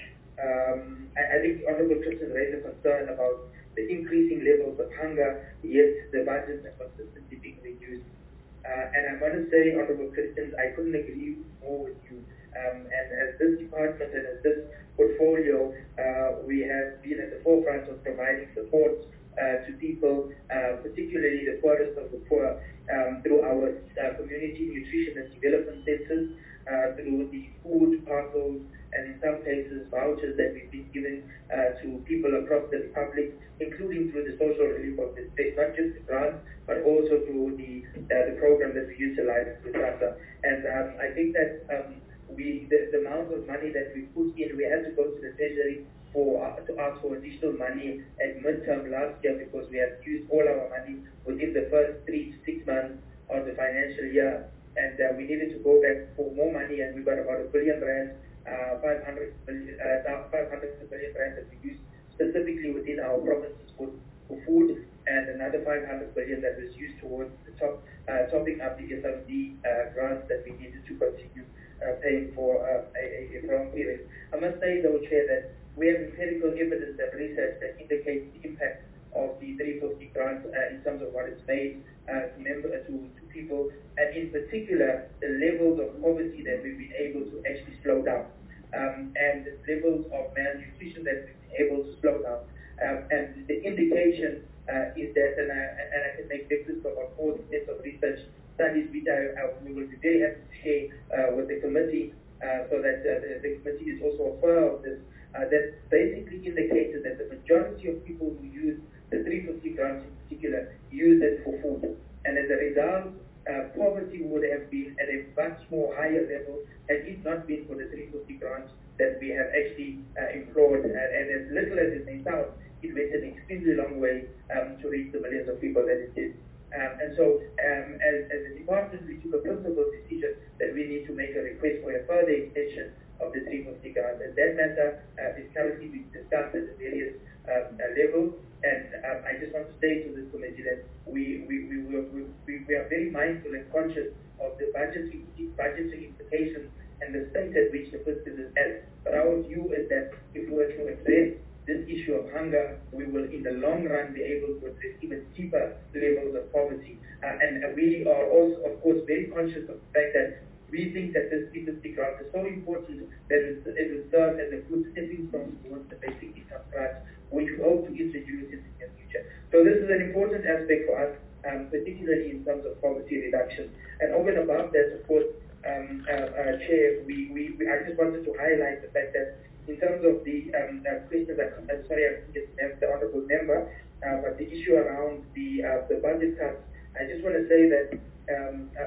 um, I, I think Honourable Christians raised a concern about the increasing levels of hunger, yet the budgets are consistently being reduced. Uh, and I want to say, Honourable Christians, I couldn't agree more with you. Um, and as this department and as this portfolio, uh, we have been at the forefront of providing support Uh, to people, uh, particularly the poorest of the poor, um, through our uh, community nutrition and development centers, uh, through the food parcels, and in some cases vouchers that we've been giving uh, to people across the Republic, including through the social relief of the state, not just the grants, but also through the uh, the program that we utilize with SASSA. And um, I think that um, we the, the amount of money that we put in, we had to go to the Treasury for uh, to ask for additional money at midterm last year, because we have used all our money within the first three to six months of the financial year, and uh, we needed to go back for more money, and we got about a billion rand, uh, five hundred million, uh, five hundred million rand that we used specifically within our provinces for, for food, and another five hundred billion that was used towards the top, uh, topping up the S R D uh, grants that we needed to continue uh, paying for uh, a, a, a long period. I must say, though, Chair, that we have empirical evidence and research that indicates the impact of the three fifty grants uh, in terms of what it's made uh, to, member, uh, to, to people, and in particular, the levels of poverty that we've been able to actually slow down, um, and the levels of malnutrition that we've been able to slow down. Um, and the indication uh, is that, and I, and I can make reference to about four sets of research studies which I, I, we will be very happy to share uh, with the committee, uh, so that uh, the, the committee is also aware of this. Uh, that basically indicated that the majority of people who use the three fifty grants in particular use it for food. And as a result, uh, poverty would have been at a much more higher level had it not been for the three fifty grants that we have actually uh, employed. And, and as little as it may sound, it went an extremely long way um, to reach the millions of people that it did. Um, and so, um, as, as a department, we took a principled decision that we need to make a request for a further extension of the three fifty grant, and that matter uh, is currently being discussed at the various um, uh, levels. And um, I just want to say to this committee that we we, we, we, we, we are very mindful and conscious of the budgetary budgetary implications and the state at which the fiscus is at. But our view is that if we were to address this issue of hunger, we will in the long run be able to address even deeper levels of poverty. Uh, and uh, we are also, of course, very conscious of the fact that we think that this industry grant is so important that it, it will serve as a good stepping stone towards the basic income grant, which we hope to introduce in the near future. So this is an important aspect for us, um, particularly in terms of poverty reduction. And over and above that, of course, um, uh, uh, Chair, we, we, we, I just wanted to highlight the fact that in terms of the um, uh, questions, that, uh, sorry, I think it's the honourable member, uh, but the issue around the uh, the budget cuts, I just want to say that um, uh,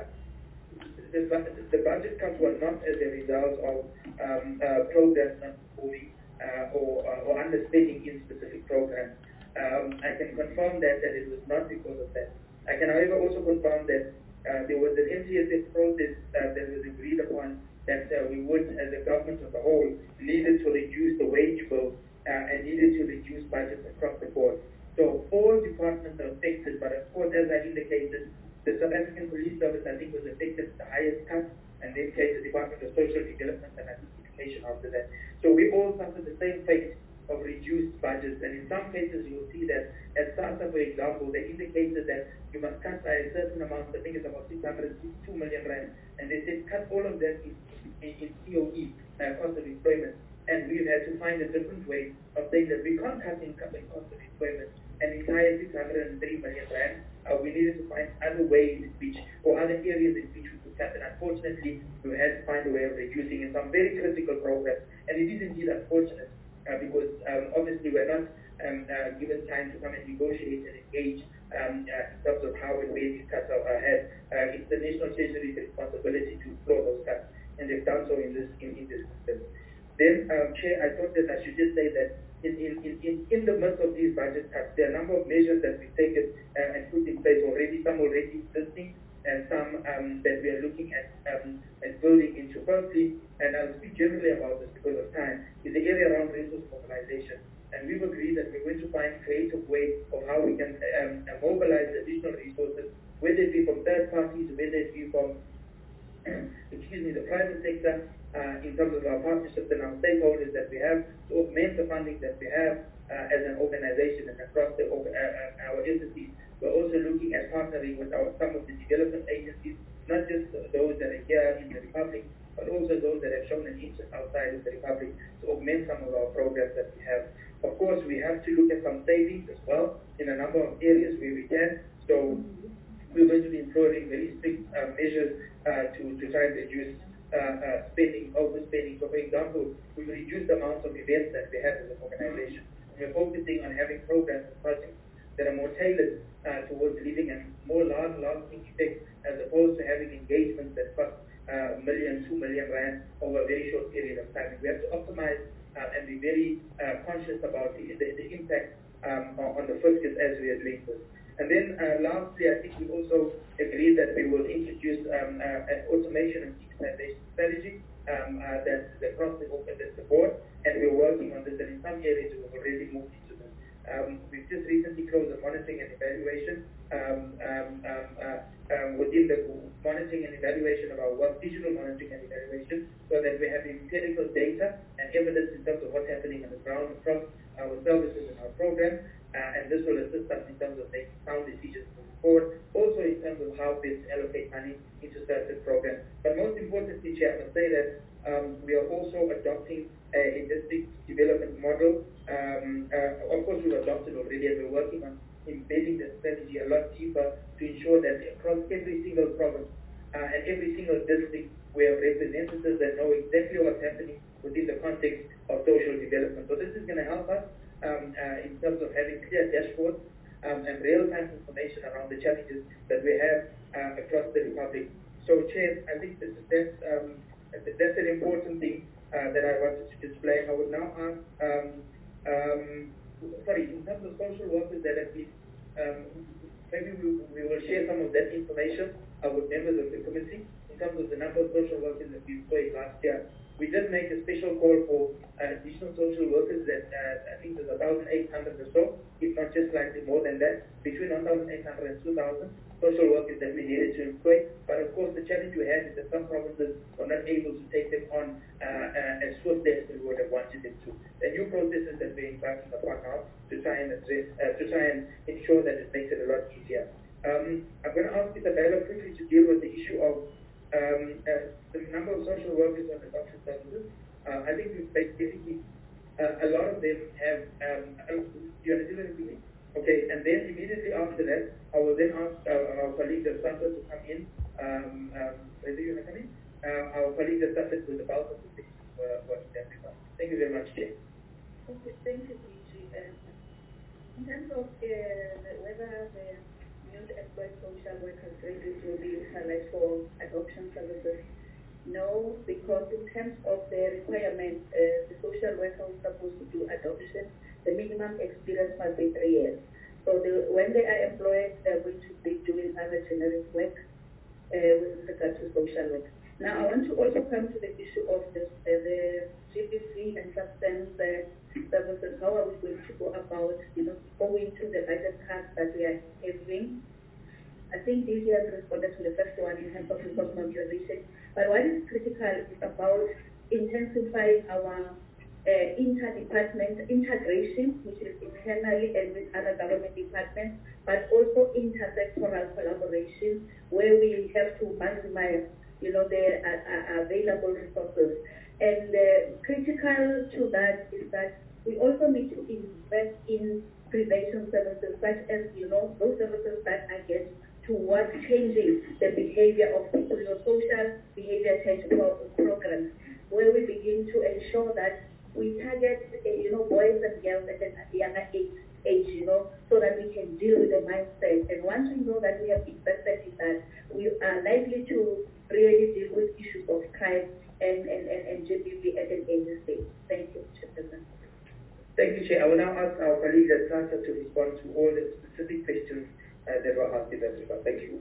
the, the budget cuts were not as a result of um, uh, programs not moving uh, or, uh, or underspending in specific programs. Um, I can confirm that, that it was not because of that. I can, however, also confirm that uh, there was an M T S S process uh, that was agreed upon that uh, we would, as a government as a whole, needed to reduce the wage bill uh, and needed to reduce budgets across the board. So all departments are affected, but of course, as I indicated, the South African Police Service, I think, was affected the highest cut, and then came the Department of Social Development and I think Education after that. So we all suffered the same fate of reduced budgets, and in some cases you will see that at SASSA, for example, they indicated that you must cut by a certain amount, I think it's about six hundred sixty-two million rand, and they said cut all of that in, in, in C O E, uh, cost of employment, and we've had to find a different way of saying that we can't cut in, cut in cost of employment an entire six hundred three million rand. Uh, we needed to find other ways in which, or other areas in which we could cut, and unfortunately we had to find a way of reducing in some very critical programs, and it is indeed unfortunate. Uh, because um, obviously we're not um, uh, given time to come and negotiate and engage um, uh, in terms of how and where these cuts are ahead. Uh, it's the National Treasury's responsibility to explore those cuts, and they've done so in this in, in this instance. Then, um, Chair, I thought that I should just say that in, in, in, in, in the midst of these budget cuts, there are a number of measures that we've taken uh, and put in place already, some already existing, and some um, that we are looking at, um, at building into. Firstly, and I'll speak generally about this because of time, is the area around resource mobilization. And we've agreed that we're going to find creative ways of how we can um, mobilize additional resources, whether it be from third parties, whether it be from, excuse me, the private sector, uh, in terms of our partnerships and our stakeholders that we have, to augment the funding that we have uh, as an organization and across the, uh, uh, our entities. We're also looking at partnering with our, some of the development agencies, not just those that are here in the Republic, but also those that have shown an interest outside of the Republic to augment some of our programs that we have. Of course, we have to look at some savings as well in a number of areas where we can. So we're going to be employing very strict uh, measures uh, to, to try and reduce uh, uh, spending, overspending. So for example, we've reduced the amount of events that we have as an organization. We're focusing on having programs and projects that are more tailored uh, towards living and more large, lasting effect, as opposed to having engagements that cost uh, a million, two million rand over a very short period of time. And we have to optimize uh, and be very uh, conscious about the, the, the impact um, on the fiscus as we are doing this. And then uh, lastly, I think we also agreed that we will introduce um, uh, an automation and digitization strategy um, uh, that's across the, the board, and we're working on this, and in some areas we've already moved into this. Um, we've just recently closed the monitoring and evaluation um, um, um, uh, um, within the monitoring and evaluation of our work, digital monitoring and evaluation, so that we have empirical data and evidence in terms of what's happening on the ground across our services and our program, uh, and this will assist us in terms of making sound decisions moving forward, also in terms of how best to allocate money into certain programs. But most importantly, Chair, I must say that um, we are also adopting a, a district development model. Um, uh, of course, we've adopted already, and we're working on embedding the strategy a lot deeper to ensure that across every single province uh, and every single district, we have representatives that know exactly what's happening within the context of social development. So this is going to help us um, uh, in terms of having clear dashboards um, and real-time information around the challenges that we have uh, across the Republic. So, Chair, I think this is, that's, um, that's an important thing uh, that I wanted to display. I would now ask, um, um, sorry, in terms of social workers that have been, um, maybe we, we will share some of that information uh, with members of the committee in terms of the number of social workers that we employed last year We did make a special call for uh, additional social workers that uh, I think there's one thousand eight hundred or so, if not just slightly more than that, between one thousand eight hundred and two thousand social workers that we needed to employ. But of course, the challenge we had is that some provinces were not able to take them on uh, uh, as swiftly as we would have wanted them to. The new processes that we're embarking upon now to try and address, uh, to try and ensure that it makes it a lot easier. Um, I'm going to ask Isabella quickly to deal with the issue of um, uh, the number of social workers on the doctor services. Uh, I think we've basically, uh, a lot of them have, um, uh, you understand what I'm saying? Okay, and then immediately after that, I will then ask uh, our colleague Santa to come in. Um, um, whether you want to come in? Uh, our colleague Santa with the bulk of the things uh, what he has become. Thank you very much, Jay. Okay, thank you, D G. Um, in terms of uh, whether the newly employed social workers graduates will be utilized for adoption services, no, because in terms of the requirement, uh, the social worker is supposed to do adoption. The minimum experience must be three years. So the, when they are employed, they're going to be doing other generic work uh, with regard to social work. Now, I want to also come to the issue of this, uh, the G B C and substance uh, services. How are we going to go about, you know, going to the budget cuts that we are having? I think this year has responded to the first one in terms of resource mobilization. But what is critical is about intensifying our Uh, interdepartment integration, which is internally and with other government departments, but also intersectoral collaboration, where we have to maximize, you know, the uh, uh, available resources. And uh, critical to that is that we also need to invest in prevention services, such as, you know, those services that are get towards changing the behavior of people, your social behavior change pro programs, where we begin to ensure that we target, uh, you know, boys and girls at a younger age, age, you know, so that we can deal with the mindset. And once we know that we have invested in that, we are likely to really deal with issues of crime and, and, and, and G B V at an early stage. Thank you, Chairperson. Thank you, Chair. I will now ask our colleague Santa to respond to all the specific questions uh, that were asked in that regard. Thank you.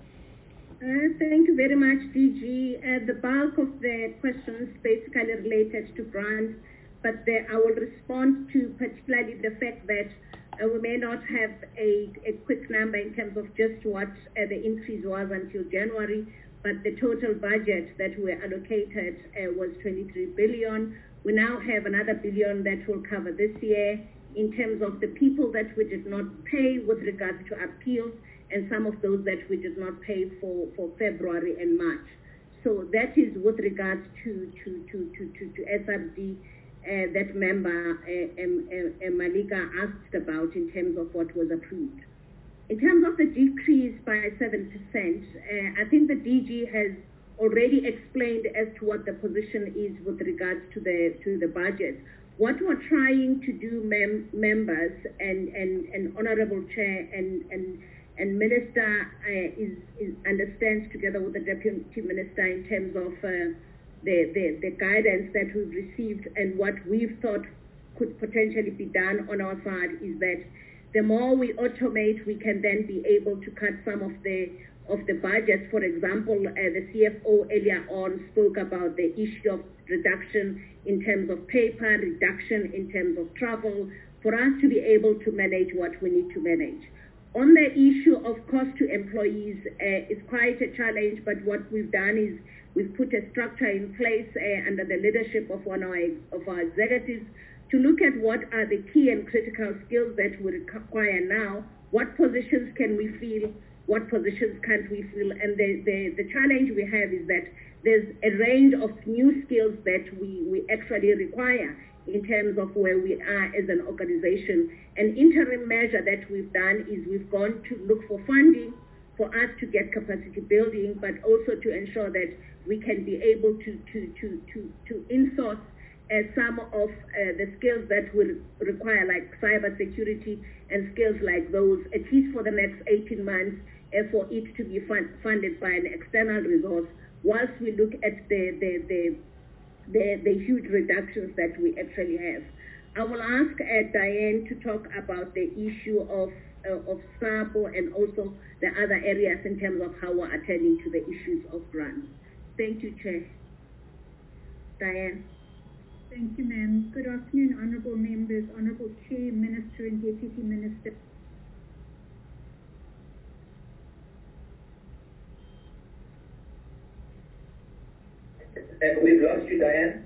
Uh, thank you very much, D G. Uh, the bulk of the questions basically related to grants, but the, I will respond to particularly the fact that uh, we may not have a, a quick number in terms of just what uh, the increase was until January, but the total budget that we allocated uh, was twenty-three billion. We now have another billion that will cover this year in terms of the people that we did not pay with regards to appeals, and some of those that we did not pay for, for February and March. So that is with regards to, to, to, to, to, to S R D. Uh, that member, uh, um, uh, uh, Malika, asked about in terms of what was approved. In terms of the decrease by seven percent, uh, I think the D G has already explained as to what the position is with regards to the to the budget. What we're trying to do, mem members and, and, and Honorable Chair and, and, and Minister uh, is, is understands together with the Deputy Minister in terms of uh, The, the, the guidance that we've received and what we've thought could potentially be done on our side is that the more we automate, we can then be able to cut some of the of the budgets. For example, uh, the C F O earlier on spoke about the issue of reduction in terms of paper, reduction in terms of travel, for us to be able to manage what we need to manage. On the issue of cost to employees, uh, it's quite a challenge, but what we've done is we've put a structure in place uh, under the leadership of one of our, of our executives to look at what are the key and critical skills that we require now, what positions can we fill, what positions can't we fill, and the, the, the challenge we have is that there's a range of new skills that we, we actually require in terms of where we are as an organization. An interim measure that we've done is we've gone to look for funding for us to get capacity building, but also to ensure that we can be able to, to, to, to, to insource uh, some of uh, the skills that will require, like cyber security and skills like those, at least for the next eighteen months, uh, for it to be fund funded by an external resource, whilst we look at the, the, the, the, the huge reductions that we actually have. I will ask uh, Diane to talk about the issue of Uh, of SAPO and also the other areas in terms of how we're attending to the issues of grants. Thank you, Chair. Diane. Thank you, ma'am. Good afternoon, honourable members, honourable Chair, Minister and Deputy Minister. Uh, we've lost you, Diane.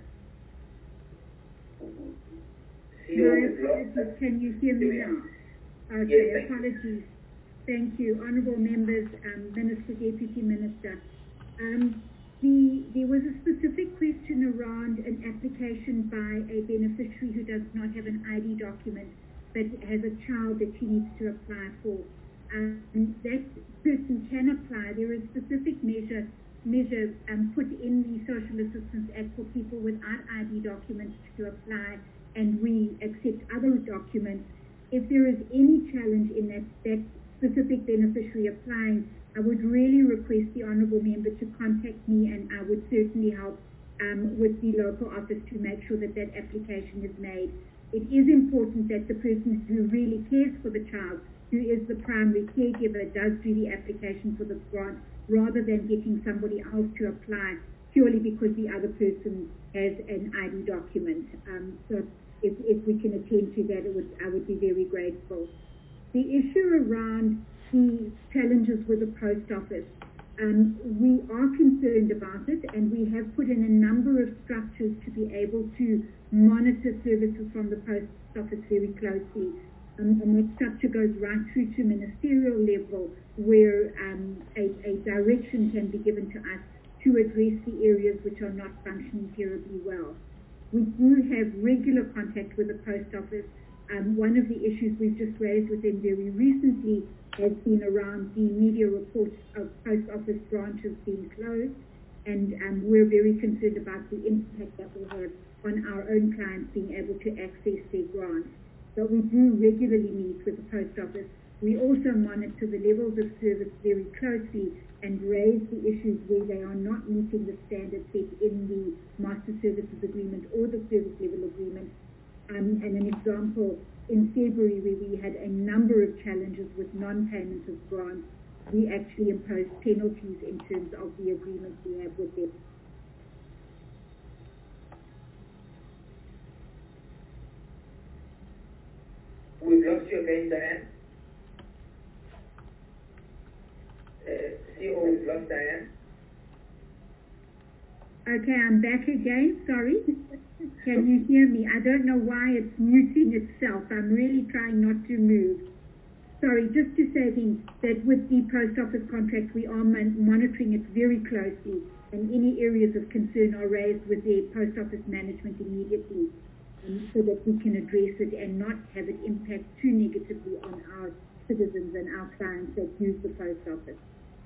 No, apologies. Can you hear me now? Okay, yes, thank apologies. Thank you, honourable members, um, Minister, Deputy Minister. Um, the, there was a specific question around an application by a beneficiary who does not have an I D document but has a child that she needs to apply for. Um, that person can apply. There is specific measure measure um, put in the Social Assistance Act for people without I D documents to apply, and we accept other documents. If there is any challenge in that, that specific beneficiary applying, I would really request the honourable member to contact me, and I would certainly help um, with the local office to make sure that that application is made. It is important that the person who really cares for the child, who is the primary caregiver, does do the application for the grant, rather than getting somebody else to apply purely because the other person has an I D document. Um, so if, if we can attend to that, it would, I would be very grateful. The issue around the challenges with the post office, um, we are concerned about it, and we have put in a number of structures to be able to monitor services from the post office very closely. Um, and that structure goes right through to ministerial level, where um, a, a direction can be given to us to address the areas which are not functioning terribly well. We do have regular contact with the post office. Um, one of the issues we've just raised with them very recently has been around the media reports of post office branches being closed, and um, we're very concerned about the impact that will have on our own clients being able to access their grants. But we do regularly meet with the post office. We also monitor the levels of service very closely and raise the issues where they are not meeting the standards set in the Master Services Agreement or the Service Level Agreement. Um, and an example, in February, where we had a number of challenges with non-payment of grants, we actually imposed penalties in terms of the agreements we have with them. We've lost you again, Diane. Uh, C O, we've lost Diane. Okay, I'm back again. Sorry. Can you hear me? I don't know why it's muting itself. I'm really trying not to move. Sorry, just to say then that with the post office contract, we are mon monitoring it very closely, and any areas of concern are raised with the post office management immediately, um, so that we can address it and not have it impact too negatively on our citizens and our clients that use the post office.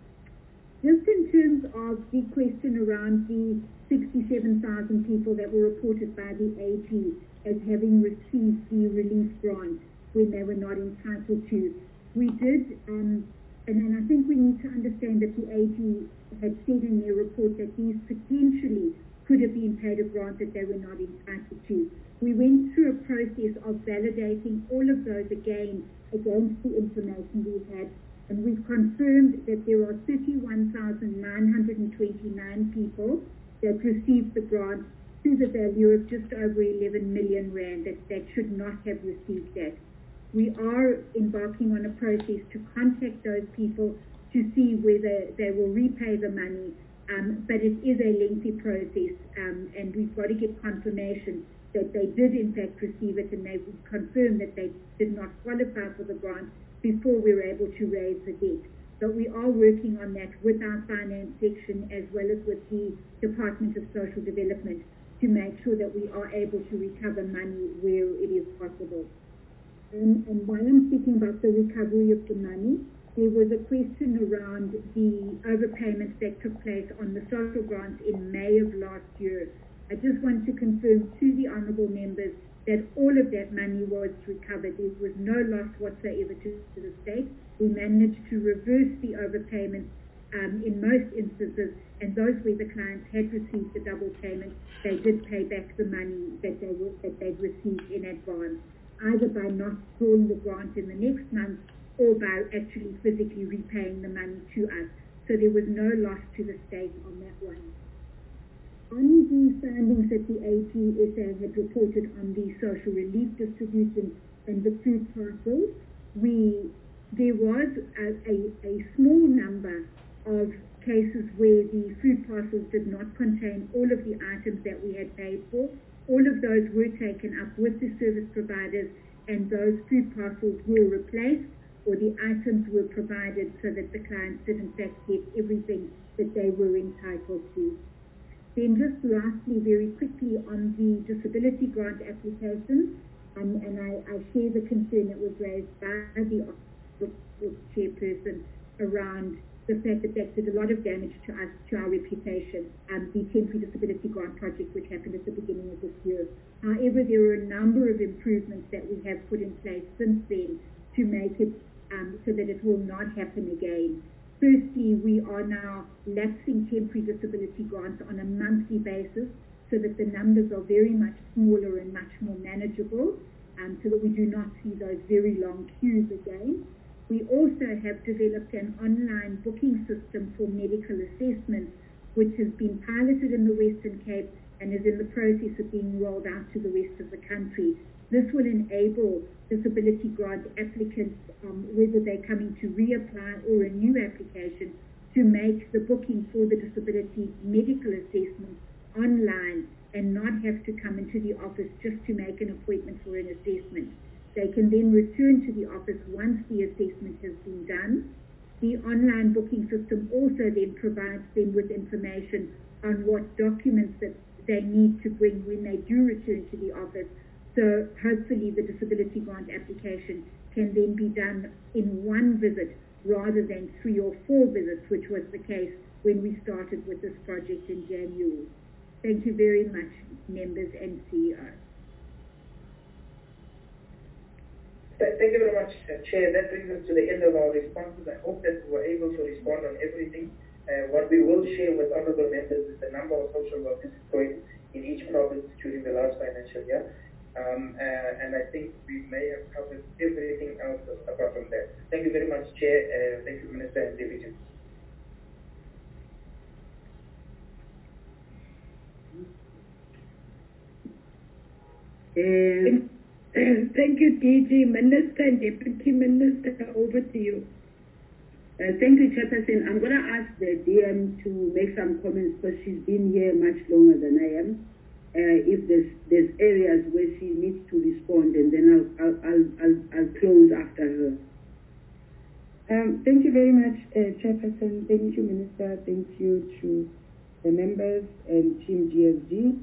Just in terms of the question around the sixty-seven thousand people that were reported by the A G as having received the relief grant when they were not entitled to, we did, um, and then I think we need to understand that the A G had said in their report that these potentially could have been paid a grant that they were not entitled to. We went through a process of validating all of those again against the information we had, and we've confirmed that there are thirty-one thousand nine hundred twenty-nine people that received the grant to the value of just over eleven million rand that, that should not have received that. We are embarking on a process to contact those people to see whether they will repay the money, um, but it is a lengthy process, um, and we've got to get confirmation that they did in fact receive it, and they would confirm that they did not qualify for the grant before we were able to raise the debt. But we are working on that with our finance section as well as with the Department of Social Development to make sure that we are able to recover money where it is possible. Um, and while I'm speaking about the recovery of the money, there was a question around the overpayments that took place on the social grants in May of last year. I just want to confirm to the honourable members that all of that money was recovered. There was no loss whatsoever to, to the state. We managed to reverse the overpayments um, in most instances, and those where the clients had received the double payment, they did pay back the money that they were, that they'd received in advance, either by not drawing the grant in the next month or by actually physically repaying the money to us. So there was no loss to the state on that one. on the findings that the A G S A had reported on the social relief distribution and the food parcels, we there was a, a, a small number of cases where the food parcels did not contain all of the items that we had paid for. All of those were taken up with the service providers, and those food parcels were replaced, or the items were provided so that the clients did in fact get everything that they were entitled to. Then just lastly, very quickly on the disability grant applications, um, and I, I share the concern that was raised by the chairperson around the fact that that did a lot of damage to us, to our reputation, um, the temporary disability grant project which happened at the beginning of this year. However, there are a number of improvements that we have put in place since then to make it um, so that it will not happen again. Firstly, we are now lapsing temporary disability grants on a monthly basis so that the numbers are very much smaller and much more manageable, um, so that we do not see those very long queues again. We also have developed an online booking system for medical assessments, which has been piloted in the Western Cape and is in the process of being rolled out to the rest of the country. This will enable disability grant applicants, um, whether they're coming to reapply or a new application, to make the booking for the disability medical assessment online and not have to come into the office just to make an appointment for an assessment. They can then return to the office once the assessment has been done. The online booking system also then provides them with information on what documents that they need to bring when they do return to the office. So hopefully the disability grant application can then be done in one visit rather than three or four visits, which was the case when we started with this project in January. Thank you very much, members and C E O. Thank you very much, uh, Chair. That brings us to the end of our responses. I hope that we were able to respond on everything. Uh, what we will share with honourable members is the number of social workers employed in each province during the last financial year. Um, uh, and I think we may have covered everything else apart from that. Thank you very much, Chair. Uh, thank you, Minister and Deputy. Um, Thank you, D G. Minister and Deputy Minister, over to you. Uh, thank you, Chairperson. I'm going to ask the D M to make some comments because she's been here much longer than I am. Uh, if there's there's areas where she needs to respond, and then I'll I'll I'll, I'll, I'll close after her. Um, thank you very much, uh, Chairperson. Thank you, Minister. Thank you to the members and Team G S G.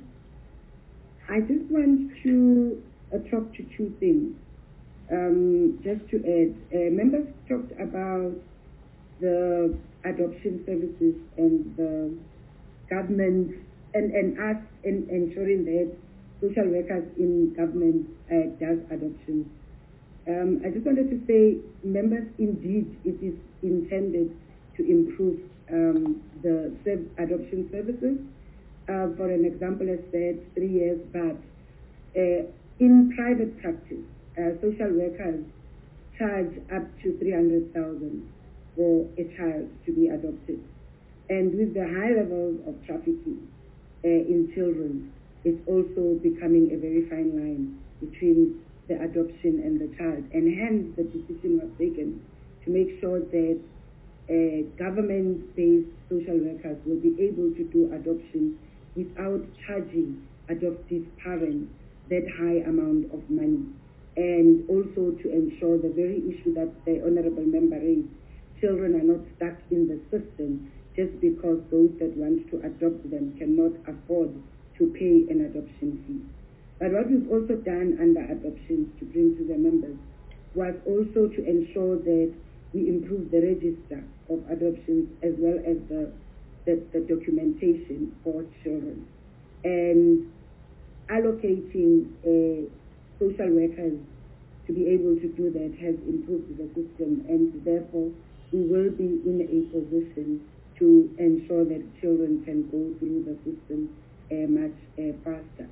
I just want to uh, talk to two things. Um, just to add, uh, members talked about the adoption services and the government and, and us in ensuring that social workers in government uh, does adoption. Um, I just wanted to say, members, indeed, it is intended to improve um, the serv adoption services. Uh, for an example, I said three years back, uh, in private practice, uh, social workers charge up to three hundred thousand for a child to be adopted. And with the high levels of trafficking uh, in children, it's also becoming a very fine line between the adoption and the child. And hence the decision was taken to make sure that uh, government-based social workers will be able to do adoption without charging adoptive parents that high amount of money. And also to ensure the very issue that the Honourable Member raised, children are not stuck in the system just because those that want to adopt them cannot afford to pay an adoption fee. But what we've also done under adoptions to bring to the members was also to ensure that we improve the register of adoptions as well as the, the, the documentation for children. And allocating uh, social workers to be able to do that has improved the system, and therefore we will be in a position to ensure that children can go through the system uh, much uh, faster.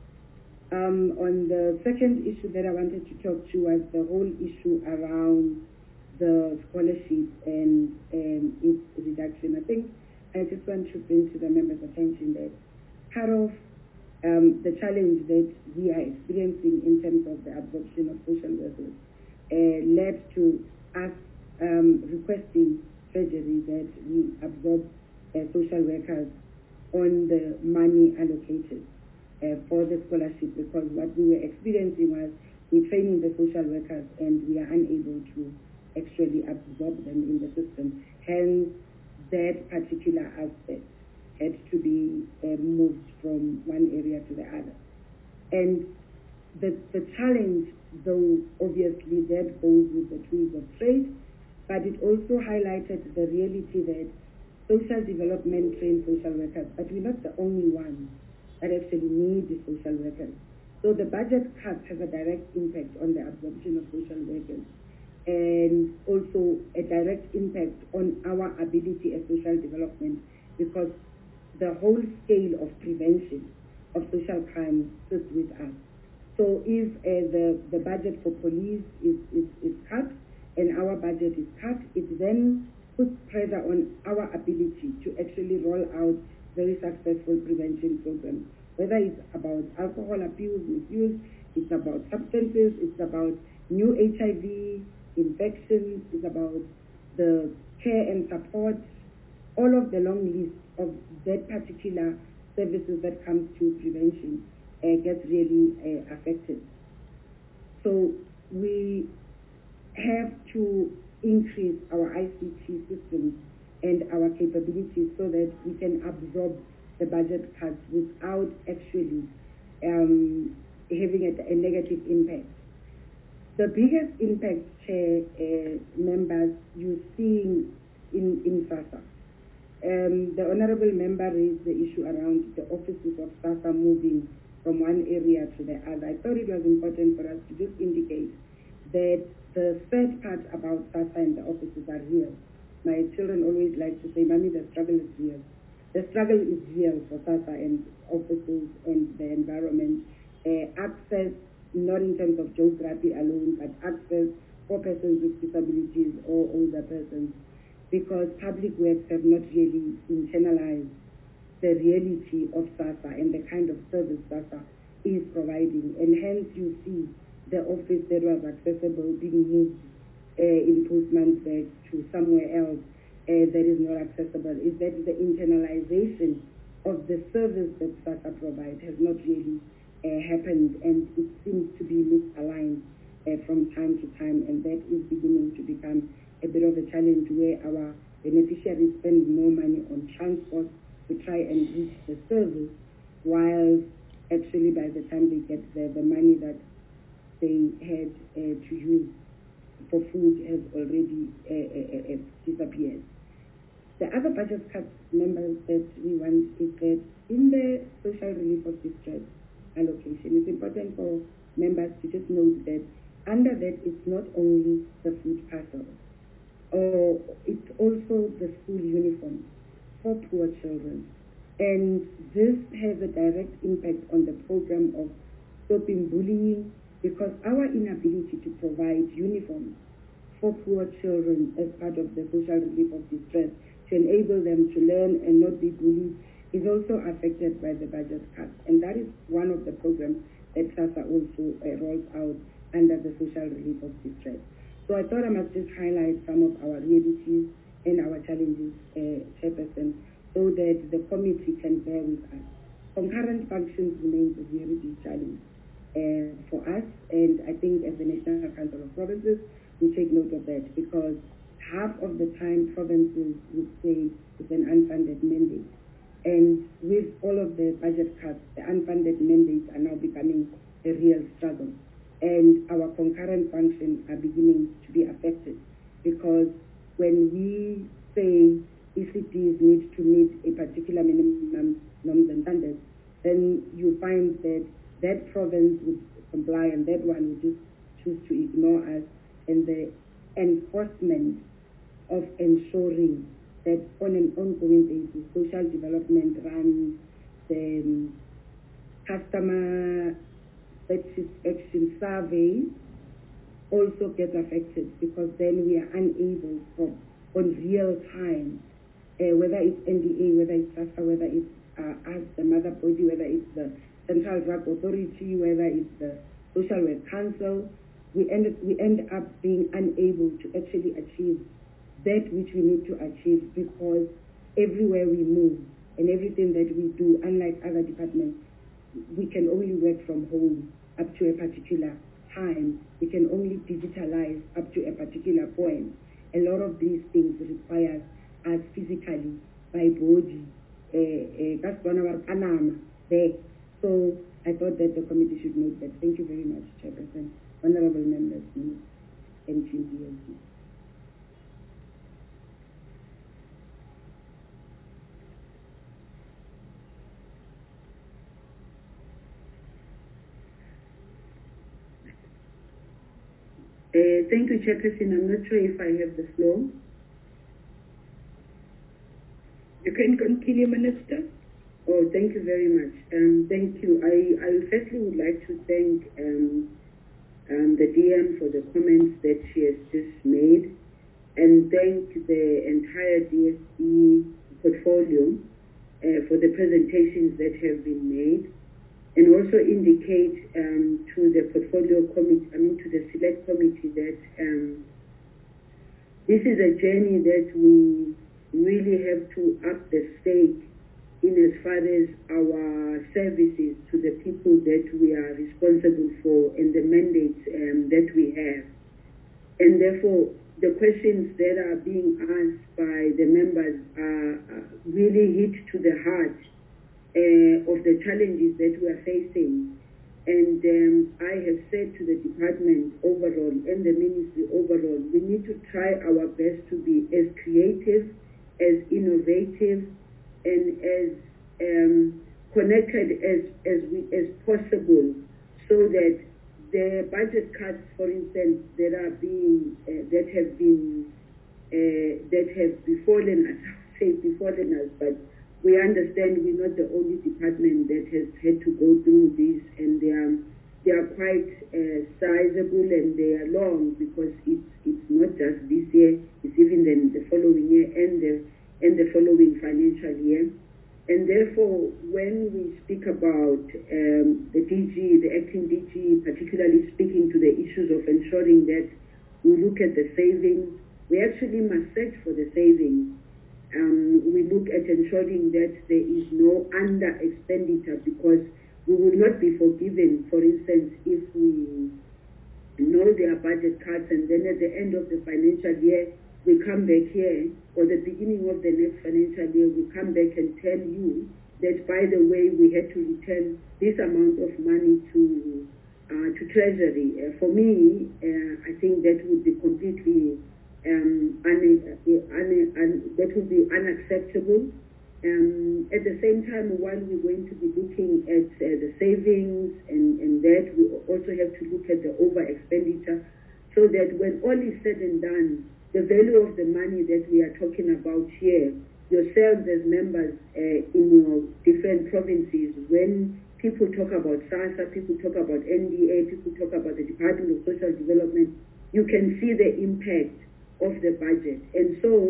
Um, on the second issue that I wanted to talk to was the whole issue around the scholarship and um, its reduction. I think I just want to bring to the members' attention that part of um, the challenge that we are experiencing in terms of the absorption of social workers uh, led to us um, requesting Treasury that we absorb uh, social workers on the money allocated uh, for the scholarship, because what we were experiencing was we're training the social workers and we are unable to actually absorb them in the system. Hence, that particular aspect had to be uh, moved from one area to the other. And the, the challenge, though obviously that goes with the tools of trade, but it also highlighted the reality that social development trains social workers, but we're not the only ones that actually need the social workers. So the budget cuts have a direct impact on the absorption of social workers, and also a direct impact on our ability as social development, because the whole scale of prevention of social crime sits with us. So if uh, the, the budget for police is, is, is cut and our budget is cut, it then puts pressure on our ability to actually roll out very successful prevention programs, whether it's about alcohol abuse, misuse, it's about substances, it's about new H I V infections, it's about the care and support, all of the long list of that particular services that comes to prevention uh, gets really uh, affected. So we have to increase our I C T systems and our capabilities so that we can absorb the budget cuts without actually um, having a, a negative impact. The biggest impact, Chair, uh, members, you're seeing in, in SASSA. Um, the Honourable Member raised the issue around the offices of SASSA moving from one area to the other. I thought it was important for us to just indicate that the third part about SASSA and the offices are real. My children always like to say, Mommy, the struggle is real. The struggle is real for SASSA and offices and the environment. Uh, access, not in terms of geography alone, but access for persons with disabilities or older persons, because public works have not really internalized the reality of SASSA and the kind of service SASSA is providing. And hence you see the office that was accessible being moved uh, in Postmansberg to somewhere else uh, that is not accessible. Is that the internalization of the service that SASSA provides has not really uh, happened, and it seems to be misaligned uh, from time to time, and that is beginning to become a bit of a challenge where our beneficiaries spend more money on transport to try and reach the service, while actually by the time they get there, the money that they had uh, to use for food has already uh, uh, uh, disappeared. The other budget cut, members, that we want is that in the social relief of distress allocation, it's important for members to just note that under that it's not only the food parcel, or it's also the school uniform for poor children. And this has a direct impact on the program of stopping bullying, because our inability to provide uniforms for poor children as part of the social relief of distress to enable them to learn and not be bullied is also affected by the budget cuts. And that is one of the programs that SASSA also uh, rolls out under the social relief of distress. So I thought I must just highlight some of our realities and our challenges, uh, Chairperson, so that the committee can bear with us. Concurrent functions remains a very big challenge uh, for us, and I think as the National Council of Provinces, we take note of that, because half of the time provinces would say it's an unfunded mandate. And with all of the budget cuts, the unfunded mandates are now becoming a real struggle. And our concurrent functions are beginning to be affected, because when we say E C Ps need to meet a particular minimum norms and standards, then you find that that province would comply and that one would just choose to ignore us, and the enforcement of ensuring that on an ongoing basis social development runs, the um, customer satisfaction survey also gets affected, because then we are unable from on real time, uh, whether it's N D A, whether it's SASSA, whether it's uh, as the mother body, whether it's the Central Drug Authority, whether it's the Social Work Council, we end, we end up being unable to actually achieve that which we need to achieve, because everywhere we move and everything that we do, unlike other departments, we can only work from home up to a particular time. We can only digitalize up to a particular point. A lot of these things require us physically, by body, that's one of our Panama there. So I thought that the committee should note that. Thank you very much, Chairperson, honorable members, and G D L C. Uh, thank you, Chairperson. I'm not sure if I have the floor. You can continue, Minister. Oh, thank you very much. Um, thank you. I, I firstly would like to thank um, um, the D M for the comments that she has just made, and thank the entire D S E portfolio uh, for the presentations that have been made, and also indicate um, to the portfolio committee, I mean to the select committee, that um, this is a journey that we really have to up the stake in as far as our services to the people that we are responsible for and the mandates um, that we have. And therefore, the questions that are being asked by the members are, are really hit to the heart uh, of the challenges that we are facing. And um, I have said to the department overall and the ministry overall, we need to try our best to be as creative, as innovative, and as um, connected as as we as possible, so that the budget cuts, for instance, that are being uh, that have been uh, that have befallen us, I would say befallen us, but we understand we're not the only department that has had to go through this, and they are they are quite uh, sizable and they are long, because it's it's not just this year, it's even then the following year and the and the following financial year. And therefore, when we speak about um, the D G, the acting D G, particularly speaking to the issues of ensuring that we look at the savings, we actually must search for the savings. Um, we look at ensuring that there is no under expenditure, because we will not be forgiven, for instance, if we know there are budget cuts and then at the end of the financial year we come back here, or the beginning of the next financial year, we come back and tell you that, by the way, we had to return this amount of money to uh, to Treasury. Uh, for me, uh, I think that would be completely um, un- un- un- that would be unacceptable. Um, at the same time, while we're going to be looking at uh, the savings and, and that, we also have to look at the over expenditure, so that when all is said and done, the value of the money that we are talking about here, yourselves as members uh, in your different provinces, when people talk about SASSA, people talk about N D A, people talk about the Department of Social Development, you can see the impact of the budget. And so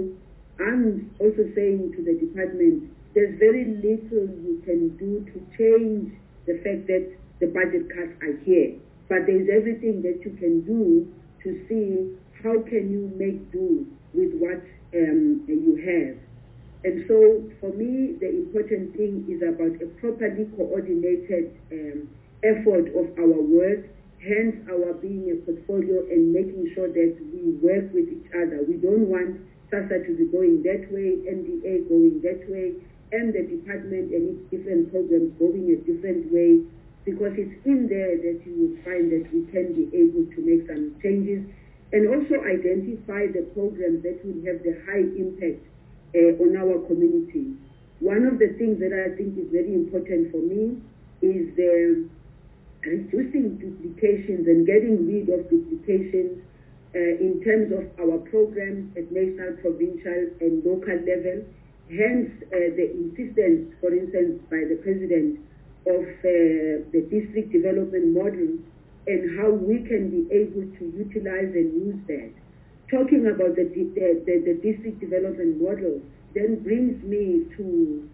I'm also saying to the department, there's very little you can do to change the fact that the budget cuts are here, but there's everything that you can do to see how can you make do with what um, you have. And so for me, the important thing is about a properly coordinated um, effort of our work, hence our being a portfolio and making sure that we work with each other. We don't want SASSA to be going that way, N D A going that way, and the department and its different programs going a different way, because it's in there that you will find that we can be able to make some changes and also identify the programs that will have the high impact uh, on our community. One of the things that I think is very important for me is the reducing duplications and getting rid of duplications uh, in terms of our programs at national, provincial, and local level. Hence, uh, the insistence, for instance, by the President of uh, the district development model, and how we can be able to utilize and use that. Talking about the, the, the, the district development model then brings me to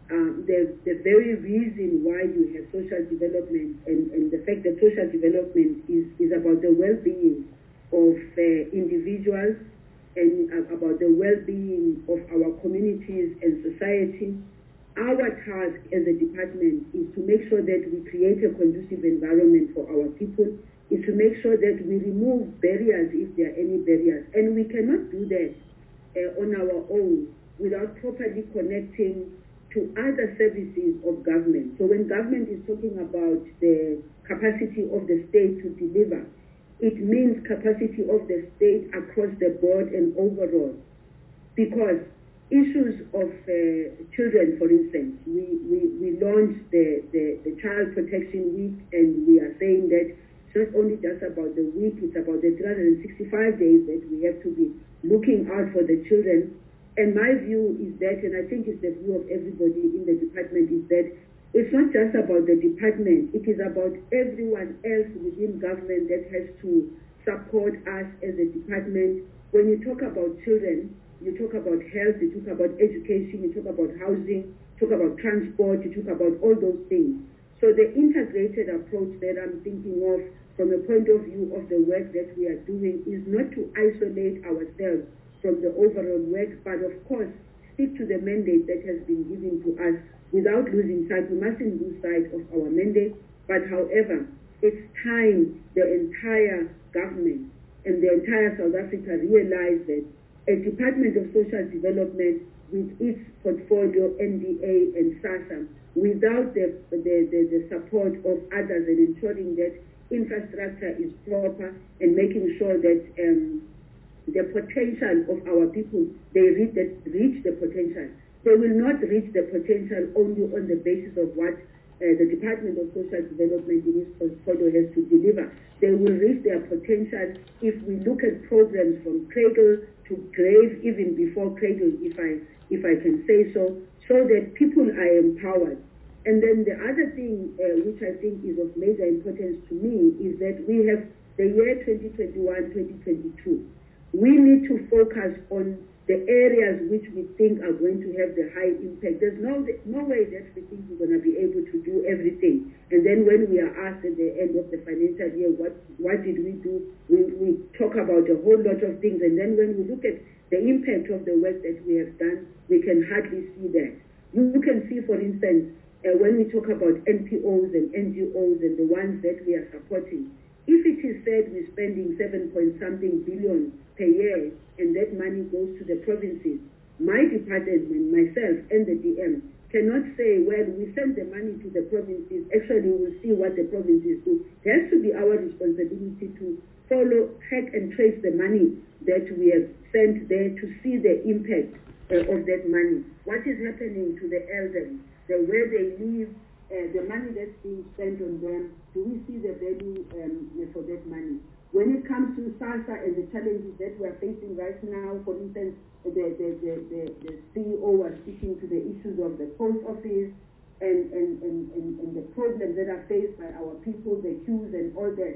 um, the, the very reason why you have social development and, and the fact that social development is, is about the well-being of uh, individuals and uh, about the well-being of our communities and society. Our task as a department is to make sure that we create a conducive environment for our people, is to make sure that we remove barriers if there are any barriers. And we cannot do that uh, on our own without properly connecting to other services of government. So when government is talking about the capacity of the state to deliver, it means capacity of the state across the board and overall. Because issues of uh, children, for instance, we, we, we launched the, the, the Child Protection Week, and we are saying that it's not only just about the week, it's about the three hundred sixty-five days that we have to be looking out for the children. And my view is that, and I think it's the view of everybody in the department, is that it's not just about the department, it is about everyone else within government that has to support us as a department. When you talk about children, you talk about health, you talk about education, you talk about housing, you talk about transport, you talk about all those things. So the integrated approach that I'm thinking of from a point of view of the work that we are doing is not to isolate ourselves from the overall work, but of course stick to the mandate that has been given to us without losing sight. We mustn't lose sight of our mandate, but however, it's time the entire government and the entire South Africa realize that a Department of Social Development with its portfolio, N D A and SASSA, without the, the, the, the support of others and ensuring that infrastructure is proper and making sure that um, the potential of our people, they reach the, reach the potential. They will not reach the potential only on the basis of what uh, the Department of Social Development in its portfolio has to deliver. They will reach their potential if we look at programs from cradle to grave, even before cradle, if I, if I can say so, so that people are empowered. And then the other thing uh, which I think is of major importance to me is that we have the year twenty twenty-one twenty twenty-two. We need to focus on the areas which we think are going to have the high impact. There's no, no way that we think we're going to be able to do everything. And then when we are asked at the end of the financial year, what, what did we do? We, we talk about a whole lot of things. And then when we look at the impact of the work that we have done, we can hardly see that. You can see, for instance, uh, when we talk about N P Os and N G Os and the ones that we are supporting, if it is said we're spending seven point something billion per year and that money goes to the provinces, my department, myself and the D M cannot say, well, we send the money to the provinces, actually we'll see what the provinces do. It has to be our responsibility to follow, track and trace the money that we have sent there to see the impact uh, of that money. What is happening to the elderly, the where they live, uh, the money that's being spent on them, do we see the value um, for that money? When it comes to SASSA and the challenges that we're facing right now, for instance, the, the, the, the, the C E O was speaking to the issues of the post office and, and, and, and, and the problems that are faced by our people, the queues and all that.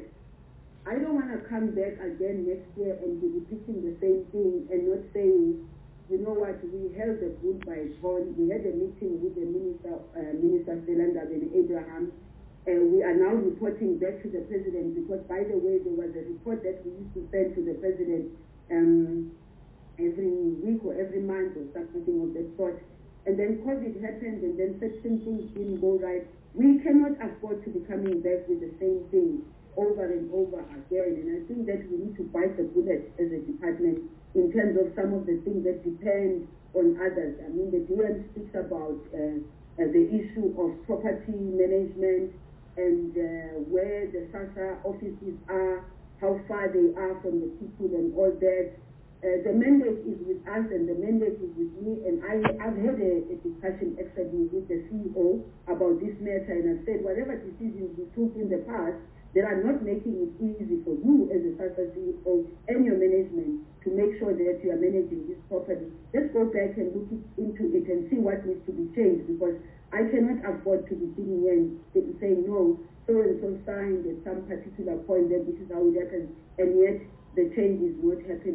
I don't want to come back again next year and be repeating the same thing and not saying, you know what, we held the goodbye bond. We had a meeting with the Minister, uh, Minister Selanda Ben Abraham. Uh, we are now reporting back to the president because, by the way, there was a report that we used to send to the president um, every week or every month or something of that sort. And then COVID happened and then certain things didn't go right. We cannot afford to be coming back with the same thing over and over again. And I think that we need to bite the bullet as a department in terms of some of the things that depend on others. I mean, the D M speaks about uh, uh, the issue of property management, and uh, where the SASSA offices are, how far they are from the people and all that. Uh, the mandate is with us and the mandate is with me, and I, I've had a, a discussion actually with the C E O about this matter, and I've said whatever decisions we took in the past that are not making it easy for you as a SASSA C E O and your management to make sure that you are managing this properly. Let's go back and look into it and see what needs to be changed, because I cannot afford to be sitting here and saying, no, so and so signed at some particular point, then this is how it happens, and yet the change is not happening.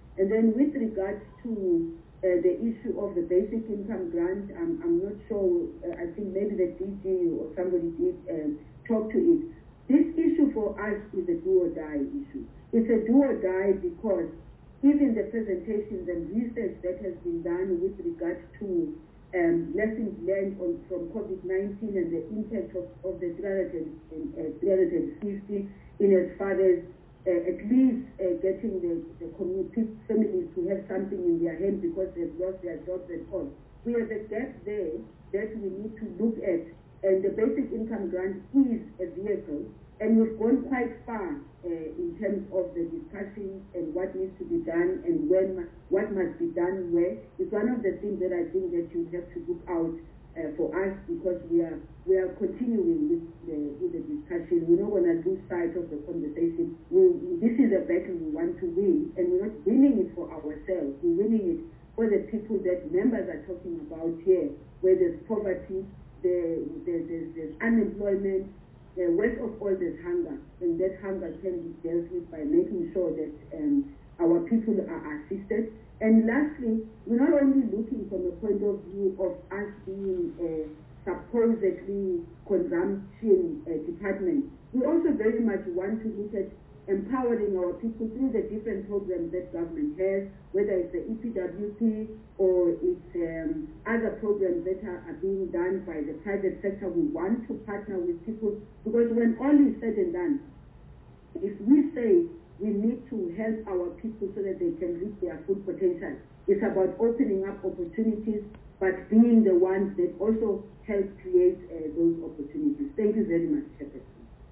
And then with regards to uh, the issue of the basic income grant, I'm, I'm not sure, uh, I think maybe the D G or somebody did um, talk to it. This issue for us is a do or die issue. It's a do or die because even the presentations and research that has been done with regards to um, lessons learned on, from COVID nineteen and the impact of, of the three hundred fifty in as far as uh, at least uh, getting the, the community families to have something in their hand because they've lost their jobs and all. We have a gap there that we need to look at, and the basic income grant is a vehicle. And we've gone quite far uh, in terms of the discussion and what needs to be done and when what must be done where. It's one of the things that I think that you have to look out uh, for us because we are we are continuing with the with the discussion. We're not going to lose sight of the conversation. We, this is a battle we want to win, and we're not winning it for ourselves. We're winning it for the people that members are talking about here, where there's poverty, there, there, there's, there's unemployment. The worst of all, there's hunger, and that hunger can be dealt with by making sure that um, our people are assisted. And lastly, we're not only looking from a point of view of us being a supposedly consumption uh, department, we also very much want to look at empowering our people through the different programs that government has, whether it's the E P W P or it's um, other programs that are, are being done by the private sector. We want to partner with people because when all is said and done, if we say we need to help our people so that they can reach their full potential, it's about opening up opportunities, but being the ones that also help create uh, those opportunities. Thank you very much, Chairperson.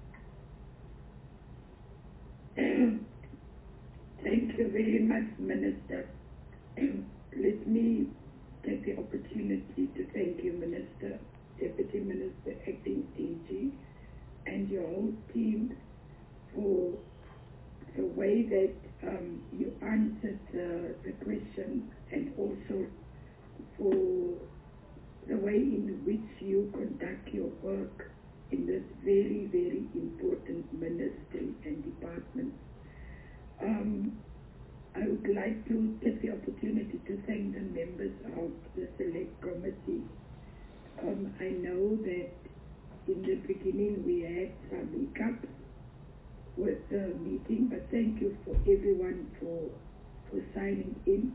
Thank you very much, Minister. Let me take the opportunity to thank you, Minister, Deputy Minister, Acting D G, and your whole team for the way that um, you answered uh, the question, and also for the way in which you conduct your work in this very, very important ministry and department. Um, I would like to take the opportunity to thank the members of the Select Committee. Um, I know that in the beginning we had some hiccups with the meeting, but thank you for everyone for, for signing in.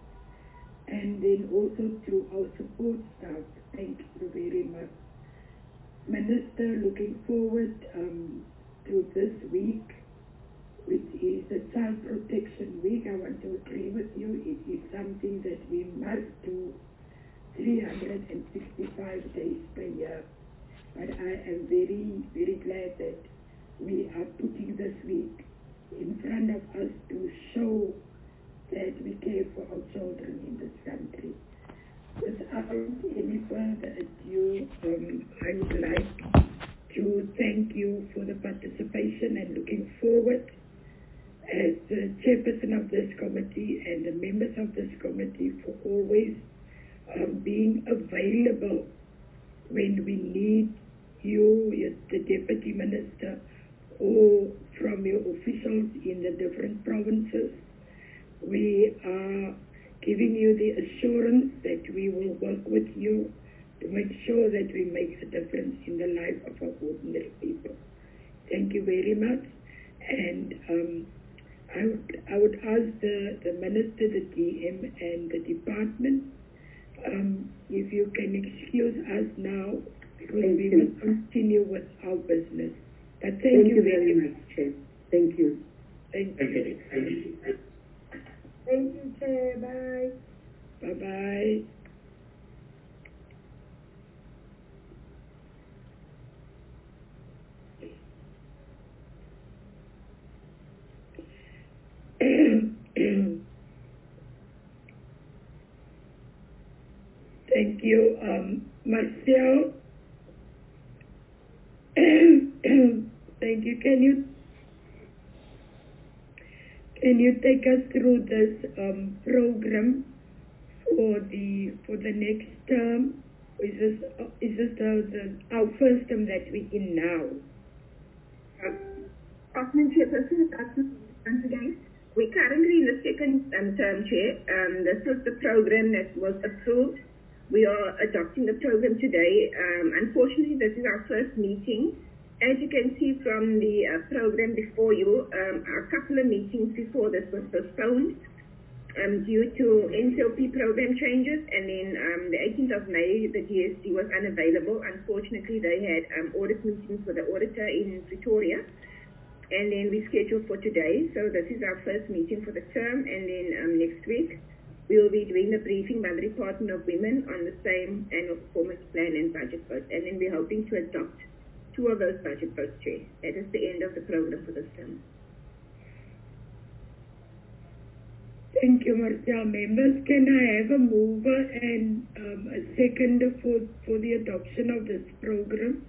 And then also to our support staff, thank you very much. Minister, looking forward um, to this week, which is the Child Protection Week. I want to agree with you. It is something that we must do three hundred sixty-five days per year. But I am very, very glad that we are putting this week in front of us to show that we care for our children in this country. Without any further ado, um, I would like to thank you for the participation and looking forward as the chairperson of this committee and the members of this committee for always um, being available when we need you, the deputy minister, or from your officials in the different provinces. We are giving you the assurance that we will work with you to make sure that we make a difference in the life of our ordinary people. Thank you very much. And um, I, would, I would ask the, the minister, the D M, and the department um, if you can excuse us now because thank we you. will continue with our business. But thank, thank you, you very much, Chair. Thank you. Thank you. Thank you. Thank you, Chair. Bye. Bye-bye. Thank you, um, Marcel. Thank you. Can you can you take us through this um, program for the for the next term? Is this uh, is this the, the our first term that we're in now? Afternoon, Chairperson. Once again, we're currently in the second um, term, Chair. Um, this was the program that was approved. We are adopting the program today. Um, unfortunately, this is our first meeting. As you can see from the uh, program before you, um, a couple of meetings before this was postponed um, due to N C O P program changes, and then um, the eighteenth of May, the D S D was unavailable. Unfortunately, they had um, audit meetings with the auditor in Pretoria, and then we scheduled for today. So this is our first meeting for the term, and then um, next week we will be doing the briefing by the Department of Women on the same annual performance plan and budget vote, and then we're hoping to adopt two of those budget votes, Chair. That is the end of the program for this term. Thank you, Marcia. Members, can I have a mover and um, a seconder for, for the adoption of this program?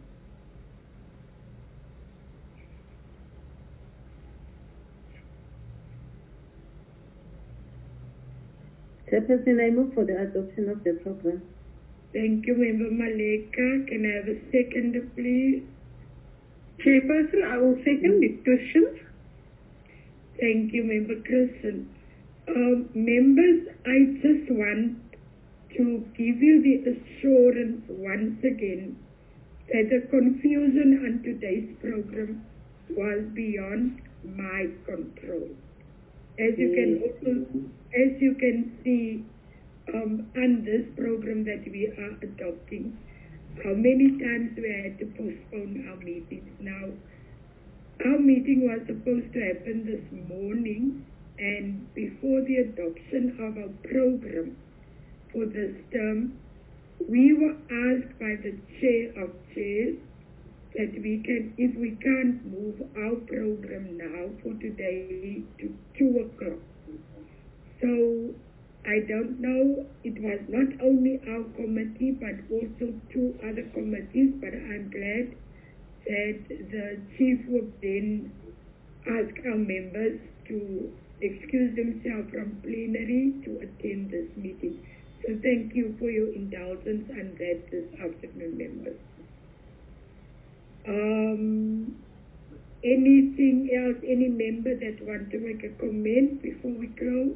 Chairperson, I move for the adoption of the program. Thank you, Member Maleka. Can I have a seconder, please? Chairperson, I will second the questions. Thank you, Member Christian. Uh, members, I just want to give you the assurance once again that the confusion on today's program was beyond my control. As you can also, as you can see um, on this program that we are adopting, how many times we had to postpone our meetings. Now, our meeting was supposed to happen this morning, and before the adoption of our program for this term, we were asked by the chair of chairs that we can, if we can't move our program now for today to two o'clock. So I don't know, it was not only our committee but also two other committees, but I'm glad that the chief would then ask our members to excuse themselves from plenary to attend this meeting. So thank you for your indulgence on that this afternoon, members. Um, anything else, any member that want to make a comment before we close?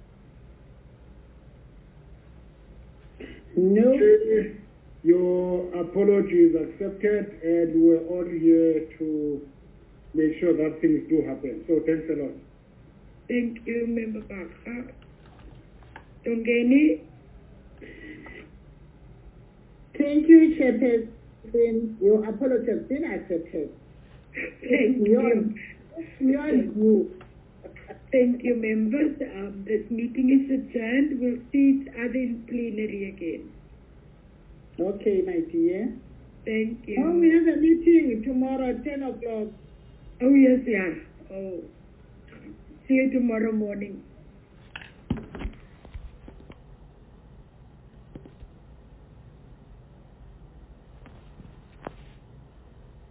No. Your apology is accepted, and we're all here to make sure that things do happen. So thanks a lot. Thank you, Member Bakha. Tongeni? Thank you, Chairperson. Your apology has been accepted. Thank you. Beyond you. Thank you, members. Um, this meeting is adjourned. We'll see each other in plenary again. Okay, my dear. Thank you. Oh, we have a meeting tomorrow at ten o'clock. Oh, yes, yeah. Oh. See you tomorrow morning.